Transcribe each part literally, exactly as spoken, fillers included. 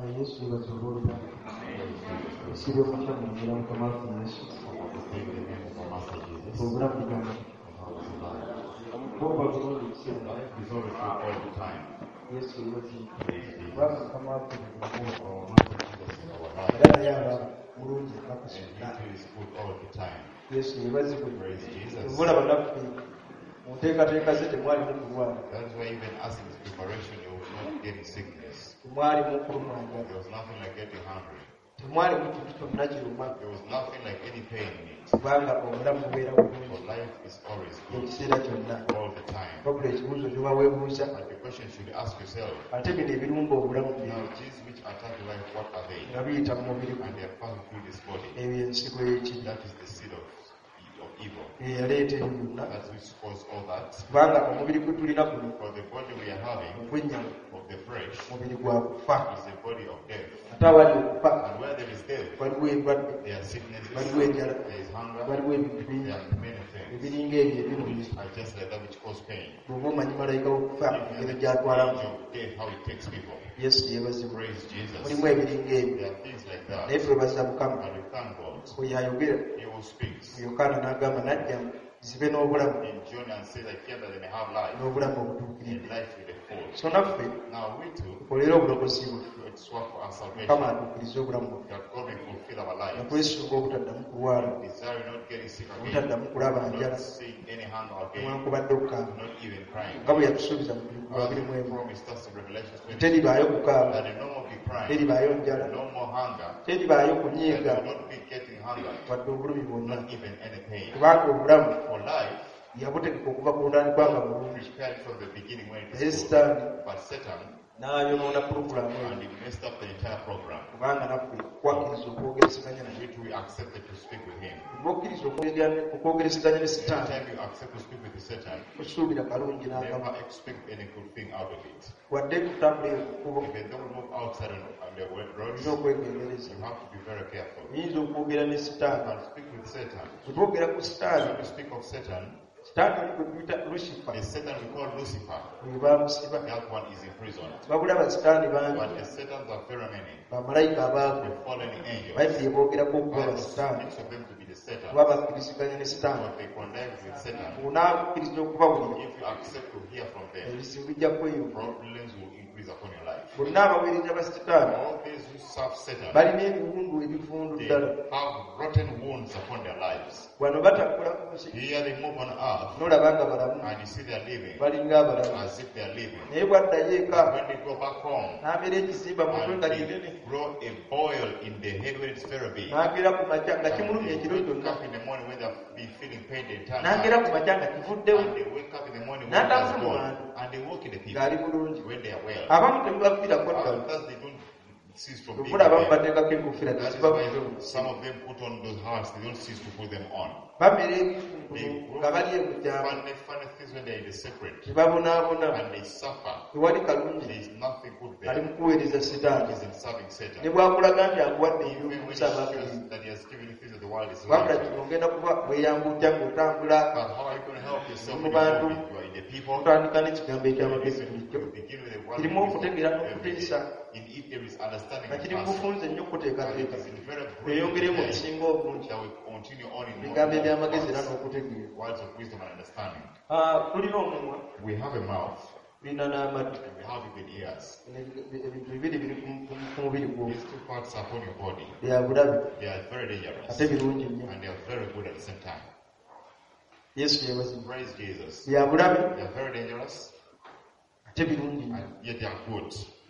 Yesu bazobora isibyo mucha mungira mukamasi Yesu obura kugamba bomba zoli kusema Resolve it all the time. Yesu yozi baba kama hapo And ndani ya mulungi nakusina He is good all the time. Yesu yozi Praise Jesus. ubura banafi muteka teka zete mwali mukulwana That's why even as in preparation, you will not get sickness. mwali mukulwana There was nothing like getting hungry. mwali mutu tunachiruma There was nothing like any pain in it. kubanga obulamu bubeera For bulungi life is always good ekiseera kyonna all the time. wabula ekibuuzo kyoba weebuuza But the question you should ask yourself, ate bino ebirumba obulamu now bino these which attack life, what are they? nga biyita mu mubiri And they are passing through this body. ebyo ensigo y'ekibi That is the seed of, of evil. eyaleeta ebyo byonna That's which cause all that. kubanga omubiri gwe tulina guno For the body we are having ogw'ennyama of the flesh mubiri gwa kufa is a body of death. ate awali okufa And where there is death, waliwo endwadde there are sicknesses, waliwo enjala there is hunger, waliwo ebintu bingi there are many things. ebiringa ebyo ebirungi Are just like that which cause pain. bw'oba omanyi malayika w'okufa If you engeri have gy'atwalamu the of death, how it takes people. yesu yeebazibwa Praise Jesus. mulimu ebiringa ebyo There are things like naye that. twebaza mukama And we thank God. oyo ayogera He who speaks yokaana n'agamba najja zibe n'obulamu in John and says, I came that they may have life, n'obulamu obutuukirivu and life with the full. so naffe Now we too, tukolere obulokozi bwe it's work for our mukama salvation, atuukirize obulamu bwe that God may fulfill our lives. nakwesunga obutaddamu kulwala Desire not getting sick again, obutaddamu kulaba njala not seeing any hunger again, newankubadde okukaaba not even crying. nga bwe yatusuubiza mu As abiri mu He emu promised us in Revelation twenty, teribaayo kukaaba that there no more be crying, teribaayo njala no more hunger, teribaayo that kunyiiga there will not be getting hunger, wadde obulumi bwonna not even any pain. kubanga obulamu For life, yabutegeka okuva ku lunaani kwanga bulungi prepared from the beginning when it naye is good. sitaani But Satan, n'ayonoona pulogulaamu eyo and he messed up the entire program. kubanga naffe twakkiriza okwogerezeganya naye Which we accepted to speak with him. bwokkiriza okwogerezeganya ne sitaani Anytime you accept to speak with Satan, kusuubira kalungi n'akamu never expect any good thing out of it. wadde tutambula ekukubo Even though we move outside on, on the roads, olina okwegendereza you have to be very careful. oyinza okwogera ne sitaani And speak with Satan. bwe twogera ku sitaani When we speak of Satan, sitaani oli gwe tuyita lusifa the Satan we call Lucifer, oyo baamusiba that one is in prison. babula basitaani bangi But the Satans are very many. bamalayika abaagwe The fallen angels. bayibuli eboogerako okuba Bible basitaani speaks of them to be the Satan. kuba bakkiriziganya ne sitaani But they connive with Satan. onaakkiriza okubawulira If you accept to hear from them, ebizibu bijja kweyonga problems will increase upon your life. bonna abaweereza ba sitaani All these who serve Satan, balina ebiwundu ebivundu they ddala have rotten wounds upon their lives. wano batambula ku nsi Here they move on earth, n'olaba nga balamu and you see they are living balinga abalamu as if they are living. naye bwaddayo eka When they go back home, n'abeera ekizimba mu mutwe and nga they kinene grow a boil in the head when it's very big. n'agera ku makya nga And kimulumya they ekiro wake kyonna up in the morning when they be feeling pain the entire n'agera night. ku makya nga kivuddewo And they wake up in the morning when N'atambula that's mu gone. bantu. And they walk in the people ng'ali bulungi when they are well. abamu tebibafiirako ddala Others they don't cease from being okula abamu well. bateekako enkofiira That is teziba why bulungi some of them put on those hearts, they don't cease to put them on. bamera They ebifunvu grow nga bali ebujyamu funny, funny things when they're in the separate. tebabonaabona And they suffer. tewali kalungi There is nothing good ali there. mu kuweereza It sitaani is in serving ne Satan. bwakulaga nti akuwadde Even when he ebyokusa shows ababiri that he has given you things that the world is wabula like. kino ogenda kuba weyambujja ng'otambula But how are you going to help yourself Mu when you bantu. are in the people? otandika n'ekigambo ekyamagezi You bulijjo begin with the word kirimu of okutegeera wisdom. n'okuteesa In it there is understanding nga and kiri answer. bufunze nnyo And it okuteekateeka is in very tweyongere mu brief bisinga obulungi that we continue on in more ebigambo and more ebyamagezi era words, n'okutegeera words of wisdom and understanding. Ah, tulina omumwa We have a mouth tulina n'amatu and we have even ears. ebintu bibiri biri ku- ku- ku mubiri gwo These two parts are upon your body. bya bulabe They are very dangerous ate birungi nnyo and they are very good at the same time. yesu yeebazibwa Praise Jesus. bya bulabe They are very dangerous ate birungi nnyo and yet they are good.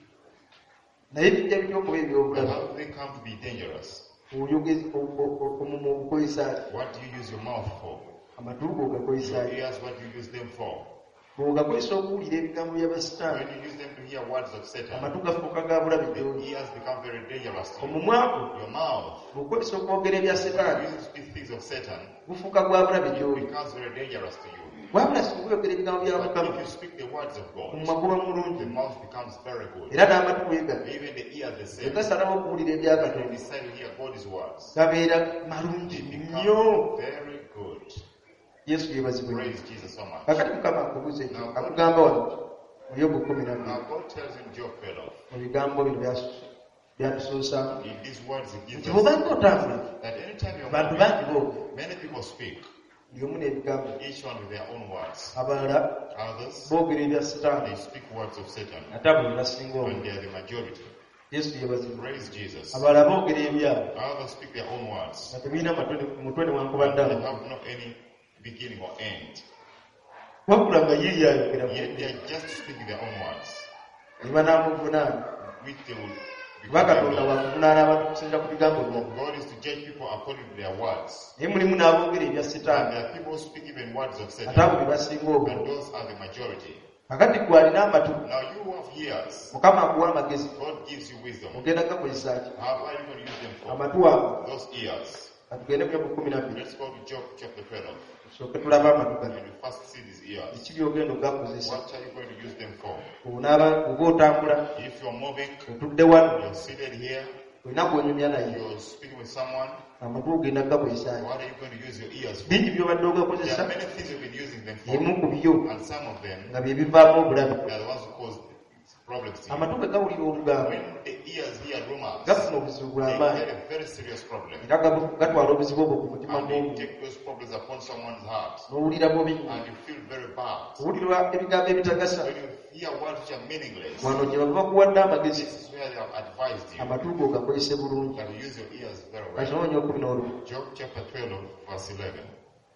naye bijja bitya okuba But ebyobulabe how do they come to be dangerous? oyogezi omumwa ogukozesa What do you use your mouth for? amatu go Your ogakozesa ears, what do you use them for? bw'ogakozesa okuwulira ebigambo by'abasitaani When you use them to hear words of Satan, amatu gafuuka ga bulabe the gyoli ears become very dangerous to you. omumwa gwo Your mouth, bw'okozesa okwogera ebya setaani using to speak things of Satan, gufuuka gwa bulabe gyoli becomes very dangerous to you. wabula sikuyogera ebigambo bya But mukama if you speak the words of God, omumwa guba the mulungi mouth becomes very good. era n'amatu bwegala Even the ears the same. egasalawo okuwulira ebya When you katonda decide to hear God's words, gabeera malungi they nnyo become very good. yesu yeebazibwe Praise Jesus so much. kakati mukama akubuza ekyo akugamba wano mu Yobu kumi na bbiri Now God tells him Job fell off. mu bigambo bino byasusse byatusosa In these words, he gives nti us bw'obanga otambula that anytime you're bantu moving, bangi boogera many people speak, buli omu n'ebigambo each one with their own words. abalala Others, boogera ebya sitaani they speak words of Satan, ate abo be basinga when obwo they are the majority. yesu yebazibu Praise Jesus. abalala boogera ebyabo Others speak their own words. nga tebiina mutwe They newankubaddawo have no any beginning or end. wabula nga ye yayogera Yet they are just speaking their own words, ne banaamuvunaana which they will kuba katonda become. wakuvunaana abantu okusinza ku bigambo byabo God is to judge people according to their words. naye mulimu n'aboogera ebya And sitaani there are people who speak even words of ate abo Satan, be basinga obwo and those are the majority. kakati gwe alina amatu Now you who have ears, mukama akuwa amagezi God gives you wisdom. ogenda gakozesa ki How are you going to use them for? amatu ago Those ears. katugende ku Yobu kumi na bbiri Let's go to Job chapter twelve. tusooke tulabe amatu gano When you first see these ears, ekiri ogenda ogakozesa what are you going to use them for? onaaba oba otambula If you're moving, otudde wano you're seated here, olina gwonyumya naye you're speaking with someone, amatu ogenda gakozesa what are you going to use your ears for? bingi byobadde There ogakozesa are many things you've been using them for, emu ku byo and some of them, nga bye bivaamu obulabe they are the ones who cause problems to you. amatu ge gawulira olugambo When the ears hear rumors, gafuna obuzibu they bw'amaanyi get a very serious problem. era gabu- gatwala obuzibu obwo ku mutima And they gw'omuntu take those problems upon someone's heart. n'owulira bubi And you feel very bad. owulira ebigambo ebitagasa When you hear words which are meaningless, wano gye bava bakuwadde amagezi this is where they have advised you amatu go gakozese bulungi that you use your ears very well. kakinoonya okumi n'olumu Job chapter twelve, verse eleven.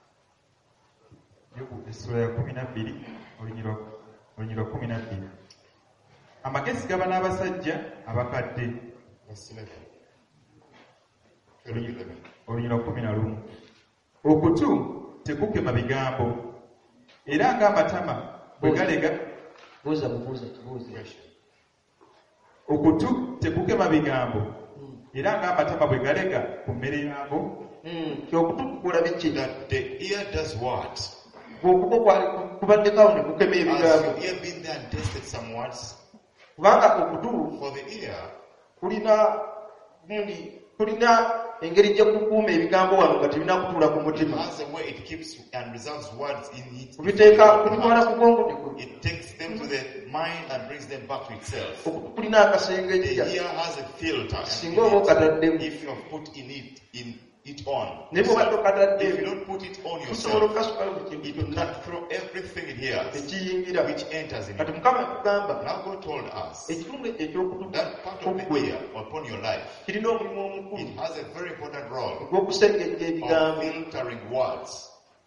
Yobu essula ya kumi na bbiri olunyiri lwa kumi na bbiri. Amagezi gaba n'abasajja abakadde. Verse eleven. twelve, eleven. Olunyiri lwa kumi na lumu. Okutu tekukema bigambo era ng'amatama bwe galega. buuza bubuuza kibuuze Question. Okutu tekukema bigambo era ng'amatama bwe galega ku mmere yaabo. kyokutu kukola biki That the ear does what? okuko kubaddekawo ne kukema Has ebigambo your ear been there and tested some words? kubanga okutu For the ear, kulina gundi kulina engeri gye kukuuma ebigambo wano nga tebinakutuula ku it mutima has a way it keeps and reserves words in it. kubiteeka kubitwala ku bwongo ne ku- It takes them to the mind and brings them back to itself. okutu kulina The akasengejja ear has a filter. singa oba okataddemu If you have put in it in it on, naye bwobadde if you okataddemu don't put it on kusobola yourself, okukasukayo ku kintu it kyonna can throw everything it hears, ekiyingira which enters in kati it. mukama yakugamba Now God told us ekitundu ekyokutu that part of the kuggwe ear upon your life, kirina omulimu omukulu it has a very important role ogw'okusengejja of ebigambo filtering words.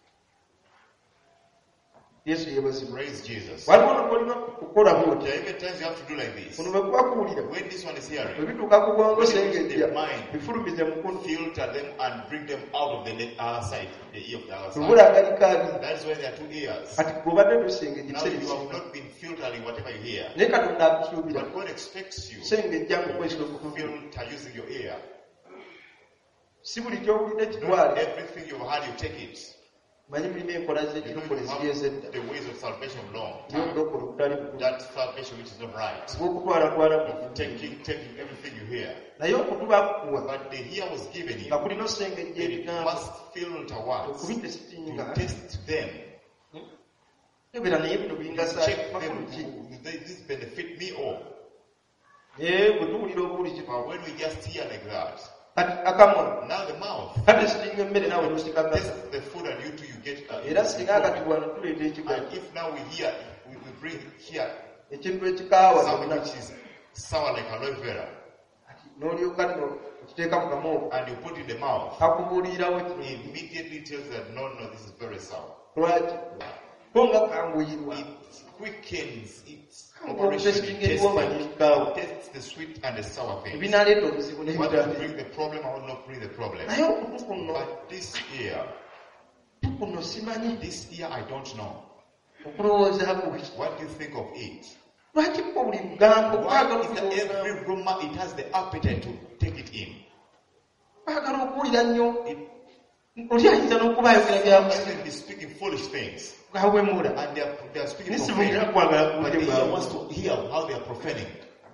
yesu yeebazibwa Praise Jesus. waliwo nokolina kukola bwoti There are even times you have to do like this. kuno bwe kuba kuwulira When this one is hearing, bwe bituuka ku bwongo When sengejja the mind bifulumize mukono filter them and bring them out of the ne- other side, the ear of the other tubula side. agaliko abiri That is why there are two ears. kati bw'obadde tosengejja Now ebiseera you have ebisinga not been filtering whatever you hear. naye katonda akusuubira But God expects you sengejja to mukwesa okutumbira filter using your ear. si buli kyowulira Not ekitwale everything you've heard, you take it. manyi mulimu enkola You z'ekirokole don't ziri have ez'edda the ways of salvation of long. y'obulokole obutali bukulu That salvation which is not right. bw'okutwalatwala Of taking, taking everything you hear. naye okutu bakukuwa But the ear was given nga you. kulina osengejja It ebigambo must filter words. okubitesitinga To test them. ebera naye bino bingasa Check makulu them. ki Do they- this benefit me or? naye bwe tuwulira obuwulizi But when we just hear like that, kati akamwa now the mouth kati sitinga emmere naawe nosikagaza test the food and you too you get. Uh, era singa akati wano tuleeta ekigazi and if now we hear, we, we bring here ekintu ekikaawa something kyonna which is sour like aloe vera, n'olyoka nno okiteeka mu kamoogo and you put it in the mouth, kakubuulirawo it kino immediately tells that no, no, this is very sour. lwaki ko nga kanguyirwa It quickens its Kanguyirwa operation. testing It ebiwooma tests, n'ebikaawa it tests the sweet and the sour things. ebinaleeta obuzibu What will n'ebitaali bring the problem or will not bring the problem. naye okutu kuno But this ear, kuno simanyi this ear I don't know. okulowooza kuki What do you think of it? lwaki ko buli lugambo kwagala Why is that every okuwulira rumor it has the appetite to take it in? kwagala okuwulira nnyo It oli ayinza n'okuba ayogera byamusi even be speaking foolish things, gawemula and they are they are speaking nisibulira profanity. kwagala But the kuwulira ear bwamu wants to hear how they are profaning.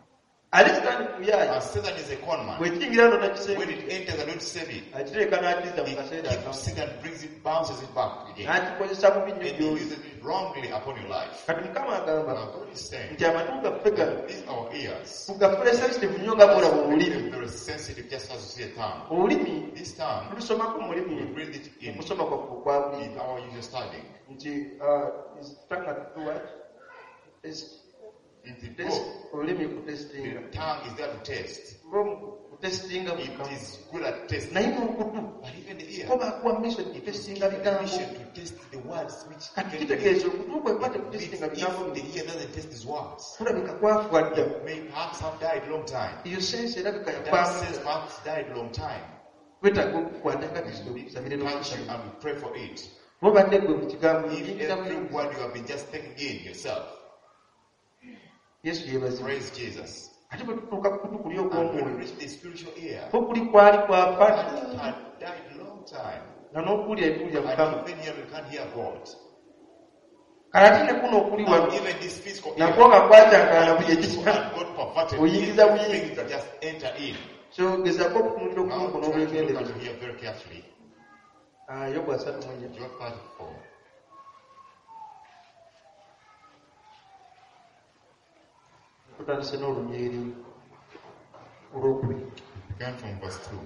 ate sitaani kuyaaya And Satan is a con man. bwekiyingira no When nakisenge it enters and don't save it, akiteeka n'akizza mu he kaseera keeps akamu it and brings it, bounces it back again. n'akikozesa bubi nnyo And he gy'oli uses it wrongly upon your life. kati mukama agamba Now God is saying nti amatu gaffe gano that these are our ears. tugafule sensitive nnyo nga bwolaba olulimi They're sensitive just as you see a tongue. olulimi This tongue, tulusomako mu we mulimi breathe it in okusoma kwaffe okwa buli in our usual studying. nti uh, is tongue at do what? Is In the test book, olulimi kutestinga the tongue is there to test. kutestinga It is good at testing. naye n'okutu But even the ear, ko baakuwa mission it is kutestinga given bigambo mission to test the words which kati can kitegeeza be. okutu kwe kwate kutestinga bigambo If the ear doesn't test his words, kulabika kwafuadda it may perhaps have died long time. iyo sense erabika That yakwamu sense perhaps died long time. twetaaga okukwata kati We tusabire touch you n'okusaba and we pray for it. bobadde gwe mu kigambo If yingira every mu word you have been just taking in yourself, yesu yeebazibwa praise Jesus. ate bwe tutuuka ku kutu kuli And when okw'omwoyo you reach the spiritual ear, ko kuli kwali kwafa that had died long time. nga n'okuwulira ebiwulira mukama And even here we can't hear God. kale ate ne kuno okuli Now, wano even this physical ear, nakwo nga kwakyangana buli this one ekisa had got perverted. oyingiza Things buyingiza just enter in. so gezaako okutunulira Now okulungi try to look n'obwegendereza at here very carefully. yobu asatu mu nnya Job thirty-four. tutandise n'olunyiri olwokubiri Began from verse two.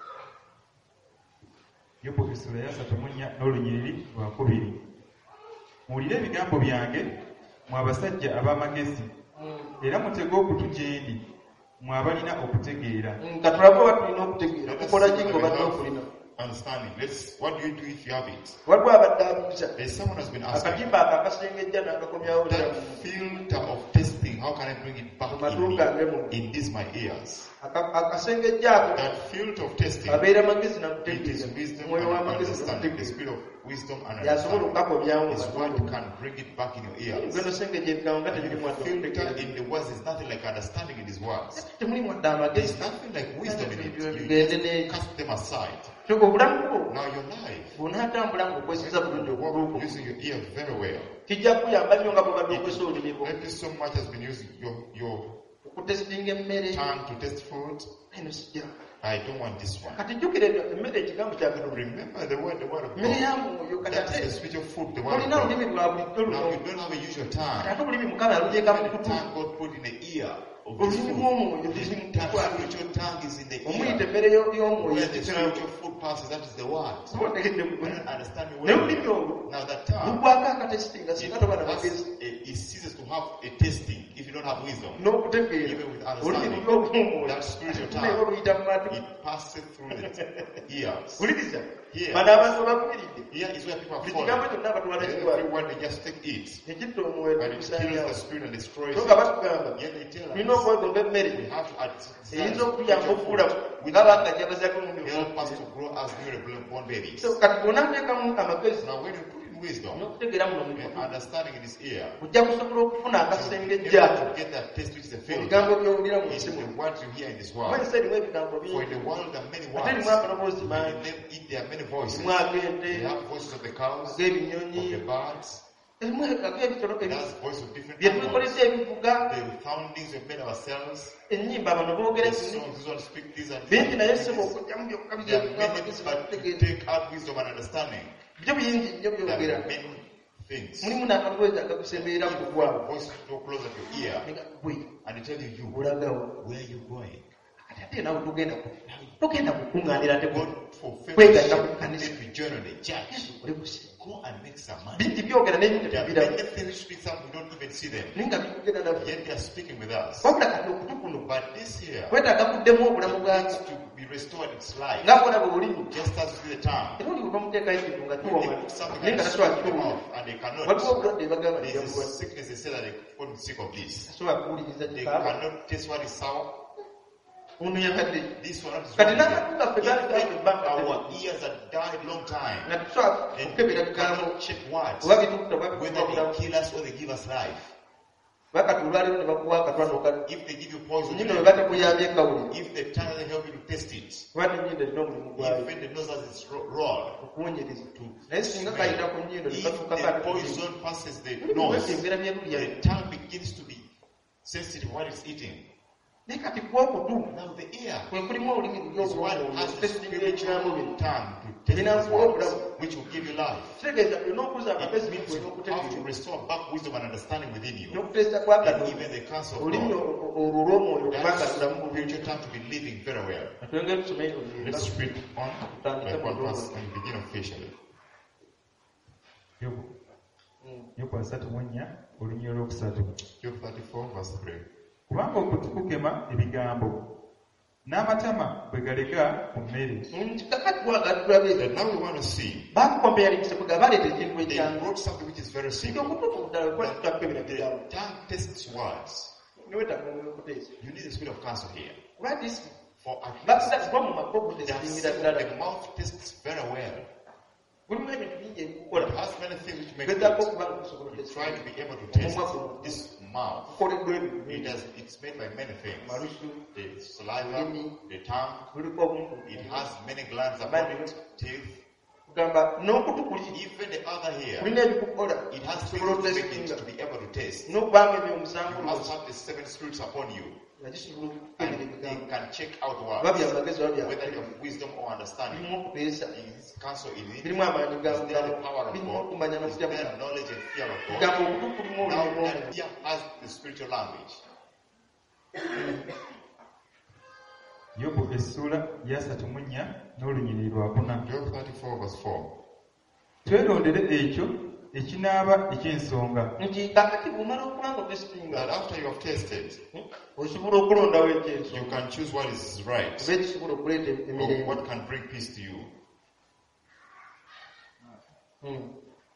yobu essula eyasatu mu nnya n'olunyiriri lwakubiri. muwulire ebigambo byange mwe abasajja ab'amagezi era mutege okutu gye ndi mwe abalina okutegeera. nga tulaba oba tulina okutegeera Let us kukola see ki whether ng'obadde we okulina have understanding. Let's. What do you do if you have it? waliwo abadde abuuza There's someone has been asking. akatimba ako akasengejja n'akakomyawo That filter of testing, how can I bring it back mu matu in gange me? mu In these my ears. Aka- akasengejja ako That filter of testing, abeera magezi it is nakutegeeza wisdom omwoyo and w'amagezi understanding. The nakutegeeza spirit of wisdom and yasobola understanding okukakomyawo mu is matu what go. can bring it back in your ears. gweno sengejja ebigambo nga And tebiri the mwadde filter okutegeeza in the words is nothing like understanding in his words. temuli mwadde amagezi There's nothing like wisdom in it. Bigende You n'ekyo. just cast them aside. So, obulamu bwo Now your life, bw'onaatambula ng'okwesiza bulungi you okuluku walk using your ear very well. kijja kuyamba nnyo nga bwobadde okozesa olulimi bwo Maybe so much has been using your, your okutesitinga emmere tongue to test food. eno sijja I don't want this one. kati jjukira emmere ekigambo kya Katonda Remember the word, the word of emmere ya God. mwoyo kati That is ate the spiritual food, the word of olina God. olulimi lwa bulijjo luno Now you don't have a usual kati tongue. ate olulimi mukama yaluteeka mu The kutu tongue God put in the ear of this olulimi food. lw'omwoyo The luli mu tongue, kutwala spiritual tongue is in the omuyita ear. emmere yo- y'omwoyo Where the ekigambo spiritual food passes, that is the word. otegedde Understand me naye well. olulimi olwo Now that tongue, lugwako akatesitinga it, singa toba na has magezi a, it ceases to have a testing if you don't have wisdom. n'okutegeera Even with olulimi understanding, lw'omwoyo that spiritual naye tongue, oluyita mu matu it passes through the ears. wuliriza Here. bano abantu bakubiridde Here is where people are buli falling. kigambo kyonna batwala kiwala Everyone they just take it, ekitta omwoyo but it kills tukusanyawo the spirit and destroys so nga it. batugamba Yet they tell tulina us okwegomba emmere we have to add eyinza okuyamba spiritual okukulamu food, nga bakajja bazaako mu help us to grow as newly born babies. so kati bw'onaateekamu amagezi Now, when you put in wisdom n'okutegeera muno mu and kutu understanding in his ear, ojja kusobola okufuna you'll be akasengejja able to get that taste which is the mu filter. bigambo by'owulira mu It's nsi the muno words you hear in this oba world. ensi erimu ebigambo For in bingi the world there are many ate erimu words. amaloboozi And mangi in them eat there are many voices. erimu ag'ente They have voices of the cows, of ag'ebinyonyi the birds. erimu ag'ebisolo That's voice of different bye animals. tubikolesa ebivuga The foundings we've made ourselves. ennyimba bano boogera The zino songs, this one speak this and bingi naye sebo this. okujjamu byokka There are many, byamagezi but to bakutegeera take out wisdom and understanding, byo bingi nnyo there byogera are many things. mulimu n'akalowooza agakusemberera ku gwawo Voices draw closer to your ear gwe and they tell you, you, olagawo where are you going? kati ate nawe tugenda ku tugenda kukuŋŋaanira ate Go for Kwegata fellowship, mu kkanisa. maybe join on the church. ole kusi Go and make some money. bingi byogera n'ebintu There are tebirabo many things which speak some we don't even see them. naye nga bikugenda nabyo Yet they are speaking with us. wabula kati okutu kuno But this here kwetaaga kuddemu obulamu bwako needs to be restored its life. nga bwona bwe bulimi Just as you see the tongue. era oli bwe muteekayo ekintu nga They kiwoma put something naye nga and tasobola spit them kituwuma out and they waliwo cannot. obulwadde bagamba There is a njamukwata sickness they say that they couldn't sick of this. tasobola kuwuliriza They kikaaba cannot taste what is sour. ono yakadde This one is kati wrong. n'amatu gaffe gaali gafa Even ebbanga our ears have died long time. nga tusobola And okukebera we bigambo cannot check words. oba bitukutta oba Whether bikubulamu they kill us or they give us life. bakati olwaliro ne bakuwa akatwano okali If they give you poison, nnyindo bwe batakuyambye kawuli if the tongue doesn't help you to taste it, kubadde ennyindo erina omulimu gwayo even the nose has its ro- role. okuwunyiriza naye singa kayita ku nnyindo ne If katuuka the kati poison passes the nose, wetembera byebulya the tongue begins to be sensitive to what it's eating. naye kati kwokutu Now the ear kwe kulimu olulimi is what ly'obulungi has the ekigambo bino spiritual tongue to test Ina his words, kuobulamu. which will give you life. kitegeeza olina okuza It amagezi means olina you have to okutegeeza restore back wisdom and understanding within you. n'okuteesa kwa And Katonda even the counsel of olulimi God. olwo olw'omwoyo That okubagaliramu bulungi spiritual tongue to be living very well. atwengere tusome Let's read on like one verse and begin officially. Yobu Yobu asatu mu nnya olunyiri olwokusatu. Job thirty-four verse three. Kubanga okutu kukema ebigambo n'amatama bwe galega ku mmere. kakati twagala tulabe That now we want to see. bakukompeyalikise bwe gabaleeta ekintu They ekyangu wrote something which is very nti simple. okutuufu ddala kuba tutakukebera The bigambo tongue tests words. niwetaaga okuteesa You need the spirit of counsel here. kuba disi For at least bakuba mu makogo they have teziringira said ddala the mouth tests very well. mulimu ebintu bingi It ebikukola has many things which make gezaako it. okuba nga kusobola You otesa try to be able to test omumwa guno this mouth. kukoleddwa ebintu It bingi has, it's made by many things. malusu The saliva, the tongue, kuliko omuntu it has many glands upon it, teeth. kugamba n'okutu kuli Even the other here, kulina ebikukola it has things kisobola to make it otesinga to be able to taste. n'okubanga ebyo omusango You must have the seven spirits upon you, nga kisobola okukebera and they ebigambo can check out oba words, byamagezi oba whether you bya have wisdom or understanding. birimu okuteesa Is counsel in it? birimu amaanyi ga Is there the mugabo power of birimu God? okumanya Is n'okutya there mugabo knowledge and fear of God? kugamba okutu kulimu Now olulimi that lw'omuntu ear has the spiritual language. Yobu essula y'asatu mu nnya n'olunyiriri lwakuna. Job thirty-four verse four. Twerondere ekyo ekinaaba eky'ensonga. nti kakati bw'omala okuba nga otesitinga That after you have tasted, osobola okulondawo ekyenso you can choose what is right oba ekisobola okuleeta or emirembe what can bring peace to you. Hmm.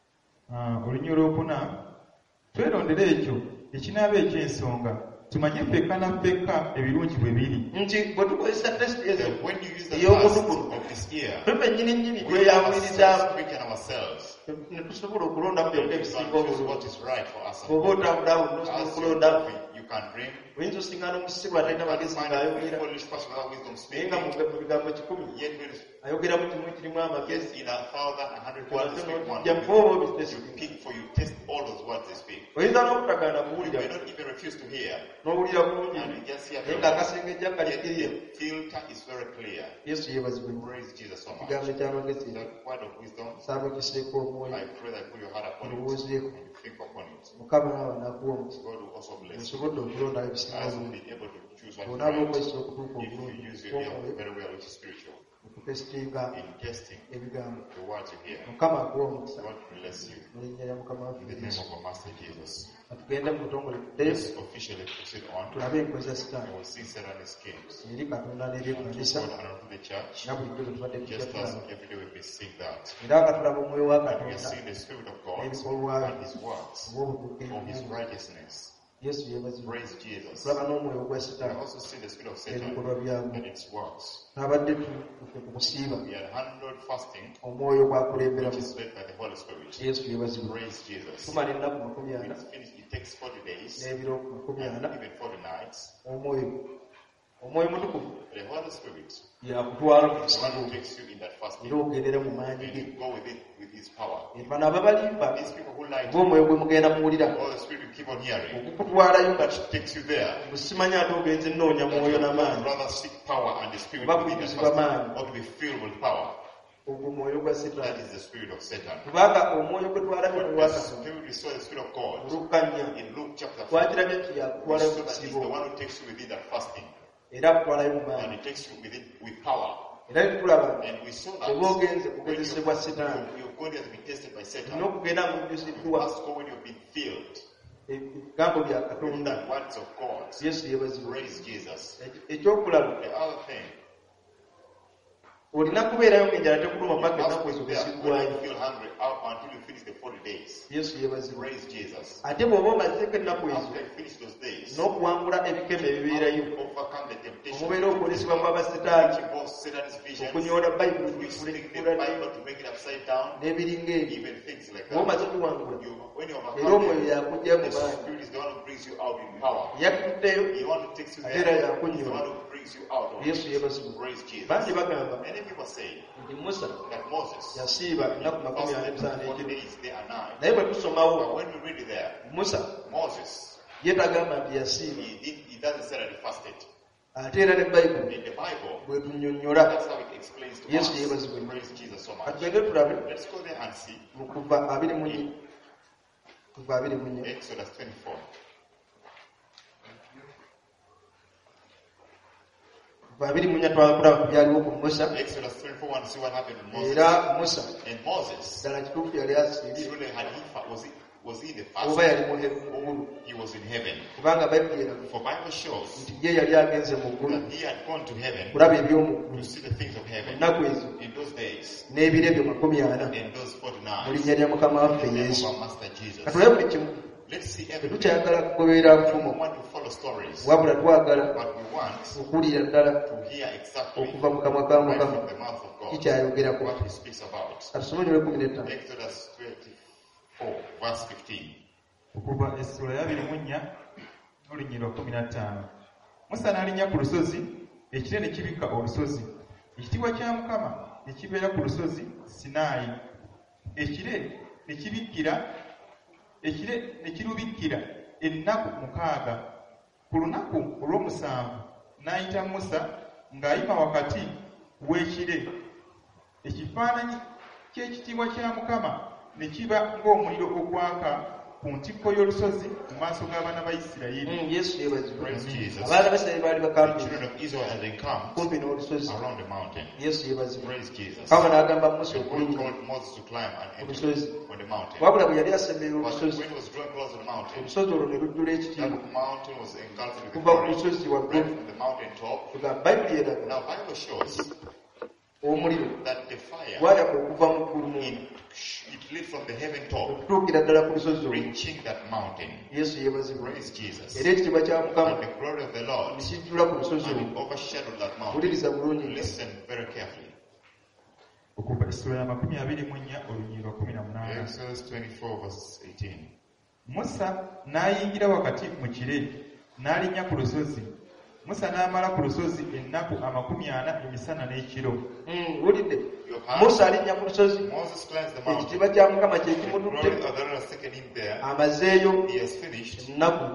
Ah, olunyiri olwokuna twerondere ekyo ekinaaba eky'ensonga tumanye ffekka na ffekka ebirungi bwe biri. nti bwe tukozesa tesiti ezo That when you use the ey'okutukulu task of this ear, tufe nnyini nnyini we tweyawulirizaamu ourselves speak in ourselves. ne tusobola okulondamu byokka You ebisinga can choose obulungi what is right for us. oba otambulawo nosobola As you okulondamu drink, you can drink. oyinza osingana omusisibu atalina You can magezi find a ng'ayogera foolish person without wisdom naye nga speaking. mu bigambo kikumi Yet when ayogera mu kimu kirimu amagezi yes, in a thousand, a hundred words they speak one. jja muba oba You obitesitinga pick for you, test all those words they speak. oyinza n'obutagaana You kuwulira may not even refuse to hear. n'owulira bulungi And you just hear naye from ng'akasengejja Yet kalikiriye the filter is very clear. yesu yeebazibwe Praise Jesus so much. ekigambo eky'amagezi That word of wisdom, saaba kiseeko omwoyo I pray that you put your heart upon it olowoozeeko and you think upon it. mukama nawe anakuwa omusa God will also bless you. osobodde okulondawo ebisinga As you bulungi be able to choose what is onaaba right. okwesa okutuuka If you obulungi use your omwoyo ear very well, which is spiritual, okutesitinga in testing ebigambo the words you hear, mukama akuwa omukisa God bless you. mu linnya lya mukama In waffe the name yesu of our Master Jesus. atugende mu butongole tuddeyo Let's officially proceed on. tulabe enkozi za sitaani And we'll see Satan and his schemes. eri katonda n'eri To ekkanisa God and unto the church, era bulijjo tetubadde just tujja as tulaba every day we've been seeing that. era nga tulaba omwoyo wa And we are katonda seeing the Spirit of God ebikolwa and His words obw'obutuukirivu of His righteousness. yesu yeebazibwe Praise Jesus. tulaba n'omwoyo ogwa We sitaani also see the Spirit of Satan ebikolwa byamu and its works. nabadde tufe ku kusiiba We had handled fasting, omwoyo gwakulembera which mu is led by the Holy Spirit. yesu yeebazibwe Praise Jesus. tumala ennaku makumi When ana it's finished, it takes forty days, n'ebiro makumi ana and even forty nights. omwoyo omwoyo mutukuvu The Holy Spirit, yakutwala mu the one kusiiba who takes you in that fasting, era ogendera mu maanyi and ge you go with it with His power. bano ababalimba These people who lie to ng'omwoyo gwe mugenda muwulira you, Holy Spirit will keep on hearing. okukutwalayo nga Takes you there. musimanya ate ogenze nnoonya That mwoyo you n'amaanyi rather seek power and the Spirit Oba within that kujjuzibwa maanyi. fasting, or to be filled with power. ogwo mwoyo gwa That sitaani is the spirit of Satan. kubanga omwoyo gwe twalabye But mu the wakatonda spirit we saw the spirit of God luka nnya in Luke chapter four. twakirabye nti We yakutwalayo saw mu that he's kusiiba the okwo one who takes you within that fasting, era akutwalayo mu and maanyi he takes you within with power. era netulaba nti And we saw that oba ogenze when kugezesebwa you- sitaani you're going to be tested by Satan. olina okugenda You ng'ojjuziddwa must go when you've been filled ebigambo bya with katonda the words of God. yesu yeebazibwe Praise Jesus. ekyokulaba The other thing, olina kubeerayo ng'enjala tekuluma you paka must ennaku be ezo there when kusiggwayo you feel hungry out until you finish the forty days. yesu yeebazibwe Praise Jesus. ate bw'oba omazeeko ennaku ezo After you finish those days, n'okuwangula ebikeme ebibeerayo overcome the temptation omubeera okwolesebwa kw'abasitaani which involves Satan's visions, okunyoola bayibuli twisting the kulekulani Bible to make it upside down, n'ebiringa ebyo even things like bwe omaze that. okuwangula You, when you era overcome omwoyo them, yakujja mu the maanyi Spirit is the one who brings you out in power. yakutuddeyo The one who takes you ate there era is the yakunyola one who brings you out of yesu it. yeebazibwe Praise Jesus. bangi bagamba Many people say nti musa that Moses yasiiba ennaku makumi ana fasted etaano forty ekiro days, day and night. naye bwe tusomawo But when we read it there, musa Moses, ye tagamba nti yasiiba he, did, he doesn't say that he fasted. ate era ne bayibuli In the Bible, bwetunnyonnyola. that's how it explains to Yesu us. yeebazibwe. Praise Jesus so much. Katugende tulabe Let's go there and see. mu Kuva abiri mu nnya. Kuva abiri mu nnya. Exodus twenty-four. Kuva abiri mu nnya twakulaba ku byaliwo ku Musa. Exodus twenty-four, one, see what happened with Moses. Era Musa And Moses, ddala kituufu yali asiibye truly had he, fa- was he, was he in the oba fast? yali muggulu, He was in heaven. kubanga bayibuli eraga For Bible shows nti ye yali agenze mu ggulu that he had gone to heaven kulaba eby'omu ggulu to see the things of heaven. ennaku ezo In those days, n'ebiro ebyo makumi ana in those mu forty-nine, linnya lya mukama waffe the name Yesu. of our Master Jesus. Katulabe buli kimu Let's see everything. tetukyagala kugoberera We nfumo don't want to follow stories, wabula twagala but we want okuwulira ddala to hear exactly okuva mu kamwa ka right mukama from the mouth of God kikyayogerako. what he speaks about. Katusomere kumi n'ettaano. Exodus twenty-four, verse fifteen. Okuva essula ya abiri mu nnya n'olunyiriri lwa kumi na ttaano. Musa n'alinnya ku lusozi, ekire ne kibikka olusozi. Ekitiibwa kya Mukama ne kibeera ku lusozi Sinaayi. Ekire ne kibikkira, ekire ne kirubikkira ennaku mukaaga. Ku lunaku olw'omusanvu n'ayita Musa ng'ayima wakati w'ekire. Ekifaananyi ky'ekitiibwa kya Mukama ne kiba ng'omuliro ogwaka ku ntikko y'olusozi mu maaso g'abaana ba Isirayiri. Yesu yeebazibwe. Praise Jesus. Abaana ba Isirayiri baali The bakampi children of Israel as they come kumpi n'olusozi. around the mountain. Yesu yeebazibwe. Praise Jesus. Kawa n'agamba Musa The God okulinnya told Moses to climb and enter olusozi. on the mountain. Wabula bwe yali asemberera But when olusozi, he was drawing close to the mountain, olusozi olwo ne lujjula ekitiibwa. that mountain was engulfed with the Kuva ku glory. lusozi Right waggulu. from the mountain top. Kuga Bayibuli eraga Now Bible shows omuliro that the fire gwayaka okuva mu ggulu mu it, it lit from the heaven top, okutuukira ddala ku lusozi olwo. reaching that mountain. Yesu yeebazibwe. Praise Jesus. Era ekitiibwa kya Mukama And the glory of the Lord ne kijjula ku lusozi and olwo. it overshadowed that mountain. Wuliriza bulungi. Listen very carefully. Okuva essula ya makumi abiri mu nnya olunyiriri lwa kumi na munaana. Exodus twenty-four, verse eighteen. Musa n'ayingira wakati mu kire n'alinnya ku lusozi. Musa n'amala ku lusozi ennaku amakumi ana emisana n'ekiro. Mm, wulidde. You have Musa alinnya ku lusozi, Moses climbs the mountain. ekitiibwa kya Mukama kye The glory kimututte, of the Lord has taken him there. amazeeyo He has finished. ennaku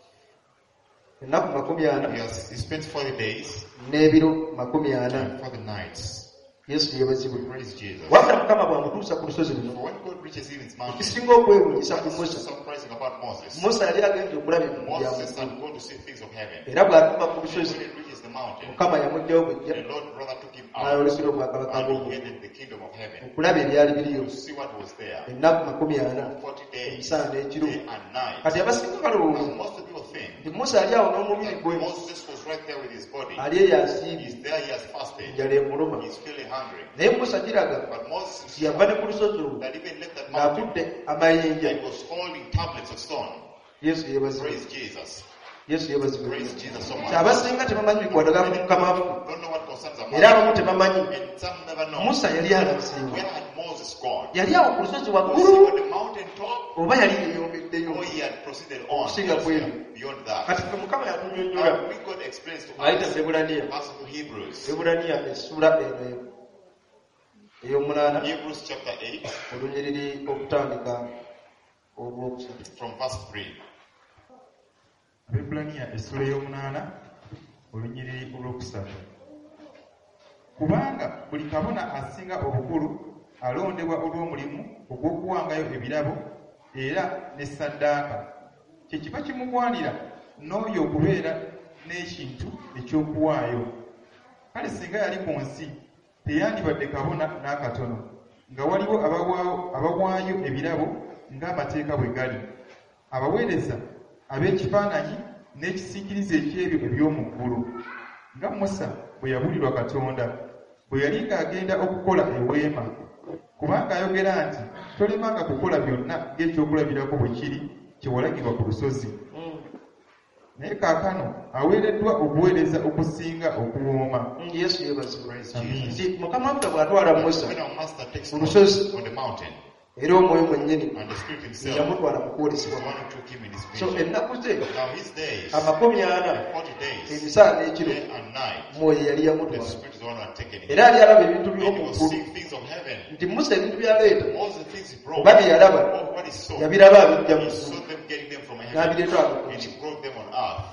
ennaku makumi ana He has he spent forty days n'ebiro makumi ana. and forty nights. Yesu yeebazibwe. Praise Jesus. Wabula Mukama bw'amutuusa ku lusozi luno, For when God reaches in his mountain, ekisinga okwewuunyisa ku what's Musa, surprising about Moses? Musa yali agenze okulaba ebintu bya Moses Mukama. had gone to see things of heaven. Era bw'atuuka ku When lusozi, he reaches the mountain, Mukama yamuggyawo bwejja the Lord brother took him out n'ayolesera obwakabaka and bw'omu he headed the kingdom of heaven okulaba ebyali biriyo to see what was there. ennaku makumi ana Forty days, emisana n'ekiro. day and night. Kati abasinga balowooza Now, most of people think nti Musa ali awo n'omubiri that gwe, Moses was right there with his body. ali eyo asiibye, He's there, he has fasted, enjala emuluma. he's feeling hungry. Naye Musa kiraga But Moses nti yava ne ku lusozi olwo that even left that mountain ng'atudde amayinja. and was holding tablets of stone. Yesu yeebazibwe. Praise Jesus. Yesu yeebazibwe. Praise Jesus so much. Nti abasinga tebamanyi bikwatagana ku Mukama waffe, Don't know what concerns our era mind. abamu tebamanyi And some never know. Musa yali alaseewo, Where had Moses gone? yali awo ku lusozi Was he waggulu, on the mountain top? oba yali yeeyongeddeyo. Or he had proceeded on Okusinga ku ebyo. beyond that? Kati fe Mukama yatunnyonnyola Now, we God explains to ayita us, Ebulaniya, pass to Hebrews. Ebulaniya essula eno ey'omunaana Hebrews chapter eight, olunyiriri okutandika olwokusatu. from verse three. Abaebbulaniya essula ey'omunaana olunyiriri olwokusatu. Kubanga buli kabona asinga obukulu alondebwa olw'omulimu ogw'okuwangayo ebirabo era ne ssaddaaka, kye kiba kimugwanira n'oyo okubeera n'ekintu eky'okuwaayo. Kale singa yali ku nsi teyandibadde kabona n'akatono, nga waliwo abawaayo abawaayo ebirabo ng'amateeka bwe gali, abaweereza ab'ekifaananyi n'ekisiikirize eky'ebyo eby'omu ggulu, nga Musa bwe yabulirwa Katonda bwe yali ng'agenda okukola eweema, kubanga ayogera nti tolemanga kukola byonna ng'ekyokulabirako bwe kiri kye walagirwa ku lusozi. Naye kaakano aweereddwa okuweereza okusinga okuwooma. Yesu yeebazibwe. Praise Jesus. Nti Mukama waffe bw'atwala Musa When our master takes Ku Moses lusozi. on the mountain, era omwoyo mwennyini and the Spirit himself yamutwala mu was kwolesebwa. the one who took him in his So vision. ennaku ze Now his days, amakumi ana forty days, emisana n'ekiro, day and night, mwoyo yali the yamutwala. Spirit is the one who had taken him. Era ali alaba ebintu And he by'omu was ggulu. seeing things of heaven. Nti Musa ebintu by'aleeta Most of the things he brought, oba bye yalaba all what he saw, yabiraba abijja mu he ggulu saw them getting them from heaven. n'abireeta awo ku And nsi. he brought them on earth.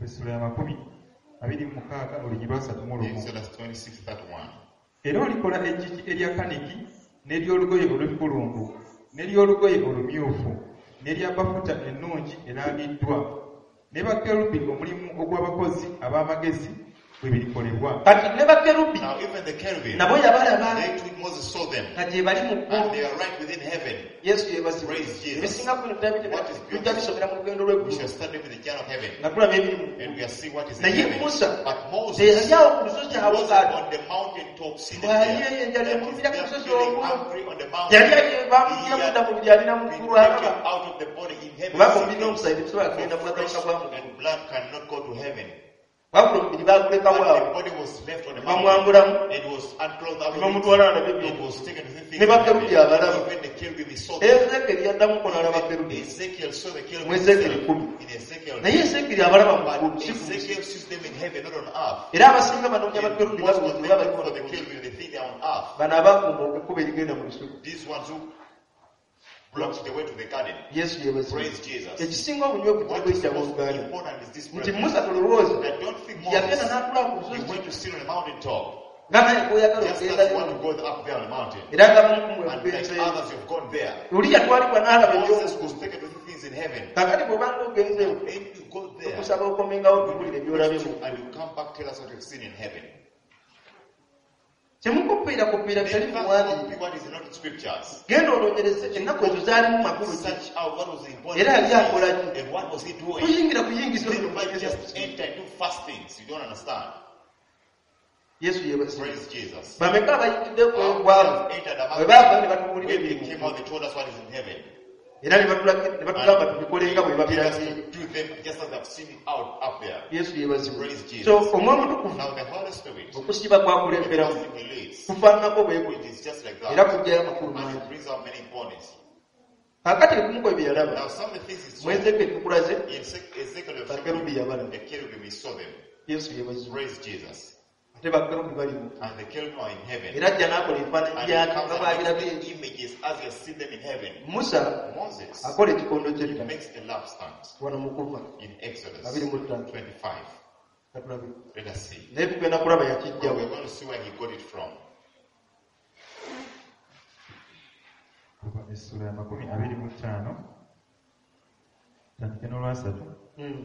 essula ya makumi abiri mu mukaaga olunyi lwasatu mu lumu. Exodus twenty-six thirty-one. Era olikola eggigi erya kaniki n'ery'olugoye olw'ebbulungu n'ery'olugoye olumyufu n'erya bafuta ennungi erangiddwa ne bakerubi omulimu ogw'abakozi ab'amagezi bwe birikolebwa. Kati ne bakerubi Now even the cherubim, nabo yabalaba they too Moses saw them, nga gye bali mu and kkubo. they are right within heaven. Yesu yebazibwa. Praise Jesus. Ebisinga ku bino What is beautiful? tujja bisomera mu lugendo We lw'eggulu shall study with the journey of heaven, nga tulaba ebirimu. and we are seeing what is in Naye heaven. Musa But Moses teyali awo ku lusozi awo was ng'ali. on the mountain top sitting Bw'ali there. eyenjala That is emuvira ku them lusozi feeling olwo. hungry on the Yali mountain. bamugya He had munda mu buli alina mu been ggulu taken alaba. out of the body in heaven. Kubanga omubiri n'omusaayi tebisobola For kugenda mu flesh bwakabaka bwa Mukama. and blood cannot go to heaven. Wabula omubiri baagulekawo And awo. the body was left on the Bamwambulamu. mountain. It was unclothed out Ne of bamutwala it. nabyo It was taken to the things Ne in bakerubi heaven. abalaba. Even the cherubim saw them. Ezeekeri yaddamu ko n'alaba kerubi. Ezekiel saw the cherubim Mu Ezeekeri himself. kumi. In Ezekiel Naye Ezeekeri abalaba mu But ggulu si ku nsi. Ezekiel sees them in heaven, not on earth. Era abasinga banoonya bakerubi Most of babuuza them oba bali look for mu the ggulu. cherubim, they think they are on earth. Bano abakuuma ekkubo erigenda mu lusuku. These ones who blocked the way to the garden. Yesu yebazibwa. Praise Jesus. Ekisinga obunyo ku What kigo is ekya most Uganda important is this nti presence. Musa tulowooza I don't think yagenda Moses n'atula ku he lusozi went to sit on the mountaintop. nga naye gw'oyagala Just as ogendayo one who goes up there on the mountain. era nga bamukumu And like ebugenzeeyo others who have gone there. luli yatwalibwa n'alaba Moses ebyomuggulu was taken to the things in heaven. kakati bw'obanga ogenzeewo When you go there, okusaba okomengawo tukulire byolabye mu and you come back, tell us what you've seen in heaven. kyemukupiirakupiira bitali Never muwandiike copy what is not in scriptures. genda onoonyereze ennaku ezo zaalimu makulu ki Search out what was the important era yali akola things ki and what was he doing. tuyingira kuyingiza Then you might just enter and do fast things. You don't understand. yesu yebazibwa Praise Jesus. bameka abayitidde How we kwegwamu have entered the bwe baava ne mountain. batubuulira When they ebirimu came out, they told us what is in heaven. era ne batula- ne batugamba tubikolenga bwe And we babiraze just do them just as I've seen it out up there. yesu yebazibwa Praise Jesus. so omwoyo omutukuvu Now the Holy Spirit, okusiba kwakulemberamu because he leads, kufaananako bwekuli it is just like era that. kujjayo amakulu And mangi it brings out many bodies. kakati ekumuko bye yalaba Now some of the things he saw mwezeke tukulaze in Ezek- Ezekiel, bakerubi yabala the cherubim, he saw them. yesu yebazibwa Praise Jesus. ate bakerubi balimu And the cherubim are in heaven. era ajja n'akola ebifaananyi And byako he comes nga and makes bwabirabye the images as you have seen them in heaven. musa Moses akola ekikondo he ky'ettaka makes a lampstand wano mu kuva in Exodus abiri mu ttaano twenty-five. katulabe Let us see. naye tugenda kulaba Well, yakijjawo we're going to see where he got it from. Kuva essula ya makumi abiri mu ttaano tandike n'olwasatu. Mm.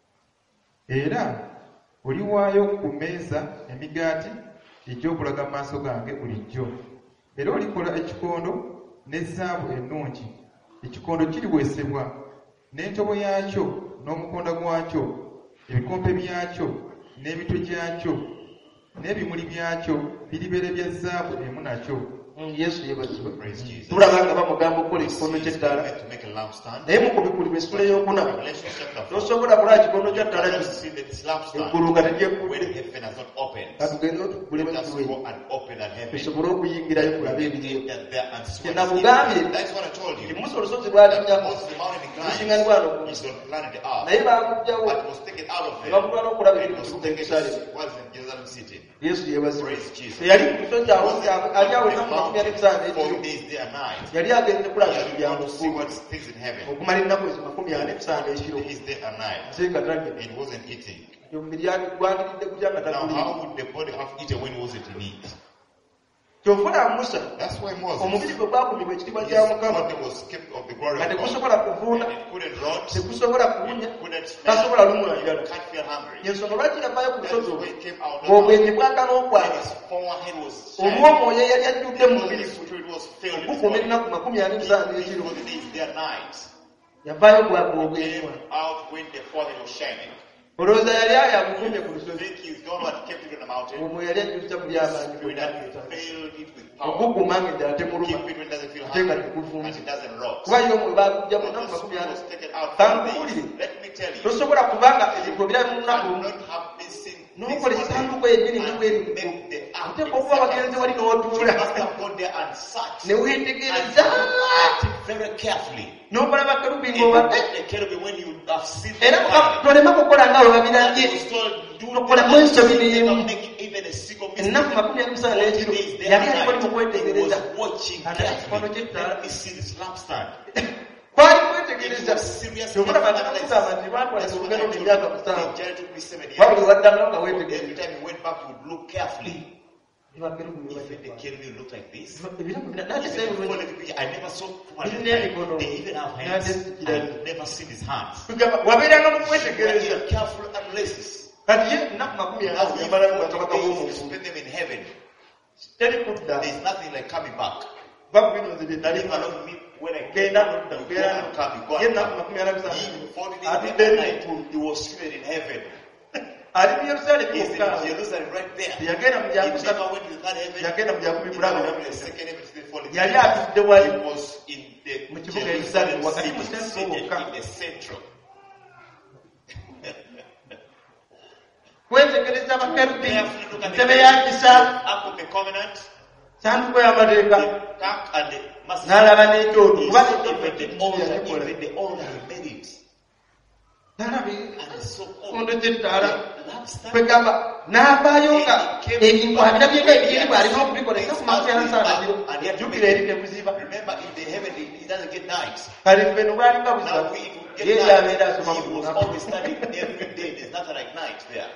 Era oliwaayo ku mmeeza emigaati egy'okulaga mu maaso gange bulijjo. Era olikola ekikondo ne zaabu ennungi. Ekikondo kiriweesebwa n'entobo yaakyo n'omukonda gwakyo, ebikompe byakyo n'emitwe gyakyo n'ebimuli byakyo biribeere bya zaabu emu nakyo. Mm, yesu yebazibwa Praise Jesus. tulaba nga bamugamba okukola He ekikondo is ky'ettaala meant to make a lampstand. naye mu kubikulimu essula ey'okuna Revelation chapter four. tosobola kulaba kikondo kya ttaala You kino see that this lampstand eggulu nga when teryekudde heaven has not opened. katugende otugulemu Let us ekituwe go and open that heaven. tusobole okuyingirayo tulabe ebiriyo Enter there and see Kye what is in nakugambye it. That's what I told nti you. musa olusozi That lwalinnyako Moses the mountain lusiŋŋanibwa inclines wano ku is nsi on planet Earth. naye baakugjawo But it was taken out of ne there. bamutwala okulaba It ebiri mu was kibuga taken ekisaalemu to was in Jerusalem city. yesu yebazibwa Praise Jesus. teyali ku lusozi awo Was ali awo on enaku the makumi ane mountain musanvu four ekiro days day and night. yali agenze kulaba You ebintu bya want to see muggulu what things in heaven. okumala ennaku ezo makumi ane musanvu ekiro Days day and night. seeka tage It wasn't eating. omubiri gwandiridde kutya nga Now tagulimu how would the body have eaten when it wasn't in it? kyofuna musa That's why Moses, omubiri gwe gwakumibwa ekitiibwa his kya mukama body was kept of the glory nga of God. tegusobola kuvuuna It couldn't rot. tegusobola kuwunya It couldn't smell. tasobola lumula njala Can't feel hungry. yensonga lwaki yavaayo ku That's lusozi why olwo it came out. ng'obwenyi bwagala And okwala his forehead was shining. olw'omwoyo eyali ajjudde mu Because mubiri his spirit was filled in his okukuuma body. erinaku makumi ane musanvu ekiro For the days day and night. yavaayo bwagwa obwenyi Came bwala out when the forehead was shining. olowooza yali ayo amukumye ku You lusozi think he's gone what kept it on the mountain? omwoyo yali ajjudde mu byamaanyi Spirit had filled it with power. okukuuma ng'enjala temuluma Keep it when it doesn't feel ate nga hungry. And tekuvunze it doesn't rot. kuba yo omwoyo baagujja mu But nnaku the makumi spirit ane was taken out Kangulire. from these. Let me tell you. tosobola kubanga ebintu obirabe mu lunaku lumu Cannot have this thing. n'okola ekisanduku yennyini nga bweri oteeka okuba bagenze wali n'otuula Must have gone there and sat. ne weetegereza Very carefully. n'okola bakerubi And ng'obadde the cherubim, when you have seen era them muka- tolema kukola nga bwe babirabye he was told, do Tokola not mweso biri emu. make even a single mistake. ennaku makumi ane musanvu Forty ekiro days there yali and aliko ali mu night. He kwetegereza was watching Ate ekikondo carefully. ky'ettaala Let me see this lampstand. kwali kwetegereza wetegereza serious. kyokka batakugamba nti batwala That's what olugendo I told n'emyaka you. musanvu The journey took me seven years. wabuli waddangawo nga Every wetegereza time he went back, he would look carefully. Ebakerubi Even the cherubim look like this. ebiramu bina- Even nati the sebo fall of the picture, I never saw one Didn't at they a time. go They even have down? hands. Now they- I've never seen his hands. tugamba wabeeranga mu Be kwetegereza careful analysis. kati ye ennaku makumi Now, ataano if yamala forty bakabaka days you b'omuntu spend them in heaven, teri kudda there's nothing like coming back. baku bino nze bye nali Leave alone me when I came genda back, nodda you go kubeera and come, you go ye and ennaku come. makumi ana bisatu He, forty days atudde every eri night, muggulu he was seated in heaven. ali mu yerusaalemu He's in mukaaga Jerusalem right there. teyagenda mu He byakusatu never went to the third heaven. yagenda mu byakumi He mulabe never went to the second heaven, to the fourth yali heaven. atudde wali He was in the Mu kibuga Jerusalem Yerusalemu, wakati mu city, central seated wokka. in the central. kwetegereza bakerubi Carefully look at the ntebe ya kisa Ark of the Covenant, sanduko y'amateeka the ark and the massive. n'alaba n'ekyoto He kuba saw n'ekyoto even the altar, yakikola even the altar he made it. n'alaba And it's so kondo old. ky'ettaala The lampstand. kwegamba n'avaayo nga ebintu abirabye nga ebigeri bw'alina okubikola ennaku makumi anasaanagiro jjukira eri tekuziba Remember, in the heaven, it it doesn't get night. kale ffe nobwalinga Now buziba we it will ye get yabeera night. asoma mu He was lunaku always studying every day. There's nothing like night there.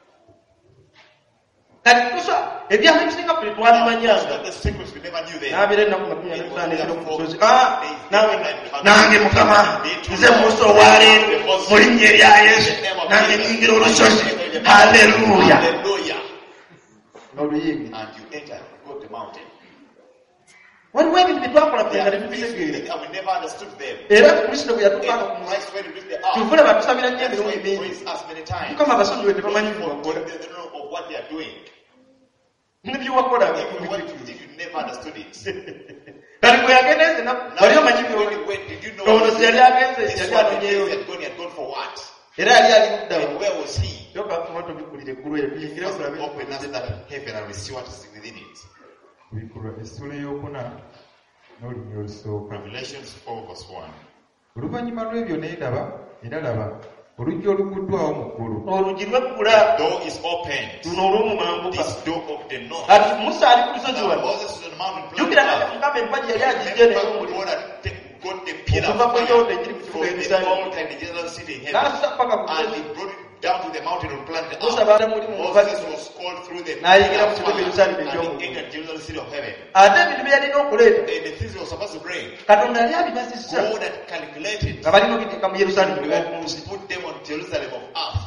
kati tusa ebyama ebisinga ffe twabimanyanga Most of the secrets we never knew there. n'abeera ennaku makumi ana musaanagiro ku lusozi nawe nange mukama nze muso waleero mu linnya erya yesu nange nyingira olusozi haleluya Hallelujah. n'oluyimbi And you enter, go to the mountain. waliwo ebintu bye twakola ffe nga There are tebitutegeere things and we never understood them. era kristo bwe yatukaanga ku And musi Christ when he reached the ark, kyovula batusabira nnyo that's why emirundi he mingi prays us many times. mukama abasonyiwe tebamanyi Don't byebakola forgive them, they don't know of what they are doing. ne byewakola Even what you did, you never understood it. kati bwe yagenda enze wali omanyi Now, byoli when you went, did you know ono what si he yali did? agenze This yali one, the anonyeyo days he had gone, he had gone for what? era yali ali kuddawo And where was he? yoka tuma tobikulira eggulu eyo tuyingire Just okulabe open us that heaven and we see what is within it. bikulwa essula eyokuna n'olunya olusooka Revelations four verse one. oluvannyuma lw'ebyo ne ndaba era laba oluggi oluguddwawo mu ggulu oluggi lweggula Door is opened. luno olw'omumambuka This door of the north. kati musa ali ku lusozi Now wano Moses is on the mountain jjukira planting nate up. mukama empagi yali agijje Remember, n'ey'omulimu God had take- got the pillar okuva of ku fire kyoto ekiri ku from kibuga the yerusaalemu altar in the Jerusalem city in heaven. n'asusa paka ku And lusozi he brought it down to the mountain and planted musa up. baali mulimu Moses mubatizo was called through the n'ayingira mu pillar of kibuga fire yerusaalemu and eky'omugulu he entered Jerusalem city of heaven. ate ebintu bye yalina okuleeta And the things he was supposed to bring, katonda yali abibazizza God had calculated nga balina okiteeka mu yerusaalemu to ew'oku nsi put them on Jerusalem of earth.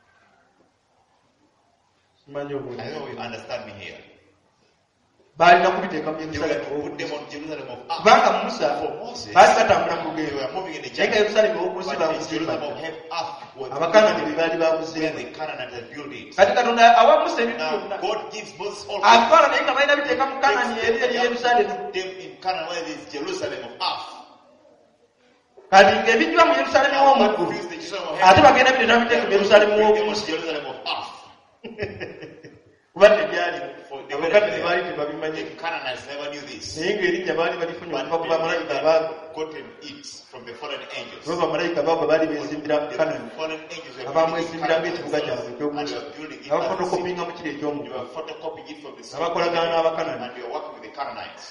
simanyi obulungi I know you understand me here. balina kubiteeka mu They were yerusaalemu to put them on Jerusalem of earth. kubanga musa For Moses, baali batambula mu they lugendo were moving in the naye nga journey. yerusaalemu ew'oku nsi But the baakuzimba Jerusalem of heaven, earth was abakanani be baali where baakuzimba the Canaanites had built it. kati katonda awa musa ebintu Now byonna God gives Moses all things. atwala naye nga balina biteeka mu kanani eri eri yerusaalemu Put them in Canaan where there is Jerusalem of earth. kati ng'ebijjwa mu yerusaalemu Now God w'omuggulu fills the Jerusalem of ate heaven. bagenda biteeka biteeka mu yerusaalemu Bring w'oku them on nsi Jerusalem of earth. kuba tebyali For they abakati were tebaali there. tebabimanyi The Canaanites never knew this. naye ng'erinnya baali balifunye But okuva ku they bamalayika had abaago gotten it from the fallen angels. kuba bamalayika baabwe baali beesimbira The kanani fallen angels were building abamwesimbira Canaan ng'ekibuga kyabwe and ekyokunsi they were building it as a city. abafotokopinga mu kiri They eky'omuggulu were photocopying it from the city. abakolagana n'abakanani And they were working with the Canaanites.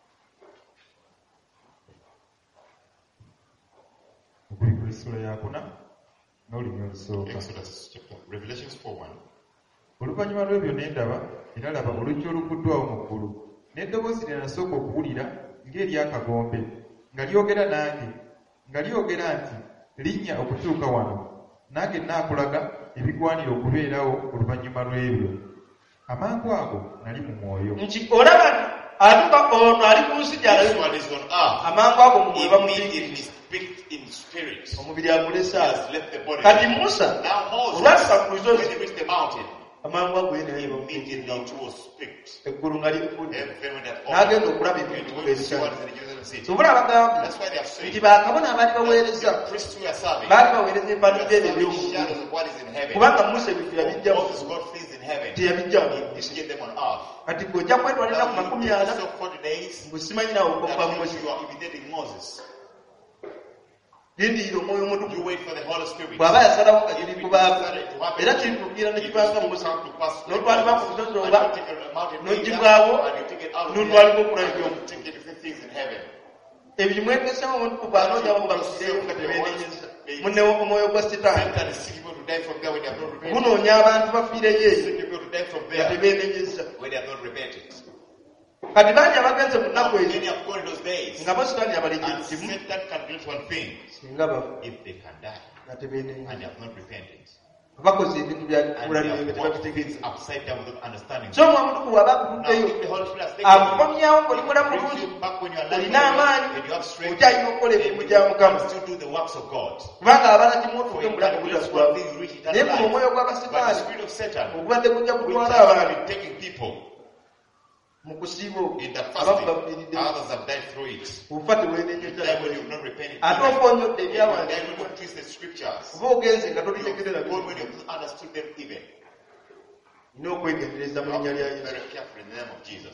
okubikula essula yakuna n'olunya olusooka Exodus chapter, Revelations four one. oluvannyuma lw'ebyo ne ndaba era laba oluggi oluguddwawo mu ggulu n'eddoboozi lye nasooka okuwulira ng'eryakagombe nga lyogera nange nga lyogera nti linnya okutuuka wano nange nnaakulaga ebigwanira okubeerawo oluvannyuma lw'ebyo amangu ago nali mu mwoyo nti olaba atuka ono ali ku nsi This gy'alayo one is on earth. amangu ago mu bwe Immediately bamufiikiriza speak in spirit. omubiri He agulesa has left the body. kati musa Now Moses, olwatuka ku when lusozi he reached the mountain, amangu ago ye naye immediately bamufiikiriza it was speaked. eggulu nga lifudde Heaven went up. n'agenda okulaba And ebintu he went to see what ebisale is in the Jerusalem city. sobula abagambye That's why they have nti said bakabona abaali baweereza the priests who are serving, baali baweereza they ebifaananyi are byebyo serving eby'omuggulu shadows of what is in heaven. kubanga musa ebintu yabijja mu Moses got things in heaven. teyabijja mu He didn't get them on earth. kati gweojja kwetwalira ku Now makumi you ana take yourself forty days ngusimanyi nawe that okuva mu means you are imitating Moses. lindiira omwoyo omutukuvu You wait for the Holy Spirit. bw'aba yasalawo nga kiri If it kubaako decided to happen, era kirituukira ne it kibanga will musa come to pass. n'otwalibwa ku busozi And oba you take a mountain n'ogibwawo and you take it out of n'otwalibwa here, okulabya and omu you take it different things in heaven. ebimwegesewo omuntu kuba anoonya wabula musireyo nga tebeenenyeza munne omwoyo gwa sitaani Satan is seeking people to die from there when they have not repented. gunoonya abantu bafiireyo eyo Seeking people to die from nga there tebeenenyeza when they have not repented. kati bangi abagenze mu nnaku Now, ezo many have gone in those days, nga bo sitaani and abalejejjimu Satan can do one thing: singa bafa if they can die nga and tebeenenyeza they have not repented, bakoze ebintu and they byabulabire have nga walked tebabitegeeza things upside down without understanding. so omwamutuku bw'aba Now, akutuddeyo if the Holy Spirit has taken you, akukomyawo ng'oli mulamu brings bulungi you back when you are alive, olina amaanyi and you have strength, okyalina okukola and emirimu you gya mukama can still do the works of God. kubanga abala kimu For otudde in mulamu that grace, butagwamu one thing you reach naye eternal mu omwoyo life. But the gw'abasitaani spirit of Satan, ogubadde gujja which kutwala has abantu been taking people mu kusiiba in the abamu fasting, bafiiridde others have died through it. obufa You tebwenenyeza die when you have not repented. ate Even. ofa onyodde You die when you ebyawandiikibwa have twisted scriptures. kuba ogenze nga You tolitegerera have gone when you have understood them even. nina okwegendereza mu You have linnya to lya be yesu very careful in the name of Jesus.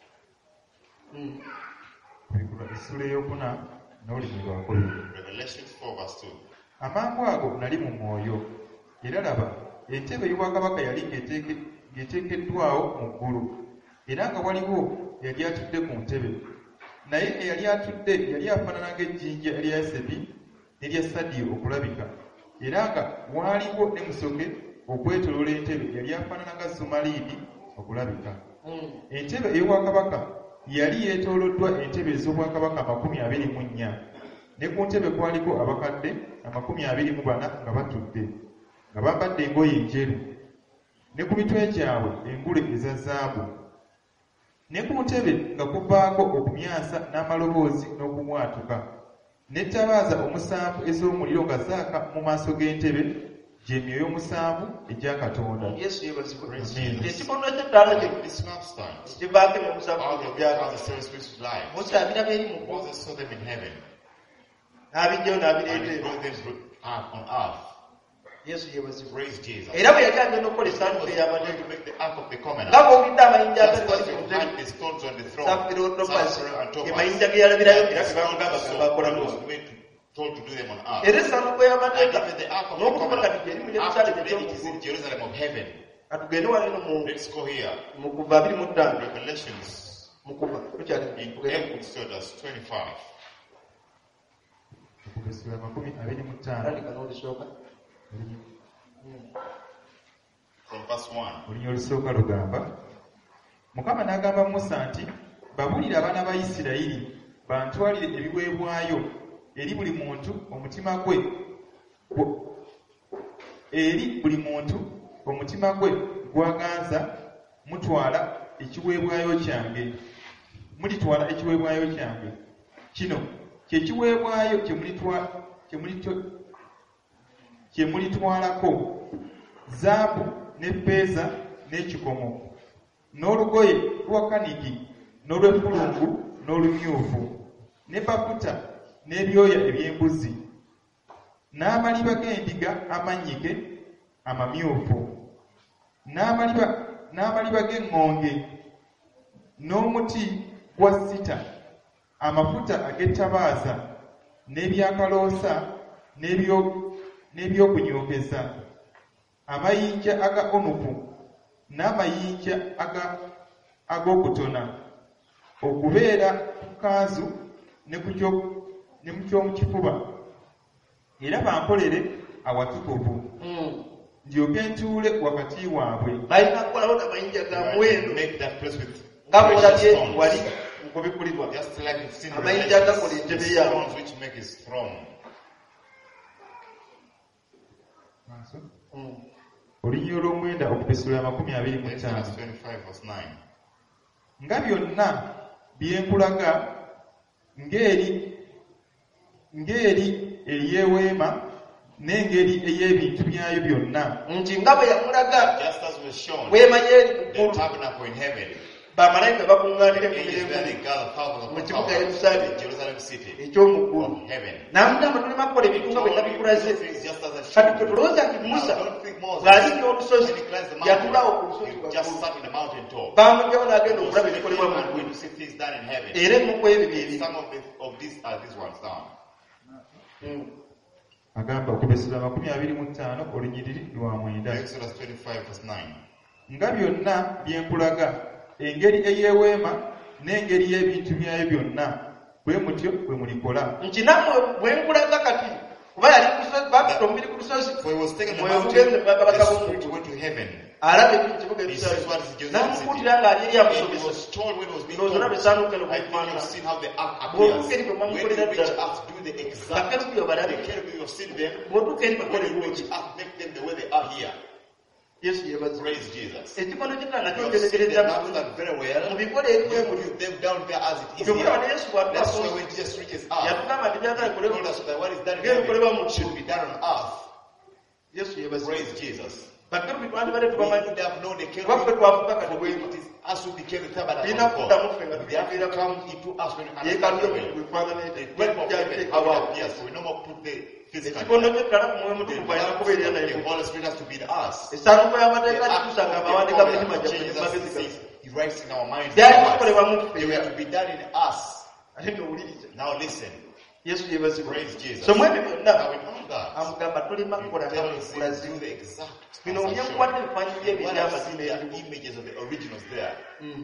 Mm. Bikula essula ey'okuna n'olulimi lwakubiri. Revelation four verse two. Amangu ago nali mu mwoyo, era laba entebe y'obwakabaka yali ng'eteeke- ng'eteekeddwawo mu ggulu, era nga waliwo eyali atudde ku ntebe. Naye eyali atudde yali afaanana ng'ejjinja erya yasebi n'erya sadiyo okulabika, era nga waaliwo ne musoke okwetooloola entebe yali afaanana nga zumaliidi okulabika. Mm. Entebe ey'obwakabaka yali yeetooloddwa entebe ez'obwakabaka amakumi abiri mu nnya, ne ku ntebe kwaliko abakadde amakumi abiri mu bana nga batudde, nga bambadde engoye enjeru, ne ku mitwe gyabwe engule eza zaabu. Ne ku ntebe nga kuvaako okumyansa n'amaloboozi n'okubwatuka, n'ettabaaza omusanvu ez'omuliro nga zaaka mu maaso g'entebe, gy'emyoyo omusanvu egya Katonda. yesu yeebazibwe Amen. ekikondo ky'ettaala kye This lampstand, kivaako emyoyo omusanvu all the egyaka all the seven spirits of life. mose abiraba eri mu ggulu Moses saw them in heaven, n'abijjayo and n'abireeta he eno brought them to earth on earth. yesu yeebazibwe Praise Jesus. era bwe yali agenda okukola He essanduku was ey'amateeka going to make the ark of the covenant. nga bw'owulidde amayinja Just agali as wali you ku ntebe had the stones on the throne, safiroodopasi Sapphire and Topaz, ge mayinja ge yalabirayo and era the ge bagamba stones bagamba akola also mu was made to- told to do them on earth. era essanduku And ey'amateeka even the ark of the n'okutuuka kati covenant, gyeri mu after yerusaalemu today it is ekyomuggulu in Jerusalem of heaven. katugende walino mu Let's go here. mu kuva abiri mu ttaano Revelations mu kuva tukyali in tugende mu Exodus twenty-five. Okugesera amakumi abiri mu ttaano kulandika n'olusooka From verse one. olunya olusooka lugamba, Mukama n'agamba Musa nti, babuulire abaana ba Isirayiri bantwalire ebiweebwayo eri buli muntu omutima gwe gwo- eri buli muntu omutima gwe gwaganza mutwala ekiweebwayo kyange mulitwala ekiweebwayo kyange kino kye kiweebwayo kye mulitwa- kye mulitwa- kye mulitwalako zaabu ne ffeeza n'ekikomo n'olugoye lwa kaniki n'olw'effulungu n'olumyufu ne bafuta n'ebyoya eby'embuzi n'amaliba g'endiga amannyike amamyufu n'amaliba n'amaliba g'eŋŋonge n'omuti gwa sita amafuta ag'ettabaaza n'ebyakaloosa n'ebyo- n'ebyokunyookeza amayinja aga onuku n'amayinja aga- ag'okutona okubeera ku kanzu ne ku kyo- ne mu ky'omukifuba, era bankolere awatukuvu ndyoke ntuule wakati waabwe. balina kukolawo n'amayinja ga muwendo Make that place with nga precious bw'olabye stones. wali mu kubikulirwa Just like you've seen amayinja agakola Revelations, entebe the yaabwe stones which make his throne. Mm. Olunyiro olw'omwenda okupesula amakumi abiri mu ttaano. Exodus twenty-five verse nine. Nga byonna bye nkulaga ng'eri ng'eri ery'eweema n'engeri ey'ebintu byayo byonna. nti nga bwe yamulaga Just as was shown weema y'eri mu the ggulu tabernacle in heaven, bamalayika bakuŋŋaanira mu angels where they mirembe gather thousands mu of kibuga thousands Yerusaalemi in Jerusalem city eky'omu ggulu of heaven. n'amugamba tulema kukola ebintu nga bwe nabikulaze Just as I kati showed twe you. tulowooza nti Now, musa don't think Moses, bw'alinnya olusozi when he climbs the yatulawo ku mountain, lusozi he lwa just ggulu sat in the mountain top. bamugjawo n'agenda He was okulaba sitting ebikolebwa mu and ggulu going to see things done in heaven. era emu ku ebyo bye biri Some of, the, of these are these ones down. Mm. Agamba okupesula amakumi abiri mu ttaano olunyiriri lwa mwenda. Exodus twenty-five verse nine. Nga byonna bye nkulaga engeri ey'eweema n'engeri y'ebintu byayo byonna bwe mutyo bwe mulikola. Nti nammwe bwe nkulaga kati kuba yali bakita omubiri ku lusozi For he was taken to the mwe mountain, mugenze bakabaka the b'omuliro spirit went to heaven. alabe ekibuga He sees what is ekisaayi Jerusalem namukuutira ng'ali eri And he amusomesa was told when he was being ndowooza told, olaba essanduuko eno I think bwefaanana you've seen how the ark bw'otuuka eri appears. bwe When you mwamukolera reach ddala earth, do the exact. bakerubi obalabe The cherubim, you've seen them. bw'otuuka eri When bakole you reach bulungi earth, make them the way they are here. yesu yebazi Praise Jesus. ekikono kyonna nakyo You have seen nterekereza them have done very well. mu bikole ebiwe You buli put them down there as it is kyokula ne here. yesu That's why bw'atuba when Jesus reaches earth, yatugamba nti byagala he bikolebwa told us that what is done in Ngeri bikolebwa mu heaven ggulu. should be done on earth. yesu yebazi Praise Jesus. bakerubi twandibadde We tubamanyi would have known the kubaffe cherubim. twafuka kati For bwemu it is us who became the tabernacle Lina of kuddamu God. ffe nga They have to tutegeera come into us when we yeekaalu understand the y'omuntu way. bwefaanana The eti temple of heaven, how bajjateekawo it appears. So we no more put the physical. ekikondo ky'ettala mwoyo The mutukuvu alina kubeerera naye the Holy Spirit has to be in us. essanduuko The y'amateeka act gitusanga of the amawandiika covenant mitima gyaffe changes gyemagezi us. gaffe He writes in our minds. byali bikolebwa mu They were ffe to be done in us. ate ng'owuliriza Now listen. yesu yebazibwa Praise Jesus. so mu ebyo byonna Now in all that, amugamba tolima he kukola tells nga him mulazi do the exact. bino as I byenkuwadde showed. ebifaanyi What by'ebiri I've amazima seen, there are ebimu images of the originals there.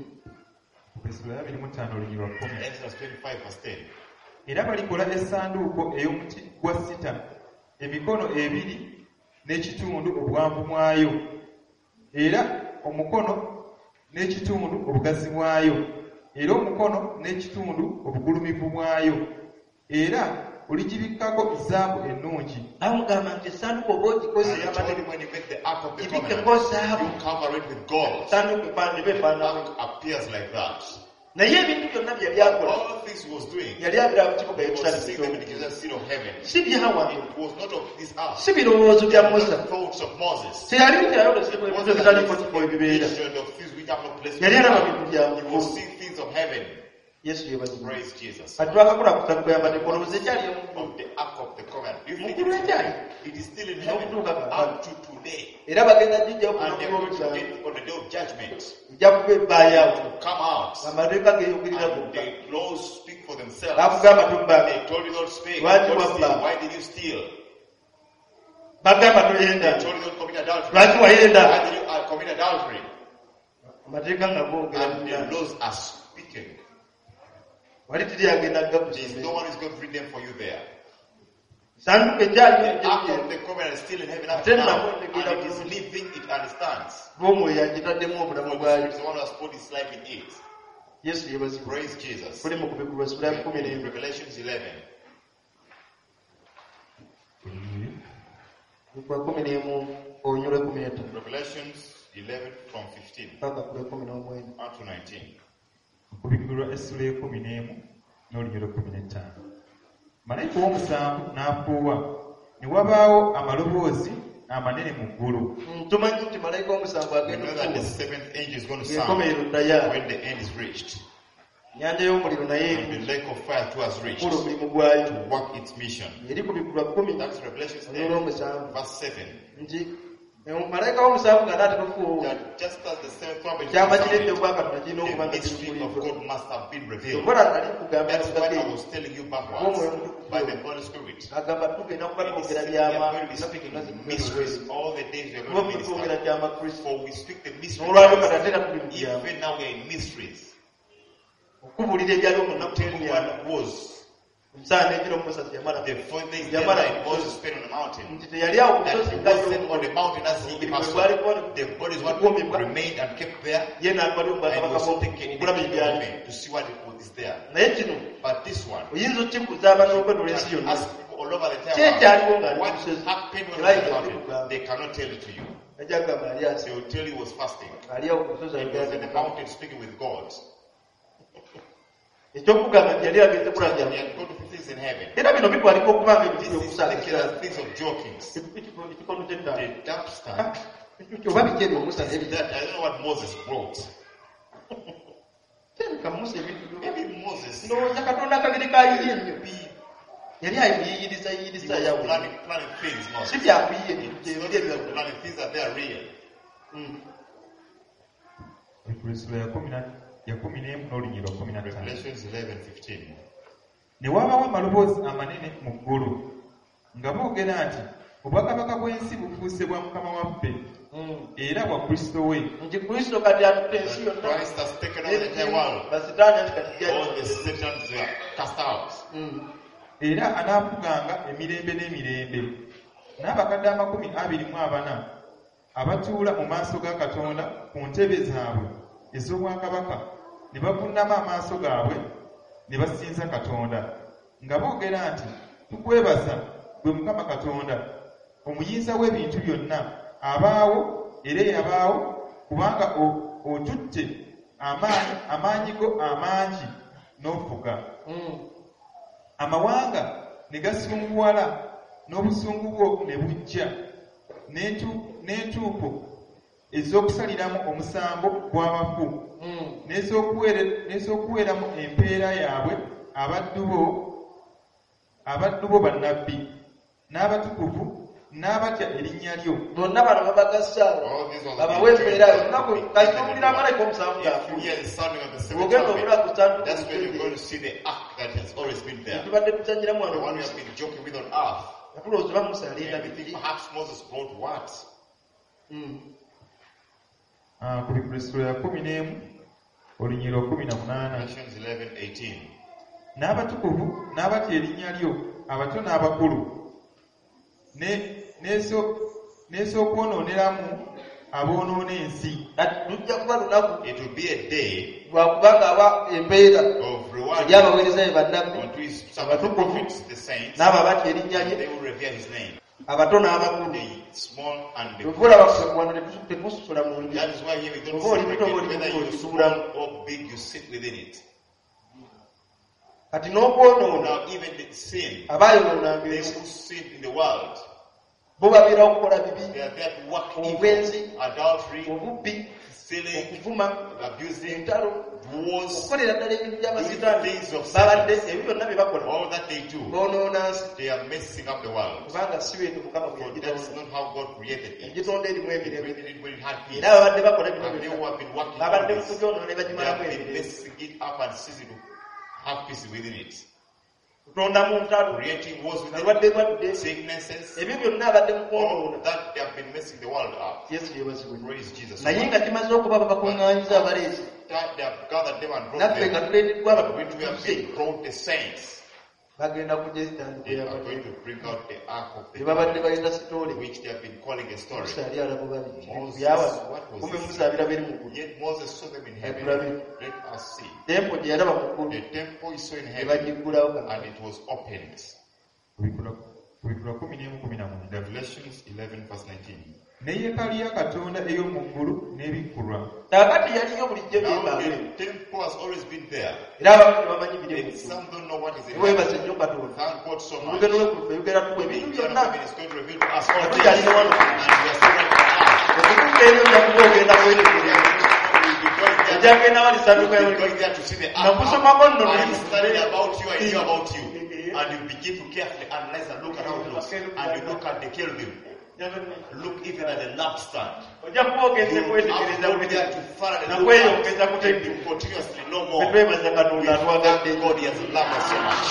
Esula ya abiri mu ttaano olunyi lwa kkumi. Exodus twenty-five verse ten. Era balikola essanduuko ey'omuti gwa sita emikono ebiri n'ekitundu obuwanvu bwayo era omukono n'ekitundu obugazi bwayo era omukono n'ekitundu obugulumivu bwayo era oligibikkako zaabu ennungi. amugamba nti essanduuko oba ogikoze And he told him when you make the ark of the gibikkeko covenant, zaabu you cover it with gold. essanduuko efaanana eba The efaanana ark appears like that. naye ebintu byonna bye byakola All the things he was doing, yali agira ku kibuga he was ekisale seeing them in the Jesus seat of heaven. si byawange It was not of this earth. si birowoozo bya musa Not thoughts of Moses. teyali bitayolesebwa It ebintu wasn't ebitaliiko a kifo ebibeera vision of things which have no place. yali alaba bintu bya He mufu was seeing things of heaven. yesu yebazibwa Praise Jesus. kati twakakula ku ssanduuko y'amateeka olowooza ekyali emu Of the ark of the covenant. You think Mukulu it's ekyali it is still in heaven up to today. era bagenda gijjawo ku And lunaku they're going to lw'omusanvu get on the day of judgment ijja kuba ebbaayawo come out. amateeka geeyogerera And gokka the laws speak for themselves. bakugamba tubba They told you don't speak. Why do you Don't want steal. that? Why did you steal? bagamba They toyenda told you don't commit adultery. lwaki wayenda Why did you uh, commit adultery? amateeka nga googera And the munna laws are speaking. wali tiri agenda There is gakusimbe no one who's going to read them for you there. sanduuko The ekyaliyo ark of the covenant is still in heaven up to Ate now. nabwo And ntegeera it is bulungi. living, it understands. lw'omwoyo agitaddemu obulamu The bwayo Spirit is the one who has put his life in it. yesu yebazibwa Praise Jesus. kuli mu kubikubwa sula ya kumi n'emu Revelations eleven. kwa kumi n'emu onyole kumi n'etaano Revelations eleven from fifteen paka ku kumi n'omwenda up to nineteen. Okubikulwa essula y'ekkumi n'emu n'olunyi lw'ekkumi n'ettaano. Malayika ow'omusanvu n'afuuwa, ne wabaawo amaloboozi amanene mu ggulu. tumanyi nti malayika w'omusanvu We agenda know that the okufuuwa seventh angel is going to ng'enkomerero sound ddaya when the end is reached. nyanja y'omuliro naye And the lake of fire too has reached ekula omulimu gwayo to work its mission. eri ku bikubwa kumi That's Revelation onyole ten, omusanvu verse seven. nti malayika w'omusanvu nga naatera okufuuwa That just as the seventh trumpet is kyama kiredde sounded, obwa katonda kirina okuba the nga mystery of kirukuliddwa God must have been revealed. okola nali kugamba That's why I engake was telling you backwards by the Holy Spirit. agamba tugenda kuba We twogera are byama going to be speaking mysteries all the days we are kuba going to twogera minister. byama kristo For we speak the mysteries. n'olwaliro katatera tuli mu byama Even now we are in mysteries. okubuulira ebyaliwo mu nnaku Tell you byama what was omusaana ekiro musa yamala the four days that yamala night Moses spent on the mountain. nti teyali awo ku That lusozi he nga wasn't on the mountain as he passed on. The bodies what remained and kept there. ye n'akwali And omubaka was bakamu taken in okulaba the ebyali moment to see what it is there. naye kino But this one, oyinza okikuza abanookwedula ensi and yonna ask people all over the kyekyaliwo town, ng'ali what ku lusozi happened when era I was on the yajja mountain? kukugamba They cannot tell it to you. ajja kugamba ali They asi will tell you he was fasting. ali awo ku lusozi He was in the ayogera mountain speaking with God. ekyokugamba nti yali ageze He kulabya had gone to put things in heaven. era bino bitwaliko okuba nga ebintu This is byokusaasira taken as things of jokings. ekikono ky'eddaala The dumpster. oba biki ebyo musa That, I don't know what Moses wrote. tereka musa ebintu byo Maybe Moses ndowooza katonda akagere kayiye nnyo yali ayiyiriza he yiyiriza was yawe planning, planning things, si Moses. byakuyiye ebintu It's not gyebiri just ebyo planning things that they are real. Ku essula ya kumi na- ya kumi n'emu n'olunyi lwa kkumi na ttaano. Revelations eleven fifteen. Ne wabaawo amaloboozi amanene mu ggulu nga boogera nti obwakabaka bw'ensi bufuuse bwa mukama waffe era wa Kristo we. Nti Kristo kati atutte ensi That yonna. Christ has taken over the entire world. Basitaani ati kati All jjali. the Satans were cast out. Era anaafuganga emirembe n'emirembe. N'abakadde amakumi abiri mu abana abatuula mu maaso ga Katonda ku ntebe zaabwe ez'obwakabaka ne bavuunama amaaso gaabwe ne basinza Katonda nga boogera nti tukwebaza gwe Mukama Katonda omuyinza w'ebintu byonna abaawo era eyabaawo kubanga otutte amaanyi amaanyi go amangi n'ofuga. Amawanga ne gasunguwala n'obusungu bwo ne bujja n'entuuko ez'okusaliramu omusango gw'abafu n'ez'okuweeramu empeera yaabwe abaddu bo abaddu bo bannabbi n'abatukuvu n'abatya erinnya lyo. Bonna bano babagassaawo babawe empeera olunaku kasitulira malayika omusanvu gaafuuka ogenda obula ku sanduku That's when you're going to see the ark that has always been there. tubadde tuzanyiramu The wano one we have been joking with on earth. tulowooza oba Musa yaleeta And we think bibiri. perhaps Moses brought what? Ku Bikristo ya kumi n'emu olunyiri okumi na munaana. Revelations eleven eighteen. N'abatukuvu n'abatya erinnya lyo abato n'abakulu n'ez'okwonooneramu aboonoona ensi. Lujja kuba lunaku It will be a day lwakubanga aba embeera of reward eri abaweereza be bannabbi unto his some of the prophets, the saints. n'abo abatya erinnya And lye they will revere his name. abato n'abakulu. The small and the Tuvula wano tetusula mu nju. That is why here we don't Oba oli separate muto oba oli whether mukulu you olisubulamu. small or big, you sit within it. Kati n'okwonoona Now even the sin, abaayonoonanga they ensi who sin in the world, bo babeera okukola bibi, they are there to work obwenzi, evil, adultery, obubbi, stealing, okuvuma, abusing, entalo, wars, okukolera ddala ebintu by'abasitaani. things of Babadde Satan. ebyo byonna bye bakola All that they do, boonoona nsi they are messing up the world. kubanga si bwetyo Mukama bwe For that is yagitonda. not how God created it. Yagitonda erimu He emirembe. created it when it had peace. Era babadde bakola bino And they who byonna. have been working Babadde on mu this, kugyonoona ne they bagimalamu have been emirembe. messing it up and ceasing to have peace within it. Kutonda mu ntalo. Creating wars with Nalwadde it, lwadde. sicknesses, Ebyo byonna abadde mu all kwonoona. that they have been messing the world up. Yesu yeebazibwe. Praise Jesus. Naye nga kimaze okuba babakuŋŋaanyiza abaleezi. That they have gathered them and brought Naffe nga them. tuleeteddwa But when we have abatukuze been brought the saints, bagenda kujja ekitandiiko they are y'abaleezi. going to bring out the ark of the Bye babadde covenant, bayita sitoole. which they have been calling a story. Musa yali alaba babiri. Moses, Byawano. what was Kumbe this? Musa abiraba eri mu ggulu. Yet Moses saw them in heaven. Ebulabe. Let us see. Tempo gye yalaba mu ggulu The temple is so in ne heaven, bagiggulawo kano. and it was opened. Ku Bikula kumi n'emu kumi na mwenda. Revelations eleven verse nineteen. Ne yeekaalu ya Katonda ey'omu ggulu n'ebikkulwa. Kakati yaliyo bulijjo Now byebaawe. the temple has always been there. Era abamu tebamanyi biri mu And ggulu. some don't know what is in Weebaze heaven. nnyo Katonda. Thank God so much. Olugendo lw'eggulu lugera tuwa The ebintu eternal byonna. heaven is going to reveal to us all Nga things. tukyalina wano. And we are still right now. Okutuuka eri ojja kuba ogenda kwetegereza. We'll be going there. Ojja kugenda wali ssanduuko We'll ya be buli. going there to see the Nakusomako nno ark. nali I studied about you, I knew about you. Mhm. And you begin to carefully analyze and look around those. And you look at the cherubim. Look even at the lampstand. Ojja kuba ogenze You have kwetegereza to go buli there to thoroughly look nakweyongeza at kutegeera. and to continuously know Ffe more. twebaza Katonda atwagadde Thank God He has loved us so much.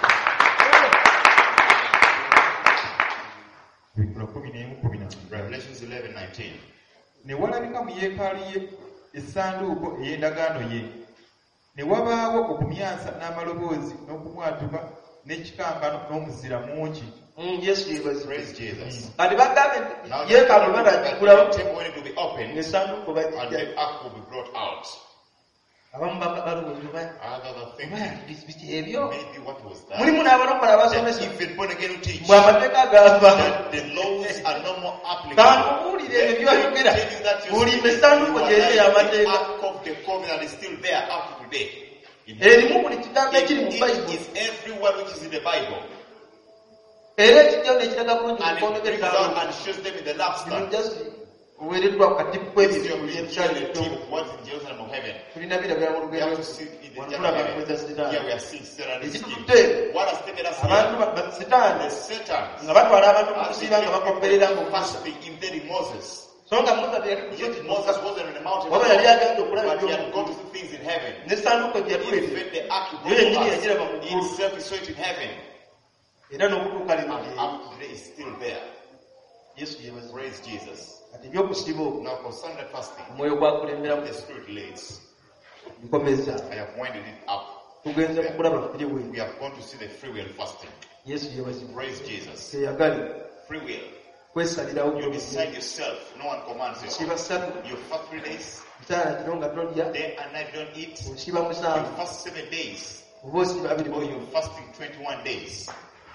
Ku Bikula kumi n'emu kumi na mwenda. Revelations eleven nineteen. Ne walabika mu yeekaalu ye essanduuko ey'endagaano ye. Ne wabaawo okumyansa n'amaloboozi n'okumwatuka n'ekikankano n'omuzira mungi. Mm, Yesu yeebazibwe. Praise Jesus. Kati bagambe Now nti yeekaalu the banagiggulawo temple wanted to be opened n'essanduuko and bagijja. the ark will be brought out. Abamu balowooza oba Other than oba thinking, biki ebyo. maybe what was that? Mulimu n'abalokola That abasomesa. even born again who teach Bwe amateeka gava. that the laws are no more applicable. Kankubuulire ebyo by'ayogera. Tell you that you Buli see essanduuko what gy'eri the ey'amateeka. ark of the covenant is still there up to today. In Erimu buli kigambo It, ekiri mu it Bayibuli. is everyone which is in the Bible. Era ekijja n'ekiraga bulungi mu And mukono it brings gw'ettaano. out and shows them in the lampstand. Just weereddwa ku katipu This is kw'ebintu your buli picture, the ebisale tip, what is in Jerusalem of heaven. tulina birabira mu We lugendo have to see in the wano Jerusalem tulaba of nkweza heaven. sitaani. Here we are seeing Satan and his king. Ekitutte What has taken us abantu here? ba- ba- sitaani The Satan. nga batwala abantu mu As kusiba nga the bakopperera people mu fasting, imitating Moses. so nga Musa teyali ku Yet lusozi Moses Musa wasn't on the mountain, waba yali agenda okulaba but he ebyo had gone to see things in heaven. n'essanduuko gye yatuleeta Even the ark he yo brought yennyini to yagiraba mu us, ggulu himself he saw it in heaven. era n'okutuuka lino And up to today is still there. Yesu yeebazibwe. Praise Jesus. ati ebyokusiba okwo Now concerning that fasting, omwoyo gwakulemberamu the Spirit leads. bikomeza I have winded it up. tugenze mukulaba free will. We are going to see the free will fasting. Yesu yebazibwa Praise Jesus. teyagali Free will. kwesalirawo You decide yourself. No one commands you. siba ssatu You fast three days, mutaala kiro nga tolya day and night don't eat. osiba You musanvu fast seven days, oba osiba abiri or bw'oyo you're fasting twenty-one days.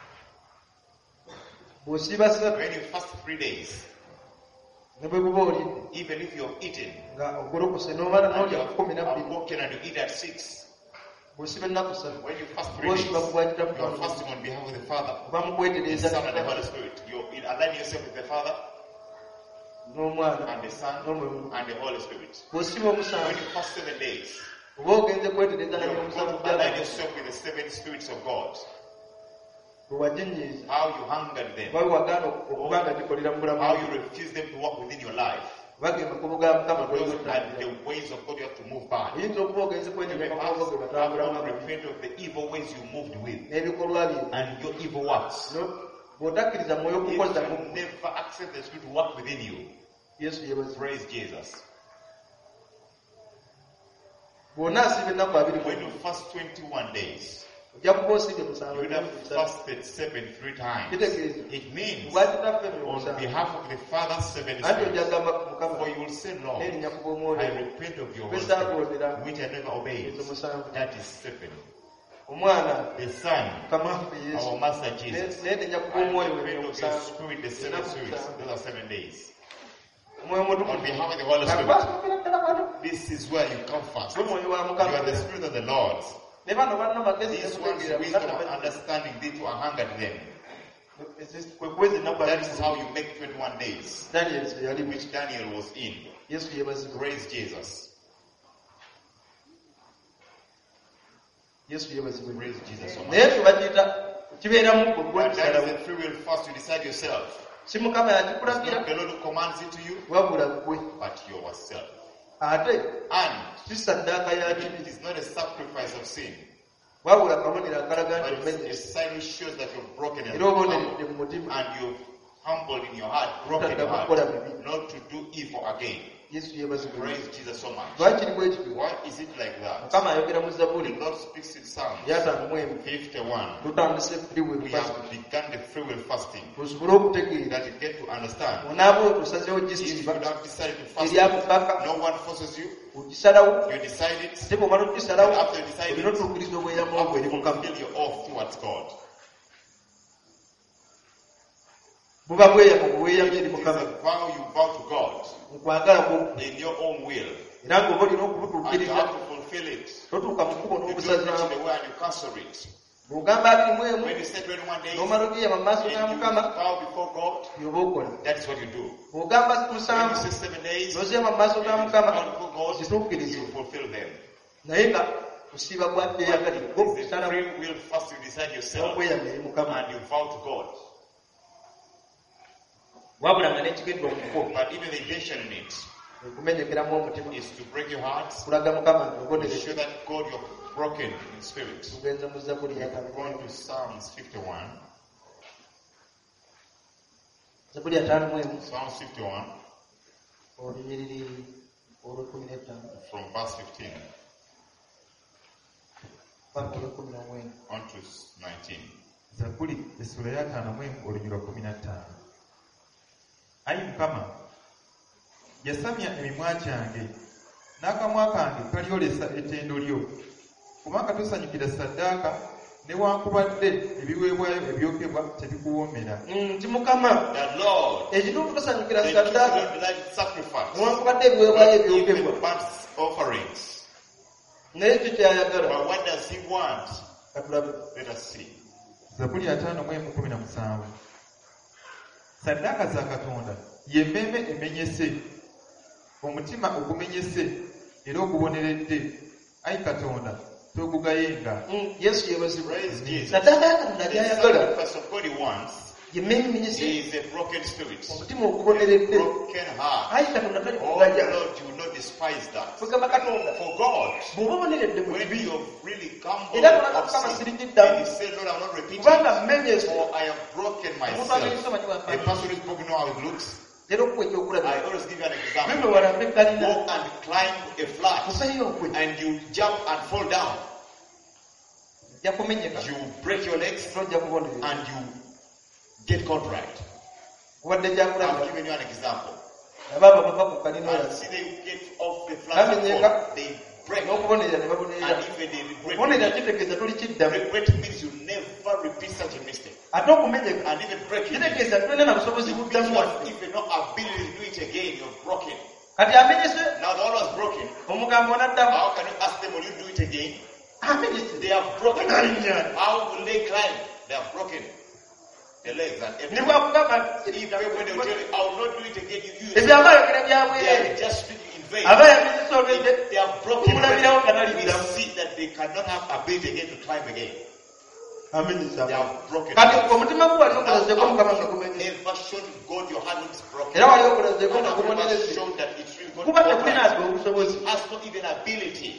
bw'osiba ssatu When you fast three days, ne bwe buba olidde even if you have eaten nga ogolokose n'omala and you n'olya have, kumi na have bbiri woken and you eat at six, bw'osiba ennaku ssatu when you fast three days, bw'osiba kukwatira you are fasting on behalf of the Father, oba the mukwetereeza Son, and the Holy Spirit. You're in aligning yourself with the Father n'omwana and the Son n'omwoyo and the Holy Spirit. bw'osiba When omusanvu you fast seven days, oba ogenze kwetereeza you're n'omusanvu going to align gyala yourself with the seven spirits of God. bwe waginyiiza How you hungered them, wali wagaana okuba nga gikolera mu bulamu how you refuse them to work within your life. bagenda makubo ga mukama Those are gwegotandira the ways of God you have to move by. oyinza okuba ogenze You kwetereeza may makubo ge have batambulamu not repent of the evil ways you moved with n'ebikolwa bye and your evil works. No- bw'otakkiriza mwoyo If okukoza you never accept the Spirit to work within you, yesu yebazi praise Jesus. bw'onaasiba ennaku abiri When you fast twenty-one days, ojja kuba osiibye you musanvu would have fasted seven three times. kitegeeza It means lwakitaffe on musanvu behalf of the Father, seven anti spirits. ojagamba ku mukama For you will say, Lord, n'erinnya kuba I omwoyo repent of your Holy kwesaagondera Spirit, which I never obeyed. ezo musanvu That is seven. omwana The Son, mukama waffe yesu our Master Jesus. n'erinnya kuba I omwoyo repent weno of your musanvu Spirit, the seven spirits. Those are seven days. omwoyo On mutukuvu behalf of the Holy Spirit, akwasukira ddala wano this is where you come first. gwe mwoyo wa You mukama are the Spirit of the Lord. ne bano balina amagezi These ones, temutegeera wisdom and understanding, these who are hungered them. kwe kuweza ennaku That abiri is how you make twenty-one days, daniel ze yali which Daniel was in. yesu yebazibwa Praise Jesus. yesu yebazibwa Praise Jesus so much. naye tubagiyita kibeeramu gwe gwe But that is kusalawo the free will first. You decide yourself. si mukama It's yakikulagira not the Lord who commands it to you, wabula gwe but yourself. ate And si saddaaka ya it kibi is not a sacrifice of sin, wabula kabonero akalaga but nti it's a omenye sign which shows that you're broken and era oboneredde humble, mu mutima and you've humbled in your heart, broken in your heart, not to do evil again. yesu yebazibwa Praise Jesus so much. lwakiri bwe kityo Why is it like that? mukama ayogera mu The zabuli Lord speaks in Psalm yataano mu emu fifty-one. tutandise free will We fasting have begun the free will fasting, tusobole okutegeera that you get to understand. onaaba otusazeewo If you gisiba have decided to fast, eryakubaka no one forces you. ogisalawo You decide it. ate bw'omala okugisalawo And after you decide olina it, otuukiriza obweyamo you have bwo eri to mukama fulfill your oath towards God. buba bweyamo bweyamo It eri is mukama a vow you vow to God mukwagala kwo in your own will, era ng'oba olina and you okubutuukiriza have to fulfill it. totuuka mu kkubo You don't reach n'obusazaamu the way and you cancel it. bw'ogamba abiri mu emu When you say twenty-one days, n'omala ogiyama mu maaso and ga you mukama vow before God, yoba okola that is what you do. bw'ogamba When you musanvu say seven days, n'oziyama mu maaso ga and you mukama vow before God, zituukirize you fulfill them. naye nga kusiiba gwa byeyagalira gwe It's the okusalawo free will first you decide yourself, n'okweyama eri mukama and you vow to God. wabula nga n'ekigenda okuko But even the intention in it okumenyekeramu omutima is to break your heart, kulaga mukama nti to obonereze show that God you're broken in spirit. tugenza mu zabuli We are going yataano to Psalms fifty-one. zabuli yataano mu emu Psalms fifty-one olunyiriri olw'ekkumi n'ettaano from verse fifteen paka olw'ekkumi n'omwenda on to nineteen. Zabuli essula y'ataano mu emu olunyiriri lwa kkumi na ttaano. Ayi Mukama, yasamya emimwa gyange, n'akamwa kange kalyolesa ettendo lyo, kubanga tosanyukira ssaddaaka newankubadde ebiweebwayo ebyokebwa tebikuwoomera. nti mukama The Lord, ekitundu tosanyukira the children saddaaka of the light sacrifice, newankubadde ebiweebwayo not even ebyokebwa burnt offerings. naye kyo kyayagala But what does He want? katulabe Let us see. Zabuli ataano mu emu kumi na musanvu. Ssaddaaka za Katonda y'emmeeme emenyese, omutima ogumenyese era oguboneredde. Ayi Katonda, togugayenga. Mm, yesu yebazibwa Praise Jesus. saddaaka ya katonda The gyayagala sacrifice of God He wants yemmenyese is a broken spirit, omutima oguboneredde broken heart. ayi katonda tali Oh kugaya Lord, you will not despise that. kugamba katonda For God, bw'oba oboneredde mu when kibi you have really humbled era tolaga of mukama sin, sirikiddamu and you say, Lord, I'm not repeating, kubanga mmenyese for I have broken omuntu myself. agenyesa manyi A wafaanana person who is broken, know how it looks. I always give you an example. warambe Walk and climb a flat, and you jump and fall down. You break your legs, and you get contract. I've given you an example. And see, they get off the flat and fall. They break. And even they regret, regret means you never repeat such a mistake. And even breaking, if you have even no ability to do it again, you're broken. Now the one was broken. How can you ask them, will you do it again? They are broken. How will they climb? They are broken. The legs and everything. Even when they tell you, I will not do it again, you use it. They are just speaking in vain. If they are broken, we see that they cannot have ability again to climb again. They are broken. Now, never shown God your hand is broken. And never shown that it's really God. It has not even ability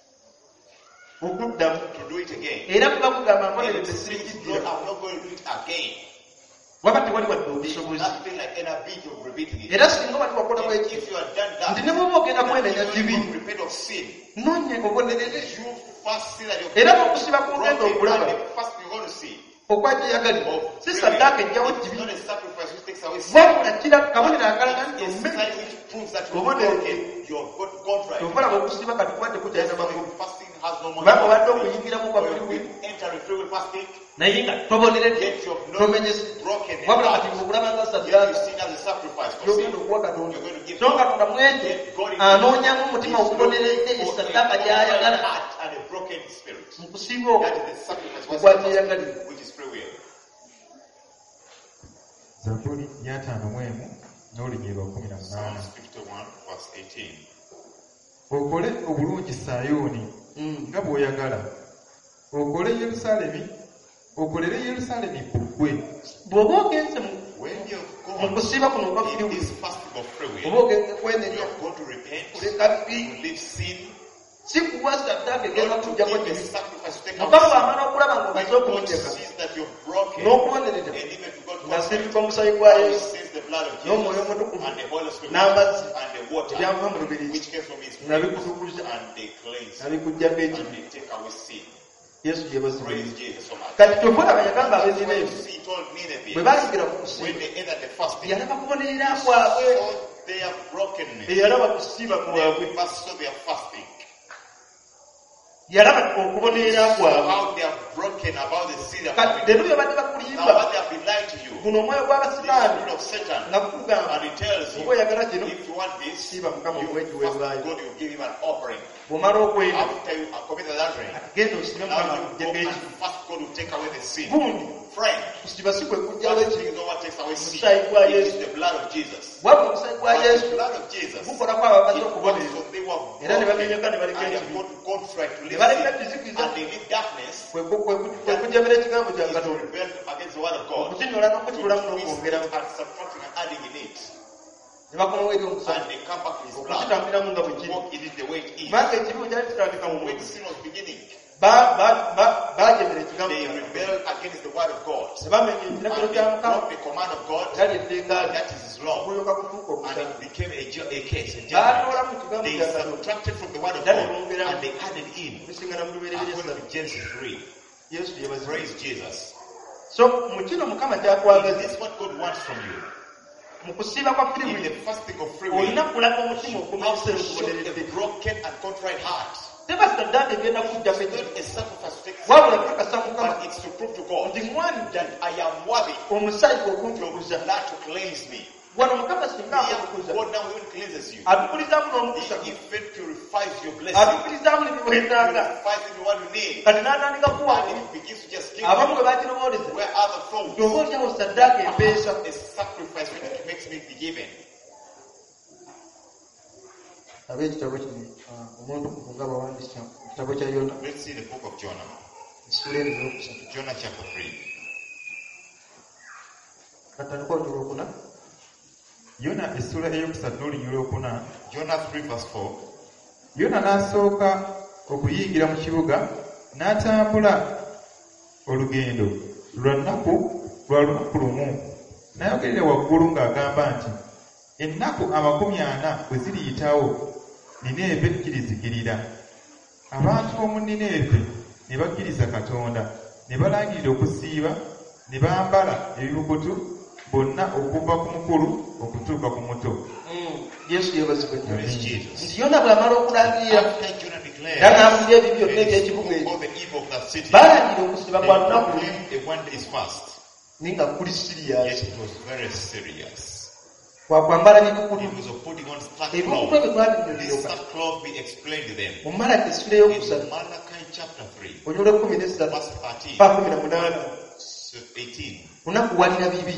to do it again. And says, Lord, I'm not going to do it again. There's nothing like an ability of repeating it. And if you have done that, and you repent of sin, you first see that you're broken, and the first you're going to see. It's not a sacrifice which takes away sin. It's a sign which proves that you're broken. You've got contract. Fasting has no money. When you enter a free will fasting, yet you have not broken it out. Yet you see it as a sacrifice for sin. You're going to give it. Yet God is looking for a heart and a broken spirit. That is the sacrifice which is free will. Zaburi y'ataano mu emu n'olunyiriro kumi na munaana. Psalms fifty-one verse eighteen. Okole obulungi Sayuuni nga bw'oyagala. Okole Yerusaalemi, okolere Yerusaalemi bbugwe. Bw'oba ogenze mu kusiiba kuno okwa In firiwe, this fasting of free will, oba ogenze you kwenenya are going to repent, kuleka to bibi, leave sin, si kuwa saddaaka egenda not to kujjako give a kibi. sacrifice to take Mukama away sin. bw'amala okulaba ng'omaze When God okumenyeka sees that you're broken, n'okubonerera and even to God ng'asirika omusaayi gwa He Yesu sees the blood of n'omwoyo Jesus omutukuvu and the Holy Spirit n'amazzi and the water ebyava mu lubirizi which came from His nga prayer, bikutukuza and they cleanse nga bikuggyako and ekibi. they take away sin. Yesu gye Praise bazibiriza. Jesus so much. Kati kyova olaba yagamba ab'e When you Nineeve see, He told Nineveh, bwe bayigira ku when kusiiba, they entered the fasting, yalaba kubonerera kwabwe, saw their brokenness. eyalaba kusiiba kwabwe, They first saw their fasting. yalaba okubonerera kwabwe. How they are broken about the sin they are Kati committing. leero bye badde Now bakulimba, what they have been lying to you, guno omwoyo the gw'abasiraani spirit of Satan, nga gukugamba and he tells you, oba oyagala kino if you want this, siiba Mukama you okuwa first ekiweebwayo. God will give him an offering. Bw'omala okwenda After you have committed adultery, genda osibe Mukama now you go akuggyako and ekibi. first God will take away the sin. Gundi Friend, kusiba si kwe kuggyawo fasting ekibi, is not what takes away sin. Omusaayi gwa It is Yesu. the blood of Jesus. wabula omusaayi gwa But the Yesu blood of Jesus, gukolako abamaze it works okubonereza, so they were era ne broken, bamenyeka ne and baleka they have ekibi, gone to contract to ne live baleka sin, kizikiza, and they live darkness, kwe ku- kwe ku- kwe kujemera ekigambo kya is to Katonda, rebel against the word of God, okukinyola to n'okukitulamu twist it n'okwongeramu, and subtracting and adding in it, ne bakomawo eri omusaayi and they come back to His blood, okukitambuliramu nga bwe to kiri. walk in it the way it is. Kubanga ekibi bwe kyali kitandika mu When muntu, sin was beginning, ba- ba- ba- baajemera ekigambo they kya Katonda, rebelled against the word of God, ne bamenya ekiragiro and they kya Mukama, broke the command of God, era ly'etteeka and lye, that is His law, okulyoka kutuuka and okusaba. it became a, ju- a case, a Baatoola judgment. mu kigambo They kya Katonda, subtracted from the word of era God, ne bongeramu and they added in, okusingana mu lubereberye according essatu. to Genesis three. Yesu yeebazibwe. Praise Jesus. So mu kino Mukama Is kyakwagaza, this what God wants from you? mu kusiiba kwa In firiwiri the fasting of free will, olina kulaga omutima you ogumenyese have to show oguboneredde. a broken and contrite heart. Teba saddaaka egenda kujjako It's ekibi, not a sacrifice to take wabula sin, kakasa Mukama but it's to prove to God nti mwani that I am worthy omusaayi your okuntukuza. blood to cleanse me. Wano Mukama singa Here, akutukuza, God now even cleanses you. atukulizaamu n'omukusa, He even purifies your blessing. atukulizaamu ne biweetaaga, Purifies everyone you need. kati n'atandika kuwa And it begins to just give abamu you bwe bakirobooleza, where other thoughts nti oba olyawo saddaaka empeesa. a sacrifice which makes me be given. Ab'ekitabo kino omuntu nga bawandiisa mu kitabo kya Yona, Let's see the book of Jonah. essula eno eyokusatu, Jonah chapter three. katandika olwokuna. Yona essula eyokusatu n'olunyiriro olwokuna. Jonah three verse four. Yona n'asooka okuyingira mu kibuga n'atambula olugendo lwa nnaku lwa lunaku lumu, n'ayogerera waggulu ng'agamba nti, ennaku amakumi ana bwe ziriyitawo Nineeve kirizikirira. Abantu b'omu Nineeve ne bakkiriza Katonda, ne balangirira okusiiba, ne bambala ebibukutu bonna okuva ku mukulu okutuuka ku muto. Yesu yebazibwe nti Yona bw'amala okulangirira era n'abuulira ebyo byonna eby'ekibuga ekyo, baalangira okusiiba kwa lunaku naye nga kuli siriyasi. Kwakwambala n'ebibukutu ebibukutu ebyo twabinnyonnyoka mu Malaki essula ey'okusatu onyolwa ekkumi n'essatu pa kumi na munaana kunakuwalira bibi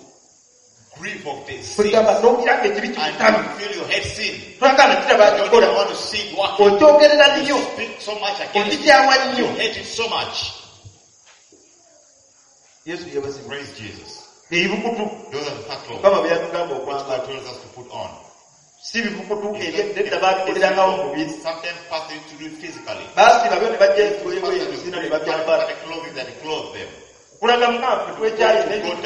kuligamba n'owulira ng'ekibi kikutama twagamba kiraba kikola okyogerera nnyo okikyawa nnyo. Yesu yebazibwa ebibukutu Mukama bye yatugamba okwambala si bibukutu ebyedda babikolerangawo mubiri baasiba byo ne bajja engoye ebizina ne babyambala kulaga Mukama ffe twekyayi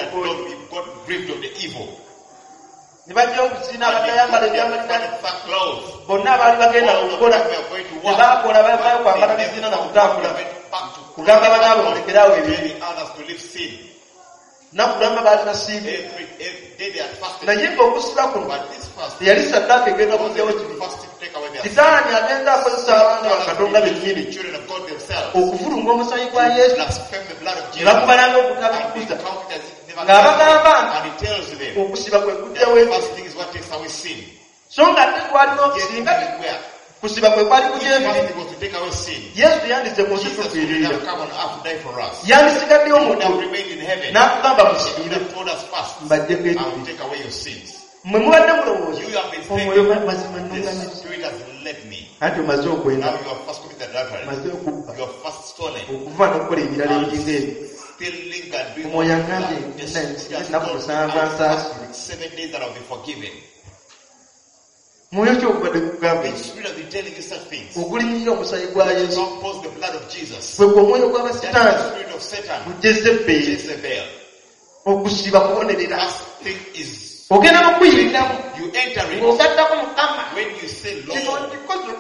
ne bajja obuzina abatayambala ebyambaliddala bonna abaali bagenda okukola ne bakola bayo kwambala bizina na kutambula kugamba banaabo mulekerawo ebibi nakugamba baali basiibe naye ng'okusiba kuno teyali saddaaka egenda kujjawo kibi. Sitaani agenda akozesa abaana ba Katonda bennyini okuvulunga omusaayi gwa Yesu ne bakubalanga okutabikuza ng'abagamba nti okusiba kwe kujjawo ebibi, so nga ate kwalina okusinga kusiba kwe kwali kujeebi. Yesu yandize mu nsi tufiirira, yandisigaddeyo mu ggulu n'akugamba musiibire mbajjeko ekibi. Mmwe mubadde mulowooza omwoyo mazima nnungamiriza anti omaze okwenda, omaze okubba, okuva n'okukola ebirala ebinga ebyo. Omwoyo agambye ennaku musanvu ansaasire. Mwoyo ki okubadde kugamba ogulimirira omusaayi gwa Yesu gwe gwe omwoyo gw'abasitaani mu Jezebbeeri okusiba kubonerera ogenda n'okuyiriramu ng'ogattako Mukama kino nkikoze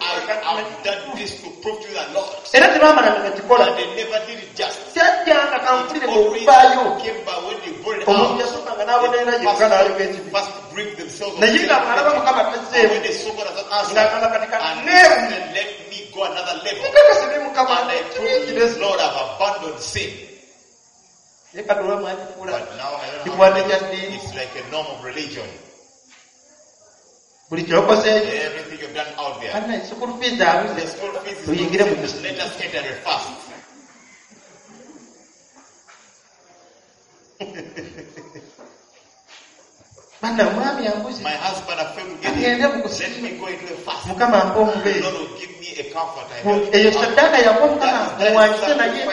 era tebamala nga kikola kyajjanga kampulire ng'okuvaayo omuntu yasookanga n'abonerera yekka n'aleka ekibi naye nga bw'alaba Mukama tazzeemu ng'agamba kati kaneeru mukakasebe Mukama naye Katonda mwakifuula kikwate kya ddiini buli kyokozeeyo ana esukulu fiizi abuze tuyingire mu bana omwami ambuze agende mukusiima Mukama ampa omubeezi eyo saddaaka yakwa Mukama muwanyise naye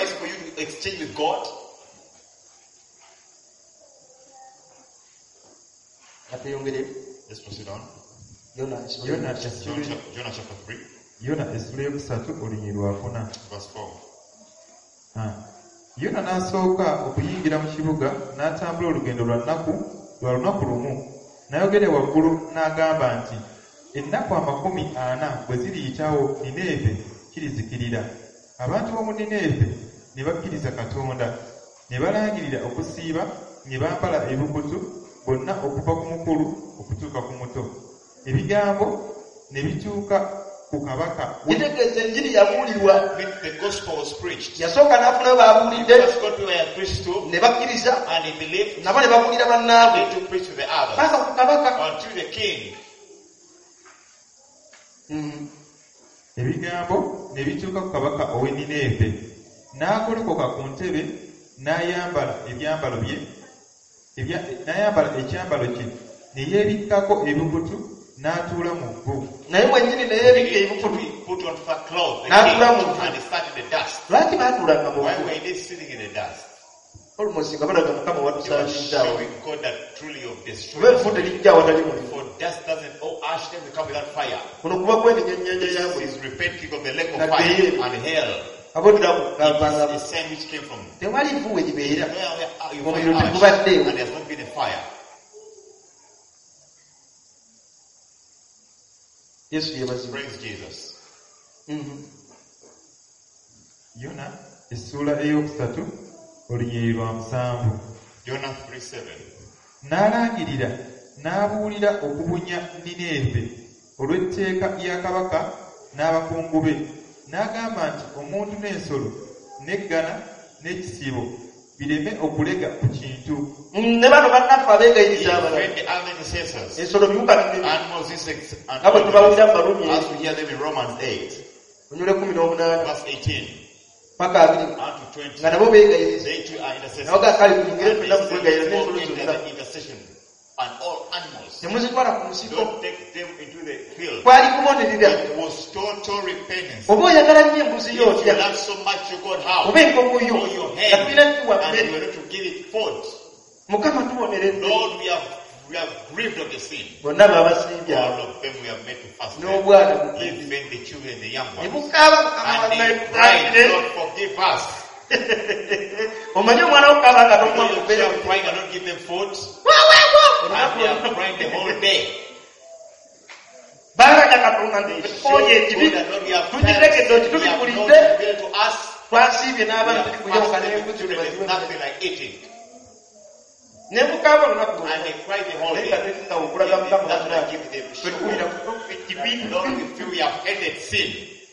ateyongere. Let's proceed on. Yona Jonah chapter three. Yona essula yokusatu olunyiri lwakuna. Verse four. Ah. Yona n'asooka okuyingira mu kibuga n'atambula olugendo lwa nnaku lwa lunaku lumu n'ayogera waggulu n'agamba nti ennaku amakumi ana bwe ziriyitawo Nineeve kirizikirira. Abantu b'omu Nineeve ne bakkiriza Katonda ne balangirira okusiiba ne bambala ebibukutu bonna okuva ku mukulu okutuuka ku muto. Ebigambo ne bituuka ku kabaka. Kitegeeza enjiri yabuulirwa, the gospel was preached. Yasooka n'afunayo baabuulidde ne bakkiriza nabo ne babuulira bannaabwe paka ku kabaka. Ebigambo ne bituuka ku kabaka ow'e Nineeve, n'agolokoka ku ntebe n'ayambala ebyambalo bye n'ayambala ekyambalo kye ne yeebikkako ebibukutu n'atuula mu vvu. Naye mwennyini ne yeebikka ebibukutu n'atuula mu vvu. Lwaki baatuulanga mu vvu? Olumosi nga balaga Mukama watusaanyizaawo kuba evvu terijja awatali muliro. Kuno kuba kwenenya ennyanja yabwe naddeyo aboddamu gavanga tewali vvu we gibeera omuliro tegubaddeewo. Yesu yebazibu. Praise Jesus. Mhm. Yona essula eyokusatu olunyiriri lwa musanvu. Jonah three seven. N'alangirira n'abuulira okubunya Nineeve olw'etteeka lya kabaka n'abakungu be, n'agamba nti omuntu n'ensolo n'eggana n'ekisibo bireme okulega ku kintu. Ne bano bannaffe abeegayiriza abalala. Even the other intercessors, Ensolo biwuka bibiri. animals, insects, and Abo tubawulira mu Barumi as we hear them in Romans eight, onyole kumi n'omunaana verse eighteen paka abiri unto twenty. nga nabo beegayiriza. They too are intercessors. Nawo gakale tuyingire And ffenna mu they kwegayira say, n'ensolo "Walk into zonna. the intercession and all animals. Temuzitwala ku nsiko. Don't take them into the field." Kwali kubonerera. It was total repentance. Oba oyagala nnyo embuzi yo If you otya. love so much your God, how? Oba enkoko yo. Or your Nga hand, tulina tuwa and you mmere. are not to give it food. Mukama tuboneredde. Lord, we have we have grieved of the sin. Bonna babasimbye All abo. of them we have made to fast. N'obwana bubiri. Even the children, the young Ne ones. bukaaba Mukama And they waffe cried, tutangire. Lord, forgive us. Omanyi omwana wo kaaba nga You tomuwa know, your mubeera child crying and not give them food. Olunaku And they are lwonna. crying the whole day. Baalaga Katonda nti They tukoye show ekibi God that Lord, we have tukitegedde parents, we have no tukikulize revealed to us. twasiibye We n'abaana have tukuyoka fasted the n'embuzi children, there's nebaziwe nothing like eating. ne bukaaba olunaku And lwonna they cried the whole naye day. nga tetutawo okulaga Mukama That's why I waffe give them ffe tuwulira ekibi Lord, we feel we have ended sin.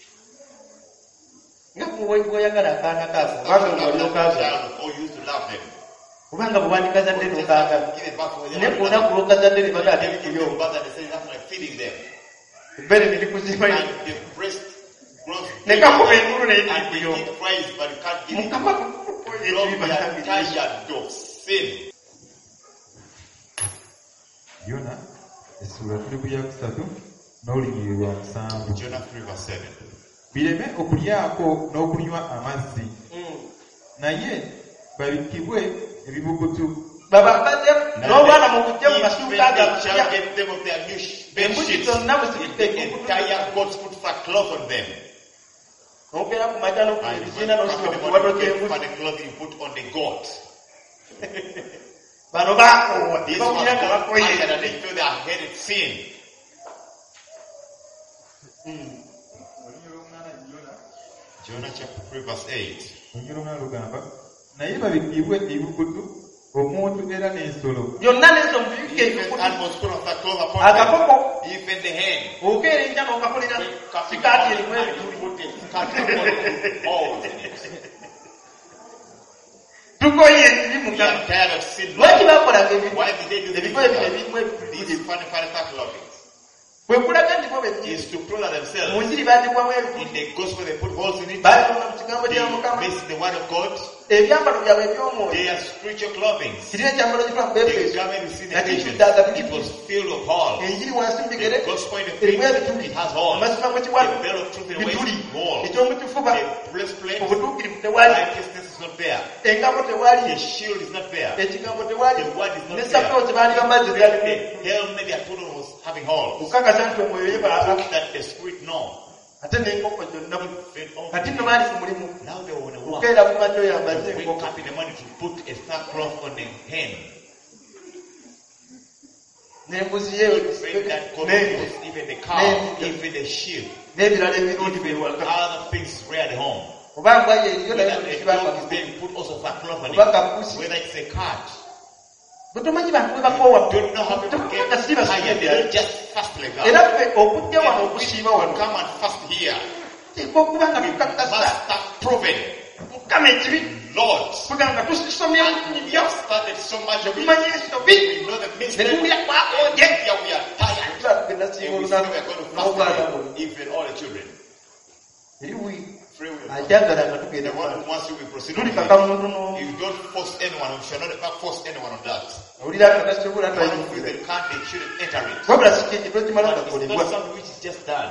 nga bw'oyagala akaana kaako How kubanga you ng'oli love that okaagala child or used to love them. kubanga bwe wandikazadde Just n'okaagala give it back for them. naye ku lunaku lw'okazadde ne baga ate They give them kuyo back and they say nothing like feeding them. ebbere ne likuzimba And the breast grows ne big. kakuba endulu naye And they kuyo give praise, but you can't give it. Mukama tukukoye Lord, ekibi we are bakangiriza tired of sin. Yona essula tuli ku yakusatu n'olunyiriri lwa musanvu. Jonah three verse seven. Bireme okulyako n'okunywa amazzi, naye babikkibwe ebibugutu. babakaze n'obwana mu bujje mu Even masuuka the agapya child get them of their new bed embuzi sheets. zonna bwe zifite The entire God's put sackcloth on them. n'okeera ku majja n'okula And ebiziina when n'osula you ku kiwato get ky'embuzi for the cloth you put on the goat. bano baakoowa This bawulira was nga God bakoye answered and they feel they have headed sin. Jonah chapter three verse eight. Olunyiriri olumala lugamba, naye babikkibwe ebibugutu omuntu era n'ensolo. byonna n'enso mubibike Even animals put on sackcloth upon akakoko them. Even the hen. okeera enkya n'okakolera sikaati erimu ebituli Put the scarf on all in it. tukoye ekibi We Mukama are tired of sin. lwaki Lord. bakolanga Why did they do this? ebiko ebyo ebirimu ebituli These funny, funny sackclothing bwe kulaga nti bo bennyini is to clothe mu themselves. njiri baandikwamu ebituli In the gospel they put holes in it. baabirona mu kigambo They kya Mukama miss the word of God. ebyambalo byabwe eby'omwoyo They are spiritual clothing. kirina ekyambalo kitwa mu The Efeso garment we see in nga Ephesians, kijjudde it agapiki was filled with holes. enjiri wansi mu bigere The gospel in the erimu feet, ebituli it has holes. amazima mu The kiwato belt of truth in the waist, bituli holes. eky'omu kifuba The breastplate, obutuukirivu tewali righteousness is not there. engabo tewali The shield is not there. ekigambo tewali The word is not ne there. sapoti baali bamazzi The zalimu helmet they are told was having holes. okukakasa nti omwoyo yebaaba That the spirit no. ate n'enkoko zonna Even all- kati nno baali ku mulimu Now they want to work. okeera ku maddo yambaze Wake enkoko up in the morning to put a sackcloth on the hen. n'embuzi ye Even that God n'ente was, even the cow, N'ente. even the sheep, n'ebirala ebirungi even bewaka other things reared at home. oba mbwaye eriyo naye Whether the tekibanga dog is being put also sackcloth on oba it. kapusi Whether it's a cat. bwe tomanyi bantu bwe bakoowa Don't know how people Temukaka get si tired. basibe They don't just fast like era that. ffe okujja wano okusiiba wano Come and fast here. teeka okuba nga We tukakasa must start proving. mukama ekibi Lord, kugira nga tusomye we nnyo have started so much of it. tumanyi ensobi We know the ne mistake. tuwulira twakoonye Yeah, we are tired. tugenda singa And we say olunaku we are going to n'obwana fast buno away, even all the children. eri wi Free will. ajagala nga tugenda The one who wants you will proceed on tuli it. kaka muntu n'omu If you don't force anyone, we shall not force anyone on that. owulira kakasobula One who twayingira they can't, they shouldn't enter it. wabula sikeki twekimala But it's gakolebwa not something which is just done.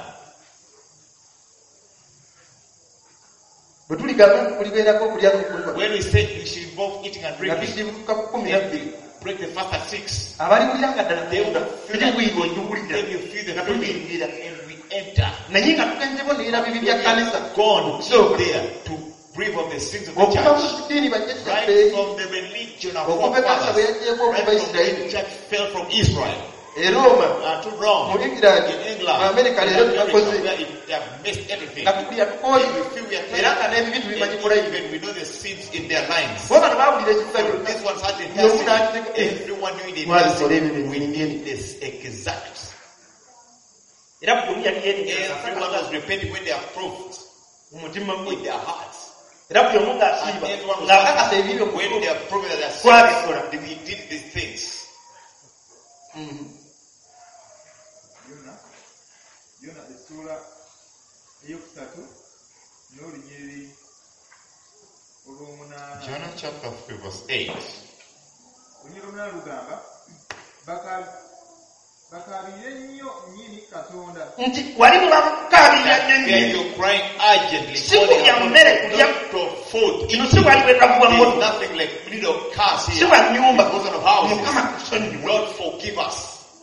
bwe tuligamba kulibeerako okulya n'okunywa When we say we should involve eating and nga drinking, tusibuka ku kumi na bbiri break the fast at six. abaliwulira nga ddala They will tunda feel tuli that bwiri ojuwulira then you feel the nga feeling tuyingira and we enter. naye nga tugenzebo neera bibi bya kanisa Gone So- there to breathe of the sins of the okuva mu church. sidiini bajjajjaffe Right eri from the religion of okuva ekanisa bwe forefathers. yagyeko okuva Right from isirayiri the church fell from Israel. e Roma uh, to Rome, mu England, in England, mu America in leero America, tunakoze where it, they have missed everything. nga tukuli yatukoye We feel we are era nga n'ebibitu bimanyi bulai even we know the seeds in their lines. bo bano baawulira ekibuga So kyonna this one's had the Yomu testing. n'ateka Everyone knew the mwabikola testing. ebyo We binnyini need this exact. era buli yali yeetegereza Everyone was repenting when they are proved mu mutima gwe in their hearts. era buli omu And ng'asiiba everyone was ng'akakasa ebibyo when they are proving that they are Twabikola. serious, we did these things. Yona Yona essula eyokusatu n'olunyiriri olw'omunaana. Jonah chapter three verse eight. Olunyiriri olw'omunaana lugamba bakaabirire nnyo nnyini Katonda. nti wali mubamukaabirira nnyo Where nnyo you're crying urgently, Si kulya calling mmere, upon kulya- not for food. kino si wali bwetavuga There's moto nothing like little cars si here. bwa nnyumba Because of houses. mukama tusonyiwe Lord, forgive us.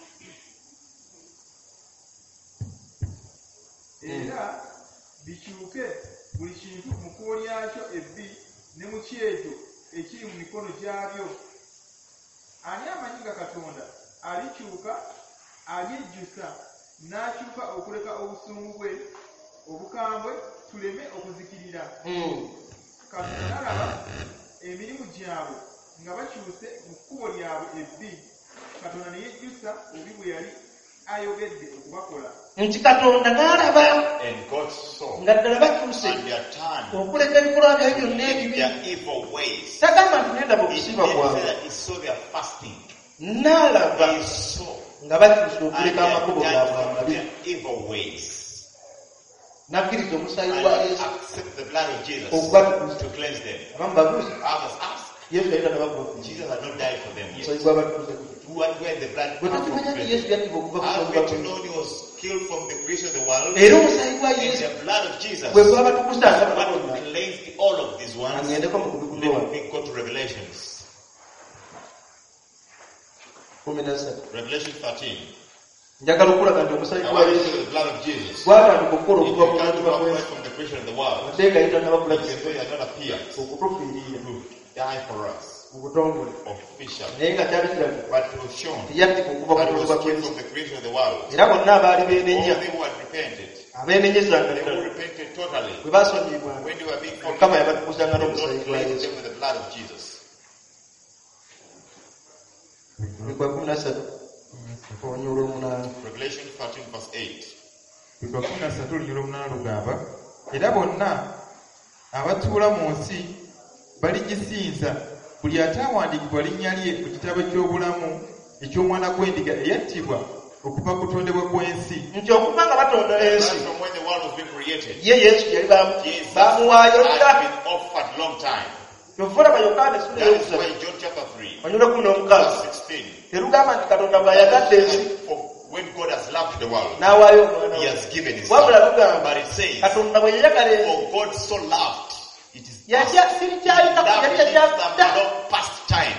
Era bikyuke buli kintu mu kkubo lyakyo ebbi ne mu kyejo ekiri mu mikono gyabyo. Ani amanyi nga Katonda alikyuka alyejjusa n'akyuka okuleka obusungu bwe obukambwe tuleme okuzikirira. Katonda n'alaba emirimu gyabwe nga bakyuse mu kkubo lyabwe ebbi. Katonda ne yejjusa obubi bwe yali ayogedde okubakola. nti Katonda n'alaba And God saw nga ddala bakyuse and they are turned okuleka ebikolwa byayo byonna ebibi their evil ways. tagama nti nedaba He okusiiba didn't say kwabwe that he saw their fasting. n'alaba He saw nga bakyuse and okuleka they amakubo are gaabwe turned from amabi their evil ways. n'akkiriza omusaayi And gwa they Yesu accept the blood of Jesus okubatukuza to cleanse them. abamu babuuza Others ask, Yesu yalina nabakuba Jesus had not died for them yet. omusaayi gw'abatukuza Where where the blood bwe come from? tukimanya nti Yesu yattiba okuva ku How kusooka we to kwe know he was killed from the creation of the world? era omusaayi gwa And Yesu the blood of Jesus bwe gwabatukuza nga what bonna cleansed all of these ones. agendeko mu kubikuza Let wano me go to Revelations. kumi na ssatu Revelation thirteen. njagala okulaga nti omusaayi I gwa want to Yesu show you the blood of Jesus. gwatandika okukola It okuva ku began to mutima operate gw'ensi from the creation of the world. ate nga yita Even nabakulagisa though he had not appeared okutufiirira to die for us mu butongole officially, naye nga kyali kirabika but it was shown teyattika okuva ku that it mutima was killed gw'ensi from the creation of the world. era bonna abaali All beenenya they who had repented, abeenenyezanga they who ddala repented totally, bwe baasonyiyibwanga when they were being mukama forgiven, yabatukuzanga the n'omusaayi Lord gwa cleansed Yesu them with the blood of Jesus. bikwa kumi na ssatu olunya olw'omunaana Revelation thirteen verse eight. Bikwa kumi na ssatu olunyira omunaana lugamba era bonna abatuula mu nsi baligisinza buli ataawandiikibwa linnya lye mu kitabo ky'obulamu eky'omwana gw'endiga eyattibwa okuva ku kutondebwa kw'ensi. nti okuva nga batonda ensi Right from when the world was being created, ye Yesu yali bamu- Jesus bamuwaayo had dda been offered long time. kyovulaba Yokaana essula That is eyokusatu why John chapter three, onyula kumi n'omukaaga verse sixteen, terugamba nti Katonda bw'ayagadde ensi for when God has loved the world, n'awaayo omwana he we has given his wabula son. lugamba But it says, Katonda bwe yayagala ensi for God so loved, it is yajja past. sirikyayita That yali means yajja some dda long past time.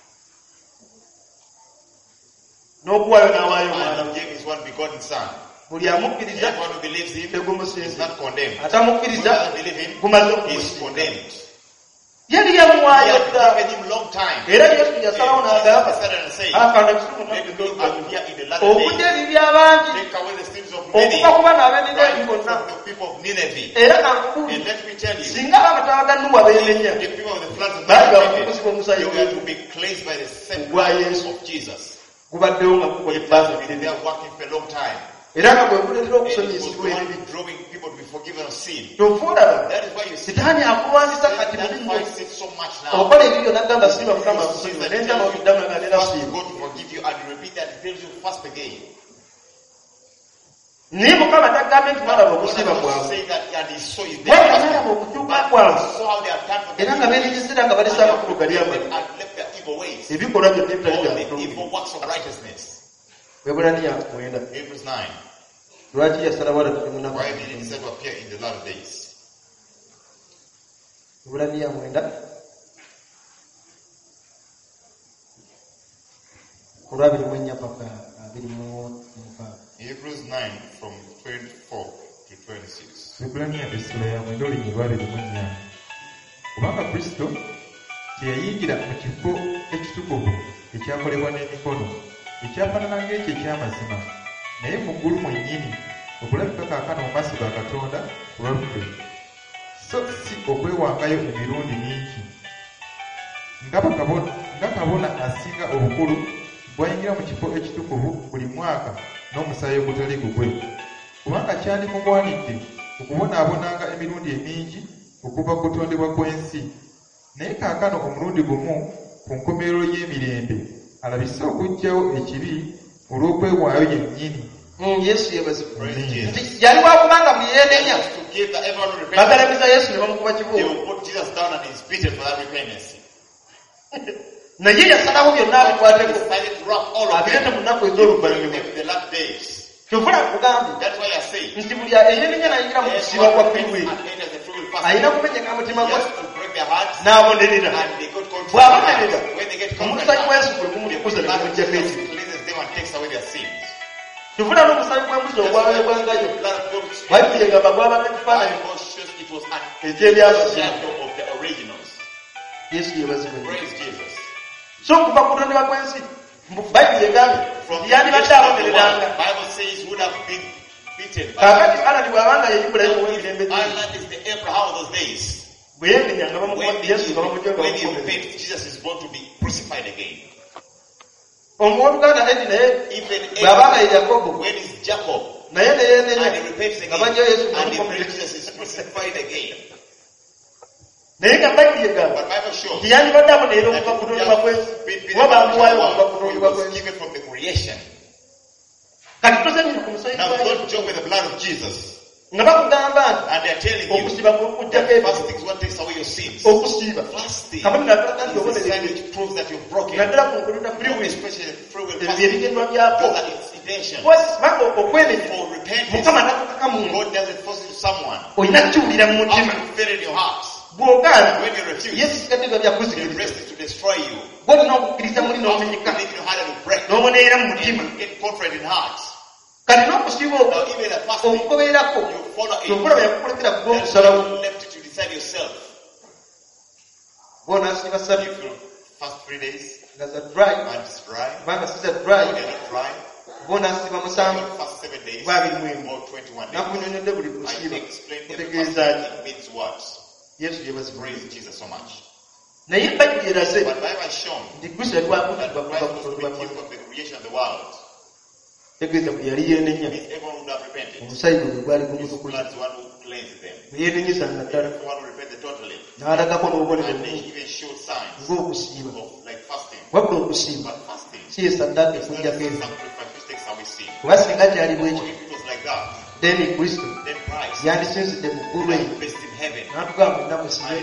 n'okuwaayo n'awaayo omwana And we he gave his one begotten son. buli amukkiriza Everyone who believes him is tegumusinza not condemned. atamukkiriza Whoever doesn't believe him gumaze is okumusinza condemned. yali He yamuwaayo has dda given him long time. era Yesu yasalawo And n'agamba Jesus decided and said, akanda kisumu let me appear in the latter okudde days, ebibi abangi take away the sins of many, okuva ku bana ab'enenya right ebi from bonna the people of Nineveh. era nankulu And let me tell you, singa abataba ga Nuwa beenenya the people of the floods of baali Nineveh, bakukusibwa omusaayi they were to be cleansed by the same Ogwa blood Yesu. of Jesus. gubaddewo nga kukola It ebbanga has been ddene there working for a long time. era nga bwe kuleetera And it was the okusonyiyisibwa one ebibi drawing people to be forgiven of sin. tofuulaba That is why you see sitaani akulwanyisa kati that mubi nnyo fights it so much now. okola ebibyo naggamba siima mukama Says akusonyiwa that nentama tells you okiddamu naga nera first siima God to forgive you and you repeat that, it tells you first again. naye mukama tagambe nti mwalaba God okusiiba has kwabwe say that and he saw his wabula nalaba okukyuka kwabwe saw how they have done for era nga beenenyesera nga balesa amakulu gali amabi and left their evil ways. ebikolwa byonna ebitali All bya the butuukirivu evil works of righteousness. Weebulaniya mwenda Hebrews nine. lwaki yasala wala tuli munaku Why did he decide to appear in the latter days? Weebulaniya mwenda ku lwabiri mu ennya paka abiri mu mukaaga Hebrews nine from twenty-four to twenty-six. Ebbulaniya essula ya mwenda olunyiri lwabiri mu ennya. Kubanga Kristo teyayingira mu kifo ekitukuvu ekyakolebwa n'emikono, ekyafaanana ng'ekyo eky'amazima naye mu ggulu mwennyini okulabika kaakano mu maaso ga Katonda kulwadde so si okwewangayo emirundi mingi nga kabona asinga obukulu bw'ayingira mu kifo ekitukuvu buli mwaka n'omusaayi ogutali gugwe kubanga kyandimugwanidde okubonaabonanga emirundi emingi okuva ku kutondebwa kw'ensi naye kaakano omulundi gumu ku nkomerero y'emirembe alabise okuggyawo ekibi olw'okwewaayo yennyini. Yesu yebazibwa nti yali wakubanga buli yeedenya bagalamiza Yesu ne bamukuba kibuulo naye yasalawo byonna abikwateko abirete mu nnaku ez'oluvannyuma kyovula kugambye nti buli eyeedenya nayingira mu kusiiba kwa Kristo ayina kumenyeka mutima gwe n'abonerera bw'abonerera omusaayi gwa Yesu gwe gumutukuza ne gumuggyako ekibi tuvuna n'omusaayi gw'embuzi ogwawebwangayo bayibuli egamba gwabanga ekifaananyi eky'ebyamazima. Yesu yebazibwe so okuva ku kutondebwa kw'ensi bayibuli egambye yandibadde abonereranga kaakati Alani bw'abanga ye Ibulayimu w'emirembe bwe yeemenyanga bamukuba Yesu nga bamugyenga omwoluganda edi naye bw'abanga ye Yakobo naye neyenenya nga bajja Yesu naye nga bayibuli egamba nti yandibadde abonerera okuva ku kutondebwa kw'ensi kuba bamuwaayo okuva ku kutondebwa kw'ensi. Kati tozanyira ku musaayi gwa Yesu nga bakugamba nti okusiiba kujjako ebyo okusiiba kaboni natulaga nti obonerera naddala ku nkolera ebyo ebigendwa byako kubanga okwenenya Mukama nakukaka muntu olina kukiwulira mu mutima bw'ogaana Yesu sigadde biba byakuzikiriza gw'olina okukkiriza muli n'omenyeka n'obonerera mu mutima kati n'okusiiba okugobererako kyokula bwe yakukolekera kuba okusalawo bw'onaasiiba sabbiiti nga za dry kubanga si za dry bw'onaasiiba musanvu bw'abiri mu emu nakunyonyodde buli kusiiba kutegeeza ki Yesu yebazibwa naye bayibuli eraze nti Kristo yali wakutibwa kuva ku kutondebwa kw'ensi tegeeza bwe yali yeenenya omusaayi gwe gwali gumutukuza yeenenyezanga ddala n'alagako n'obubonero ng'okusiiba wabula okusiiba si ye saddaaka ekujjako ezo kuba singa kyali bwekyo then Kristo yandisinzidde mu ggulu eyo n'atugamba mwenna musiibe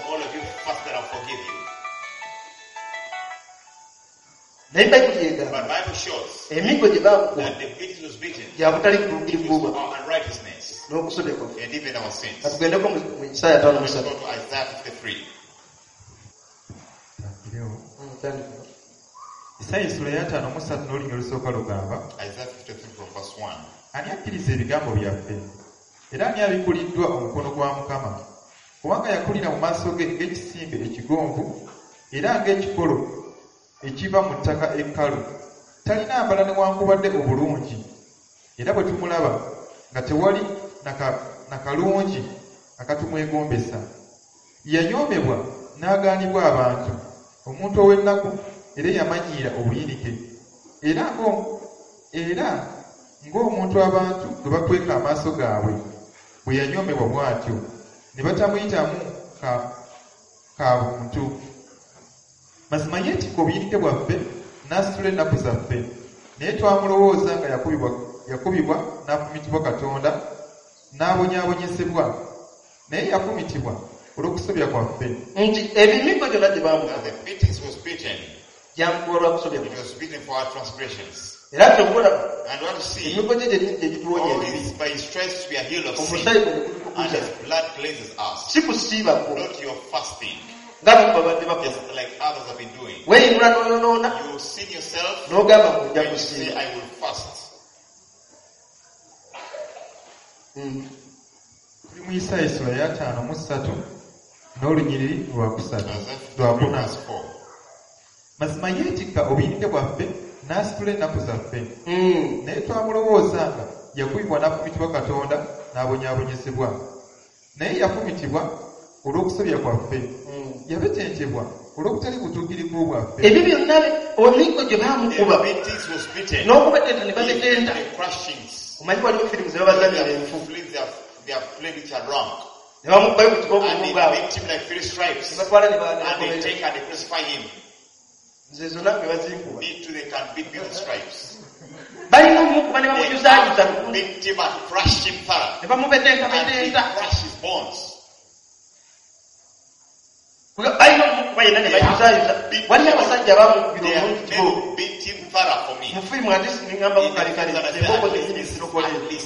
naye bayibuli egamba emigo gye baakuba gyabutali kutuukirivu n'okusodekwa katugendeko mu Isaaya ttaano mu ssatu. Isaaya essula ya ttaano mu ssatu n'olunya olusooka lugamba ani akkiriza ebigambo byaffe era ani abikuliddwa omukono gwa Mukama kubanga yakulira mu maaso ge ng'ekisimbe ekigonvu era ng'ekikolo ekiva mu ttaka ekkalu talina mbala newankubadde obulungi era bwe tumulaba nga tewali nakalungi akatumwegombesa yanyoomebwa n'agaanibwa abantu omuntu ow'ennaku era yamanyiira obuyinike era era ng'omuntu abantu gwe bakweka amaaso gaabwe bwe yanyoomebwa bw'atyo ne batamuyitamu ka buntu. Mazima yeetikka obuyinike bwaffe n'asitula ennaku zaffe naye twamulowooza nga yakubibwa n'afumitibwa Katonda n'abonyaabonyesebwa naye yafumitibwa olw'okusobya kwaffe. Nti ebimigo gyonna gye baamukuba gyamukuba lwa kusobya era ky'okulaba emigo gye gye gituwonya omusaayi gwe gutukuza si kusiibako nga babadde bakola weeyinula n'oyonoona n'ogamba ng'ojja kusiiba. Tuli mu Isaaya essula ya ttaano mu ssatu n'olunyiriri lwa kusatu lwa kuna. Mazima yeetikka obuyinike bwaffe n'asitula ennaku zaffe. Naye twamulowoozanga yakubibwa n'afumitibwa Katonda n'abonyaabonyezebwa. Naye yafumitibwa olw'okusobya kwaffe. Yabetentebwa olw'okutali butuukirivu bwaffe. Ebyo byonna omiko gye baamukuba n'okubetenta ne babetenta. Omanyi waliwo firimu ze babazanira enfu. Ne bamukbayo ku kiboko bwabwe. Ne batwala ne baagala. Nze zonna be bazinkuba. Balina omukuba ne bamuyuzaayiza. Ne bamubetenta betenta. Balina omukuba yenna ne bayuzaayiza. Waliyo abasajja baamukubira omulundi kibo. Mu firimu ate singamba ku kale kale enkoko zenyini zirokole.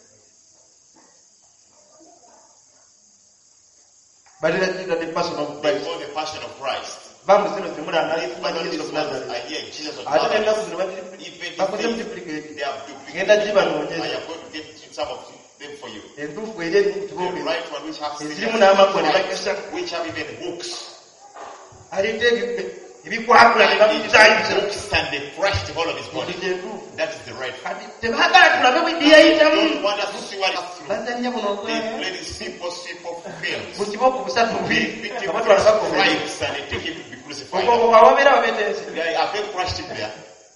But it is the passion of Christ. Before the passion of Christ. Vamos zino zimura na Jesus of Nazareth. I hear Jesus of Nazareth. Even They have duplicated. They have Ngenda jiba no I am going to get some of them for you. Entufu ere The right one which have Ezirimu n'amaggwa bakisa which have even hooks. Alite ebikwakula ne bamuyuzaayiza. Hooks and they crushed the whole of his body. That is the right one. Tebaagala tulabe bwe yayitamu. Don't want us to see what is through. Bazannya buno. They play the simple, simple fields. Mu kiboko busatu bubiri. Beat him with stripes and they take him to be crucified. Okwo awabeera babetensi. They have been crushed him there.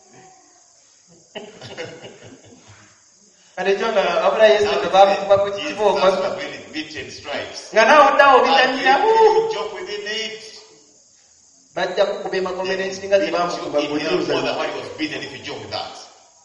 Kale kyonga abula Yesu tebamukuba ku kiboko. Jesus has been beaten stripes. Nga nawo ddawo bitanyira. You joke within it. Bajja kukuba emakomera ensinga ze bamukuba gojuza. For the one he was beaten if you joke with that.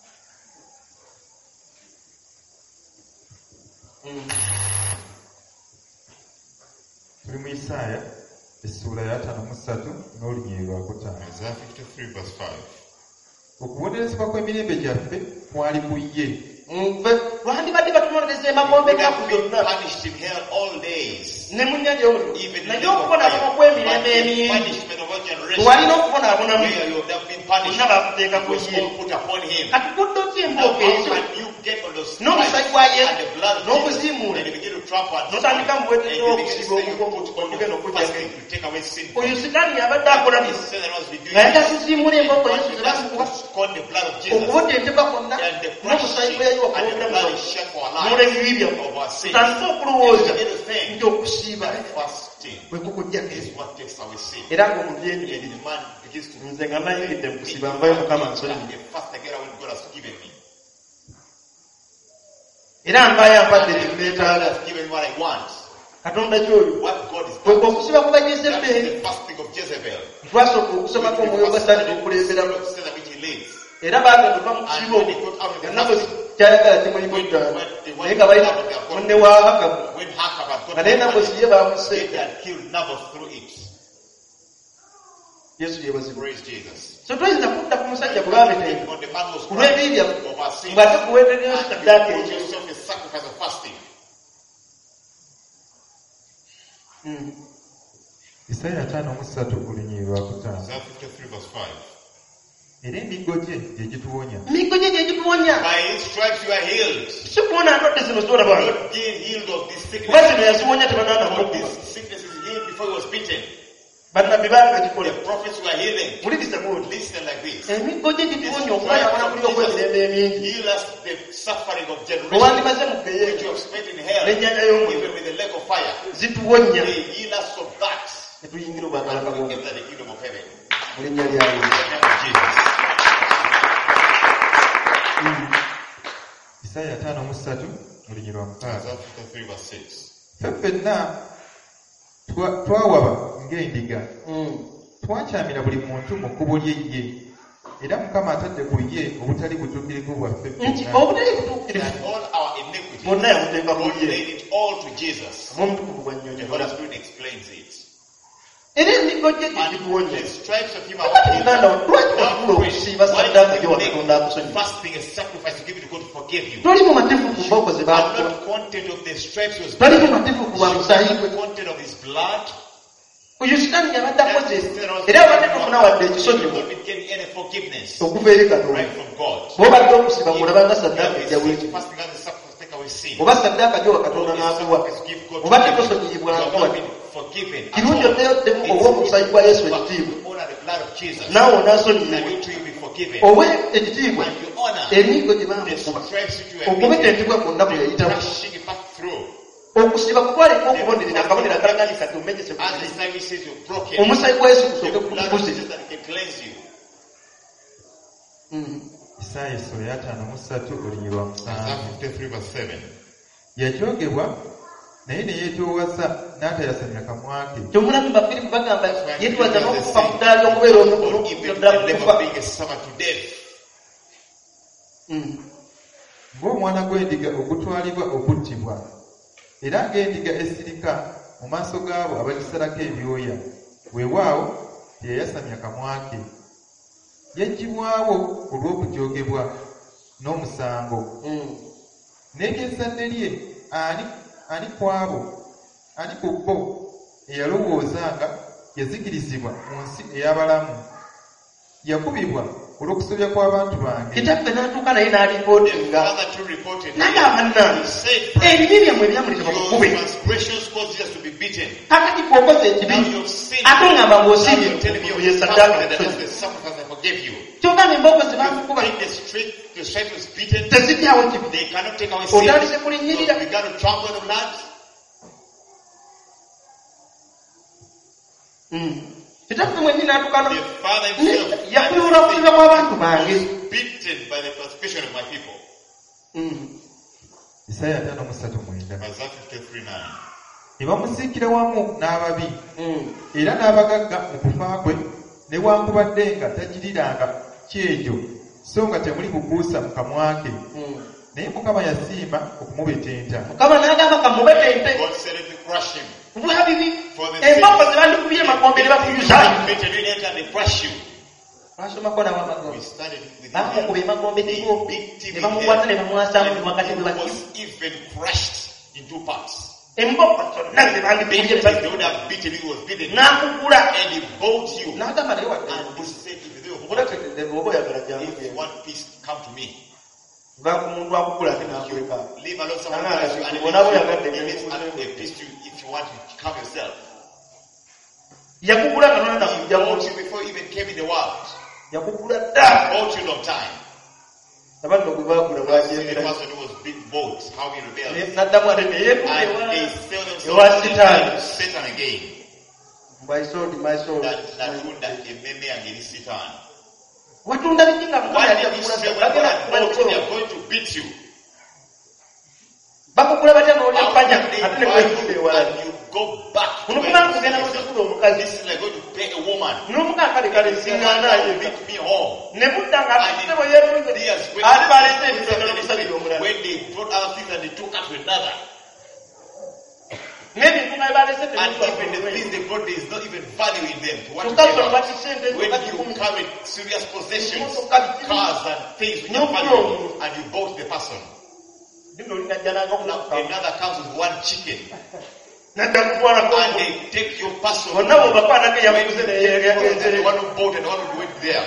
Tuli mu Isaaya essuula ya ttaano mu ssatu n'olunyiriri lwa kutaano. Isaiah fifty-three verse five. Okubonerezebwa kw'emirembe gyaffe kwali ku ye. Lwandibadde batunoonyeza emagombe ennaku zonna. Punished in hell all days. Ne mu nnyanja y'omuliro. Naye okubonaabona kw'emirembe emingi. Tewalina okubonaabonamu. Bonna baakuteeka ku ye. Kati kudde otya embooko ezo n'omusaayi gwa Yesu n'okuziimuula n'otandika mu bweteewo okusiba okugenda okujjako. Oyo Sitaani yabadde akola bino. Naye gasiziimuula embooko Yesu ze bamukuba. Okubotentebwa kwonna n'omusaayi gwe yayiwa okuboogera n'olw'ebibi byaffe. Tutandike okulowooza nti okusiiba bwe kukujjako. Era ng'omugyenyeri nze nga nnayingidde mu kusiiba nvayo Mukama nsonyiye. Era nvayo ampadde kye neetaaga. Katonda ky'oyo kwe okusiba ku Bajezebeli. Twasooka okusomako omwoyo gwa Sataani n'okulemberamu. Era baagenda okuva mu kizibu ennaku kyayagala kimulimu ttaano. Naye nga balina munne wa Akabu. Nga naye Nabosi ye baamuse. Yesu yeebazibwa. So twayinza kudda ku musajja bwe baabetenga ku lw'ebibi byaffe ng'ate kuweerereyo saddaaka ekyo. Isaaya ttaano mu ssatu olunyiriri lwa kutaano. Era emiggo gye gye gituwonya. Emiggo gye gye gituwonya. By his stripes you are healed. Si kuwona ndwadde zino z'olaba. Not being healed of this sickness. Kuba zino yaziwonya tebanaana But this sickness is healed before he was beaten. Bannabbi baali bagikola. The prophets were healing. Muliriza bulungi. Listen like this. Emiggo gye gituwonya okulabona kuli okw'emirembe emingi. Heal us the suffering of generation. Owandimaze mu bbeeyi. Which you have spent in hell. N'ennyanja y'omuliro. Even with the lake of fire. Zituwonya. They heal us of that. Ne tuyingira obwakala Katonda. Enter the kingdom of heaven. Mu linnya lya Yesu. In the name of Jesus. Isaaya ttaano mu ssatu olunyiriri lwa mukaaga. Ffe ffenna twawaba ng'endiga. Twakyamira buli muntu mu kkubo lye ye. Era Mukama atadde ku ye obutali butuukirivu bwaffe ffenna. Obutali butuukirivu bonna yabuteeka ku ye. Omutukuvu bwa nnyonnyola. Era emiggo gye gye gituwonya. Lwaki wakula okusiiba saddaaka gye Katonda akusonyiwa? Toli mu mateefu ku mbooko ze baakuba. Toli mu mateefu ku bwa musaayi gwe. Oyo Sitaani yabadde akoze era abadde tofuna wadde ekisonyiwo okuva eri Katonda. Bw'obadde okusiba ng'olabanga saddaaka ejja bw'ekyo. Oba saddaaka gye wa Katonda n'akuwa. Obadde tosonyiyibwanga wadde. Kirungi oddeyoddemu olw'omusaayi gwa Yesu ekitiibwa. Naawe onaasonyiyibwa. forgiven, owe ekitiibwa and you honor eringo gye the baamukuba stripes which you have okubetentebwa kwonna bwe been, yayitamu crushing it back through. okusiba kutwaliko okubonerera akabonero akalaga nti kati omenyese As the services you're broken, omusaayi gwa yesu the gusooke blood of kukuze Jesus that can cleanse you. Isaaya essula ataano mu ssatu olunyiriri lwa musanvu. Isaiah fifty-three verse seven. Yajoogebwa naye ne yeetoowaza n'atayasamya kamwa ke. kyomulamu bafirimu bagamba yeetwaza n'okufa ku ddaala ly'okubeera omuddala kufa ng'omwana gw'endiga ogutwalibwa okuttibwa, era ng'endiga esirika mu maaso gaabo abagisalako ebyoya, weewaawo teyayasamya kamwa ke. Yaggyibwawo olw'okujoogebwa n'omusango. N'ery'ezzadde lye ani ani ku abo ani ku bo eyalowoozanga yazikirizibwa mu nsi ey'abalamu. Yakubibwa olw'okusobya kw'abantu bange. kitaffe n'atuuka naye n'alipootinga n'agamba nnange ebibi byammwe byamulekebwa mukube kakati bw'okoze ekibi ate ongamba ng'osiibye ye saddaaka kyogambye emboozi bamukuba tezijjawo kibi otandise kulinyirira kitaffe mwenni n'atuuka yakubibwa olw'okusobya kw'abantu bange. Isaaya ataano mu ssatu mwenda. Ne bamusiikira wamu n'ababi era n'abagagga mu kufa kwe, newankubadde nga tagiriranga kyejo so nga temuli bukuusa mu kamwa ke. Naye Mukama yasiima okumubetenta. Mukama n'agamba kamubetente bwabibi empapa ze bandikubye makombe ne bakuyuza basomako nawo amagombe bamukuba emagombe kibo ne bamukwata ne bamwasamu wakati bwe baki emboko zonna ze bandikubye n'akugula n'agamba naye wadde oba oyagala jangu va ku muntu akugula ate n'akweka bonabo yagadde yakugula nga nona nakujjamu yakugula dda abadde gwe baagula bwajembera n'addamu ate neyeewa sitaani my soul my soul watunda bikinga bakugula batya n'olya ppanya ate ne bwekunda ewala kuno kubanga kugenda nosasula omukazi n'omukazi kale kale nsiŋŋaanaayo ne mudda nga atute bwe yeefunze ate baleeta ebitono n'omusajja omulala n'ebintu nga balese another comes with one chicken and they take your person, the one who bought and one who went there.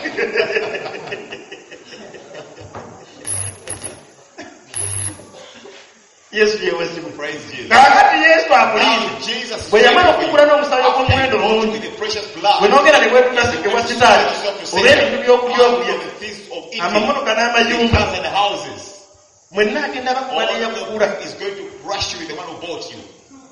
Yes, we was to praise Jesus. Now, Jesus, when you're not going to know with the precious blood, we're not going to wait to see what's inside. I'm a monocana and houses. When not in that is going to rush you with the one who bought you.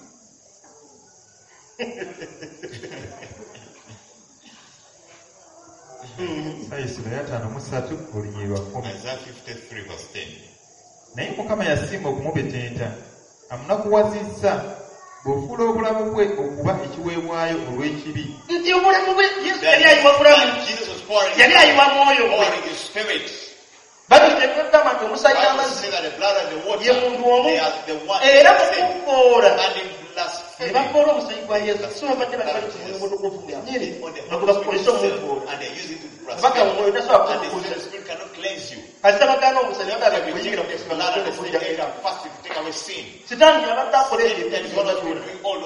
Isaiah fifty-three verse ten. Naye Mukama yasiima okumubetenta, amunakuwazizza bw'ofuula obulamu bwe okuba ekiweebwayo olw'ekibi. Nti obulamu bwe Yesu yali ayiwa bulamu, yali ayiwa mwoyo gwe. Bategeeza okugamba nti omusaayi n'amazzi ye muntu omu era mu kuvvoola ne bavvoola omusaayi gwa Yesu si babadde bali bali ku mulimu gw'okuvvuula nga gwe bakukozesa omuvvoola kubanga omwoyo tasobola kukukuza kasita bagaana omusaayi bagala kuyingira mu kusima n'atonde kulira era sitaani yabadde akola ebyo ebyalizobatula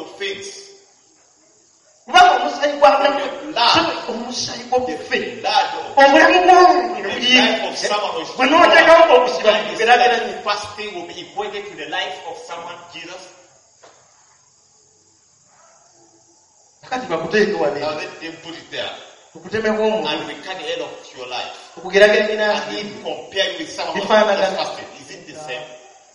kubanga omusaayi gwa bulamu omusaayi gw'obufe obulamu bw'omuntu bwe n'oteekawo okusiba kugeraageranye kakati bakuteeke wano and we cut the end of your life, and we compare you with someone who has fasted, is it the same?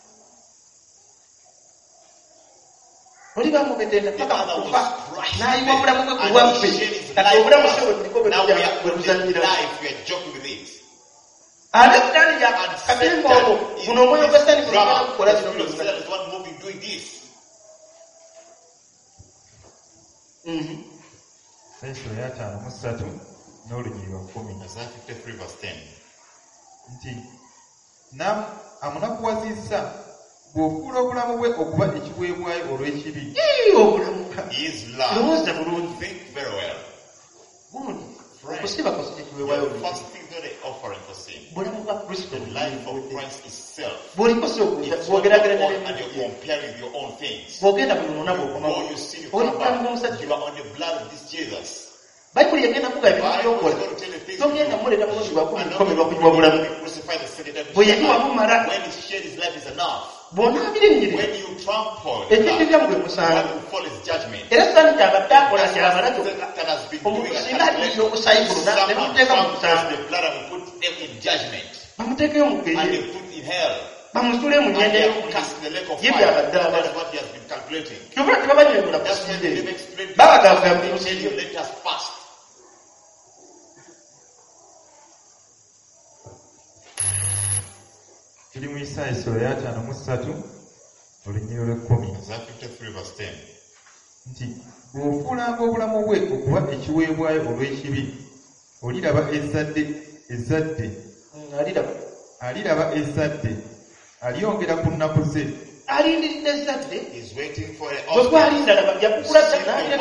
The other was crushed and he shed his life for us. Now we are with this life, we are joking with it. And Satan is drama. The spirit of Satan is one moving doing this. Isaiah fifty-three verse ten. Nti nam amunakuwazizza bw'ofuula obulamu bwe okuba ekiweebwayo olw'ekibi. His love. Think very well. Friend, your fasting is not an offering for sin. The life of Christ itself. It's not your own and you're comparing with your own things. Before you sin, you come back. You are on the blood of this Jesus. Bible yagenda kuga ebintu togenda muleta muzibwa kubikomera okujwa bwe yali wamumala when he shared his life is enough. Bw'onaabirinnyire ekijja mugwe musango era sitaani kyabadde akola kyamala omusinga alirira omusayi guno ne bamuteeka mu musango bamuteekeyo mu ggeye bamusule mu nnyanja ye byabadde abala kyobula tebabanyonyola kusiire babagamba musiryo. Kiri mu Isaya essula ya ataano mu ssatu olunyiriro lw'ekkumi nti bw'ofuulanga obulamu bwe okuba ekiweebwayo olw'ekibi oliraba ezzadde ezzadde aliraba ezzadde alyongera ku nnaku ze. Alindiridde ezzadde bwe gwalinda laba yakukulaza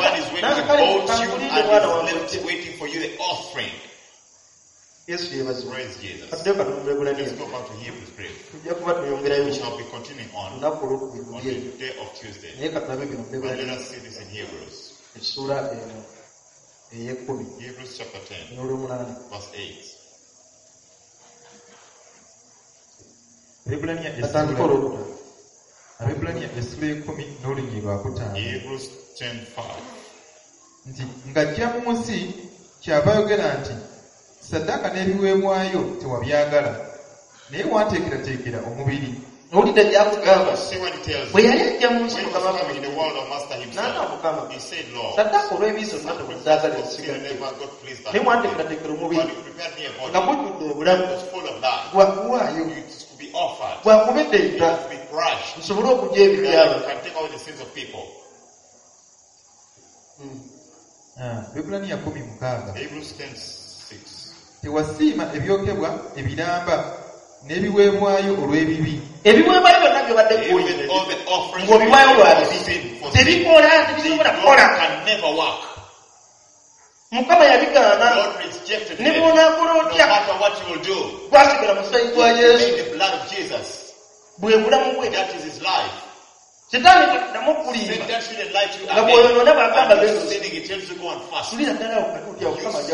n'aleka Yesu yeebazibwa. Addeyo katonda Ebulaniya. Tujja kuba tuyongerayo lunaku olwokubiri naye katulabe bino mu Ebulaniya essuula eno ey'ekkumi n'olw'omunaana. Atandika olwokutaano. Abebulaniya essula y'ekkumi n'olunyiriro lwakutaano nti ng'ajja mu nsi kyava ayogera nti Saddaaka n'ebiweebwayo tewabyagala naye wanteekerateekera omubiri. Owulidde gy'akugamba bwe yali ajja mu nsi Mukama n'agamba Mukama Saddaaka olw'ebizo zonna temuzaagala ensigadde naye wanteekerateekera omubiri nga mujjudde obulamu bwakuwaayo bwakubeddeeta nsobole okugya ebi byabo. Ebulaniya kumi mukaaga tewasiima ebyokebwa ebiramba n'ebiweebwayo olw'ebibi. Ebiweebwayo byonna byobadde ng'obiwaayo lwa bibi tebikola tebisobola kukola. Mukama yabigaana ne bw'onaakola otya gwasigala mu musayi gwa Yesu bwe bulamu bwe. Sitaani namukulimba nga bw'oyonoona bagamba tulira ddala okatulya Mukama ajja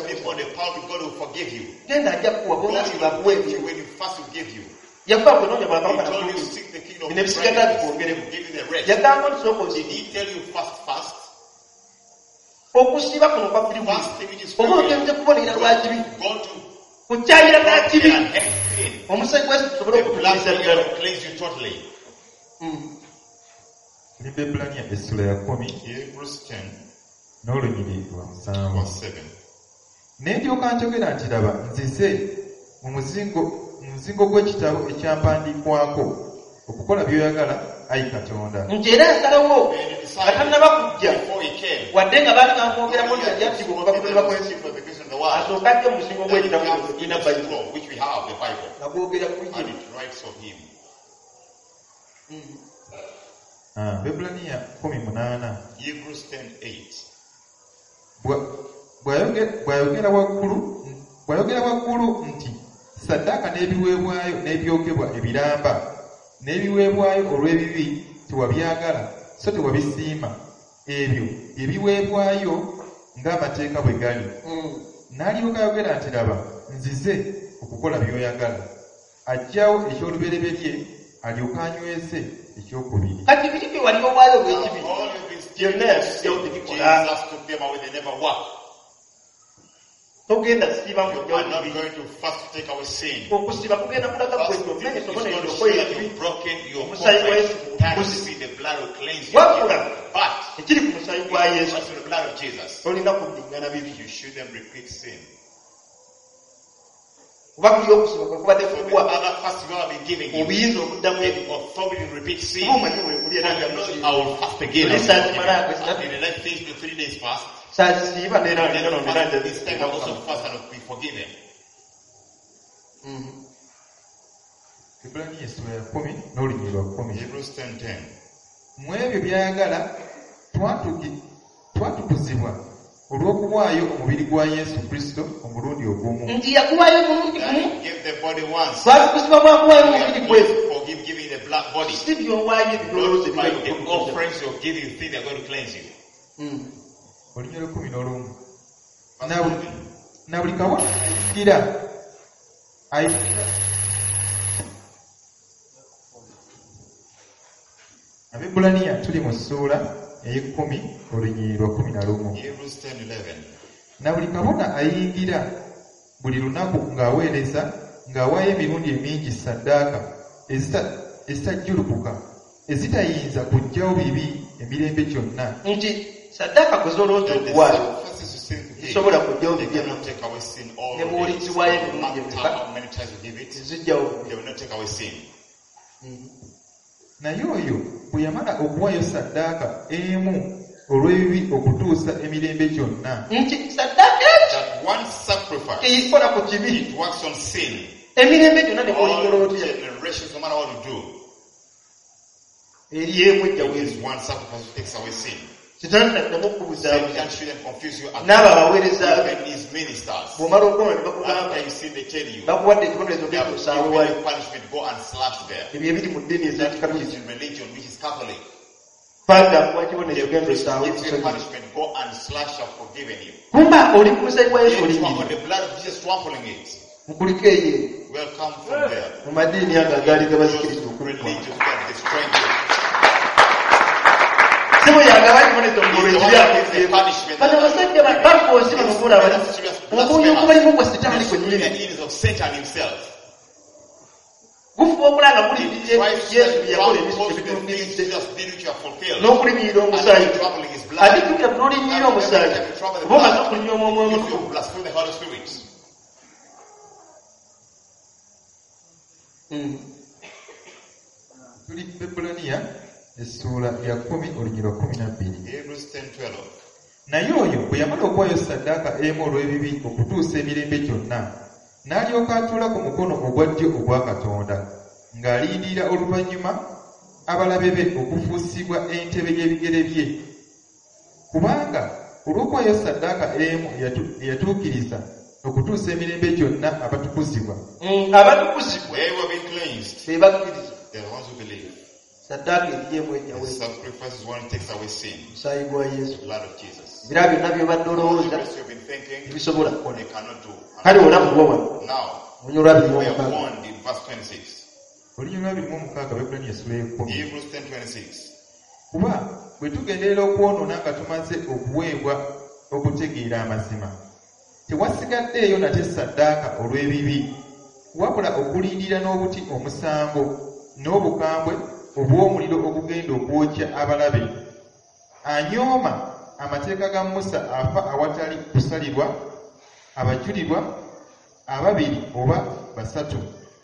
genda ajja kuwa bw'onasiba kuwa ebyo yakuba bwenoonya bwakabaka nakulimba bino ebisigadde bikwongeremu yagamba nti sooka okusiba kuno kwa buli oba ogenze kubonerera lwa kibi kukyayira lwa kibi omusayi gwesu tusobole okutuliza ddala. Limba Ebulaniya essula ya kkumi n'olunyiriri lwa musanvu. Ne ndyoka njogera nti laba nzize mu muzingo mu muzingo gw'ekitabo ekyampandiikwako okukola by'oyagala ayi Katonda. Nti era nsalawo nga tannaba kujja wadde nga baali bamwogerako nti ajja ttibwa okubakulira kw'ensi asooka ajja mu muzingo gw'ekitabo tulina Bayibuli nga gwogera ku ye. Ebulaniya kumi munaana bw'ayogera waggulu nti Saddaaka n'ebiweebwayo n'ebyokebwa ebiramba n'ebiweebwayo olw'ebibi tewabyagala so tewabisiima. Ebyo ebiweebwayo ng'amateeka bwe gali. N'alyoka ayogera nti laba nzize okukola by'oyagala ajjawo eky'olubereberye alyoka anywese ekyokubiri. Kati biri bye wali obwayo bw'ekibi byonna yasitewo tebikola. togenda siba You are not going to fast to take away sin. okusiba kugenda kulaga Fast kwetyo is omenye going sobona to ebyo show that okoye you've broken your Omusaayi gwa contract. Yesu. That is to see the blood will cleanse you. wabula But ekiri ku musaayi gwa yesu what's in the blood of Jesus? tolina kuddingana bibi You shouldn't repeat sin. kuba kuli okusiba kwe kubadde So the kuwa other fast you have been giving you, obuyinza okuddamu the ebyo authority to repeat sin. kuba omanyi weekuli era So you know, I will fast again. Tuli saa zimala And kwesitatu in the next days, the three days fast. saasiiba neera And then ndinono fast neranja this time I also fast and be forgiven. Ibraniya essula ya kumi n'olunyi lwa kumi. Hebrews ten ten. Mu ebyo by'ayagala twatugi- twatukuzibwa olw'okuwaayo omubiri gwa Yesu Kristo omulundi ogumu. nti yakuwaayo omulundi That gumu he gave the body once. twatukuzibwa bwakuwaayo We omubiri are gwe forgive giving the black body. si byowaayo ebirowoozo Not by the ebirala offerings you're giving, you think they're going to cleanse you. Olunyi lwa kumi n'olumu. Verse Na buli- eleven. na buli kabona ayingira ayingira Abebulaniya tuli mu ssuula ey'ekkumi olunyi lwa kumi na lumu. Hebrews ten eleven. Na buli kabona ayingira buli lunaku ng'aweereza ng'awaayo emirundi emingi ssaddaaka ezita- ezitajjulukuka ezitayinza kuggyawo bibi emirembe gyonna. nti saddaaka gwe zolowooza Then the okuwaayo sacrifices you sin to give, zisobola kuggyawo they bibi cannot take away sin all ne the bw'oliziwaayo days. No emirundi matter emeka how many times you give it, tezijjawo bibi. they will not take away sin. Naye oyo bwe yamala okuwaayo ssaddaaka emu olw'ebibi okutuusa emirembe gyonna. nti saddaaka ekyo That one sacrifice, teyikola ku kibi it works on sin. emirembe gyonna ne All bw'olikola otya generations, no matter what you do, eri emu ejja there is weezi one sacrifice that takes away sin. kitani taddamu okubuzaabuza Satan shouldn't confuse you at n'abo abaweereza all. be Even his ministers. bw'omala okukoma ne bakugamba After you sin, they tell you, bakuwadde ekibonerezo they have ky'okusaawe given wali you punishment, go and slash there. ebyo ebiri mu ddiini That which ez'ekikatoliki is in religion, which is Catholic. panda akuwa ekibonerezo genda osaawe Gives you kusonyiwa punishment, go and slash, have forgiven you. kumba oli ku musaayi gwa yesu Yet you are olingiri on the blood of Jesus trampling it. mukuliko eyo Welcome from there. mu madiini ago agaali Those gabazikiriza okukuwa religions that destroy you. sibo yagaba ekibonerezo ng'olwekibyakuzeeko bano abasajja bakoosi bano mulaba omwoyo ogubalimu gwa sitaani The gwennyini spirit is of Satan himself. gufuba okulanga mulindirira Tries to yesu byeyakola drown most of the ebituukiridde things just did which you have fulfilled. n'okulinnyirira And omusaayi then troubling his blood. ate tukira n'olinnyirira omusaayi oba omaze okulinnya omwoyo If omutukuvu you blaspheme the Holy Spirit. Tuli Bebulaniya essuula ya kumi olunyi lwa kumi na bbiri. Hebrews ten twelve. Naye oyo bwe yamala okuwaayo ssaddaaka emu olw'ebibi okutuusa emirembe gyonna, n'alyoka atuula ku mukono ogwa ddyo ogwa Katonda, ng'alindirira oluvannyuma abalabe be okufuusibwa entebe y'ebigere bye. Kubanga olw'okuwaayo ssaddaaka emu eyatu- eyatuukiriza okutuusa emirembe gyonna abatukuzibwa. abatukuzibwa They were being cleansed. be bakkiriza They are the ones who believe. saddaaka eri emu ejja The weezi sacrifice is one that takes away sin. musaayi gwa yesu The blood of Jesus. ebirala byonna byobadde All the olowooza rest you've been thinking, tebisobola kukola they cannot do. kale olamu bwowa Now, onyo olwabiri we are omukaaga warned in verse twenty-six. Olunyi lwa abiri mu omukaaga Bebulaniya essula y'ekkumi. Hebrews ten twenty-six. Kuba bwe tugenderera okwonoona nga tumaze okuweebwa okutegeera amazima, tewasigaddeeyo nate ssaddaaka olw'ebibi, wabula okulindira n'obuti omusango n'obukambwe obw'omuliro ogugenda okwokya abalabe. Anyooma amateeka ga Musa afa awatali kusalirwa abajulirwa ababiri oba basatu.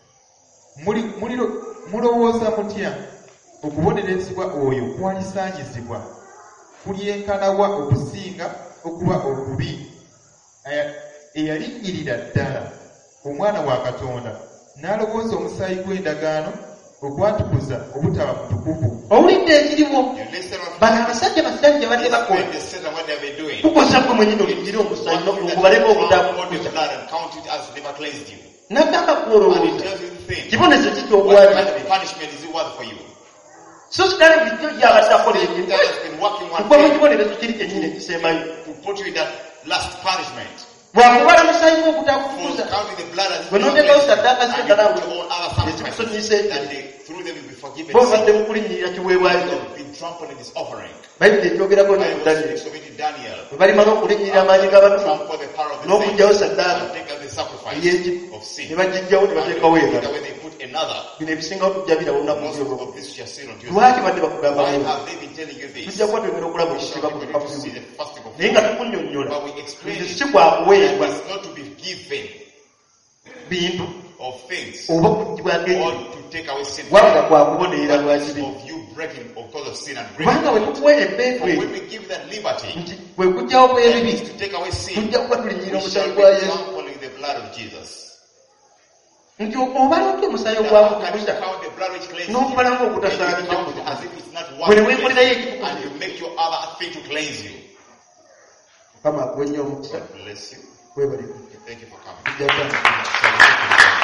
Muli, muliro, mulowooza mutya okubonerezebwa oyo kwalisaanyizibwa kulyenkanawa okusinga okuba okubi, Aya- eyalinnyirira ddala omwana wa Katonda n'alowooza omusaayi gw'endagaano ogwatukuza obutaba mutukuvu. owulidde ekirimu You listen up. bano abasajja basajja badde bakola Explain the sin and what they have been doing. kukosa gwe mwenyini olinnyire omusaayi ngubaleme Count the obutakukuza blood and count it as never cleansed you. nagamba And it kuolowooza tells you the thing. kibonezo kiki What okuwaayo kind of punishment is it worth for you? so kitale bulijjo gyabadde akola That ekintu has been working one kugwa mu day kibonerezo kiri kyennyini ekisembayo to put you in that last punishment. bwakubala musaayi gwe For ogutakukuza counting the blood as Bwe n'oteekawo saddaaka and you z'eddala put your own other sacrifices ezikusonyisa ekyo that they through them will be forgiven bo sin. badde mu kulinnyirira kiweebwayo kino They've been trampled in his offering. bayibuli ekyogerako ne ku Bible Daniel speaks of it in Daniel. bwe balimala okulinnyirira amaanyi g'abatume Trample the power of the n'okuggyawo saints saddaaka and take out the sacrifice ey'eki of sin. ne bagijjawo ne bateekawo And endala when they put another, bino ebisingawo tujja biraba olunaku most olwo of this shall sin on Tuesday. lwaki badde bakugamba Why bwe have they been telling you this? tujja kuba twegera okulaba We ekitiibwa shall ku be lukafu able to see lwe the fasting of naye nga sin. tukunnyonnyola But we explain nti it si kwakuweebwa that it's not to be given bintu of things oba kugibwako or ekyo to take away sin. wabula kwakubonerera But lwakibi of you breaking of cause of sin and breaking. kubanga bwe tukuwa ebbeetu But eyo when we give that liberty, nti bwe kujjawo kw'ebibi to take away sin, tujja kuba tulinnyirira we shall omusaayi be gwa yesu trampling the blood of Jesus. nti obalako omusaayi Now, ogwa how can you kukusa count the blood which cleanses you? n'okumala And ng'okutasaana you count it as if it's not one bwe ne cleanse weekolerayo you, ekitukuvu and you make your other thing to cleanse you. mukama akuwe nnyo omukisa God bless you. weebalike Thank you for coming. tujja kutandika.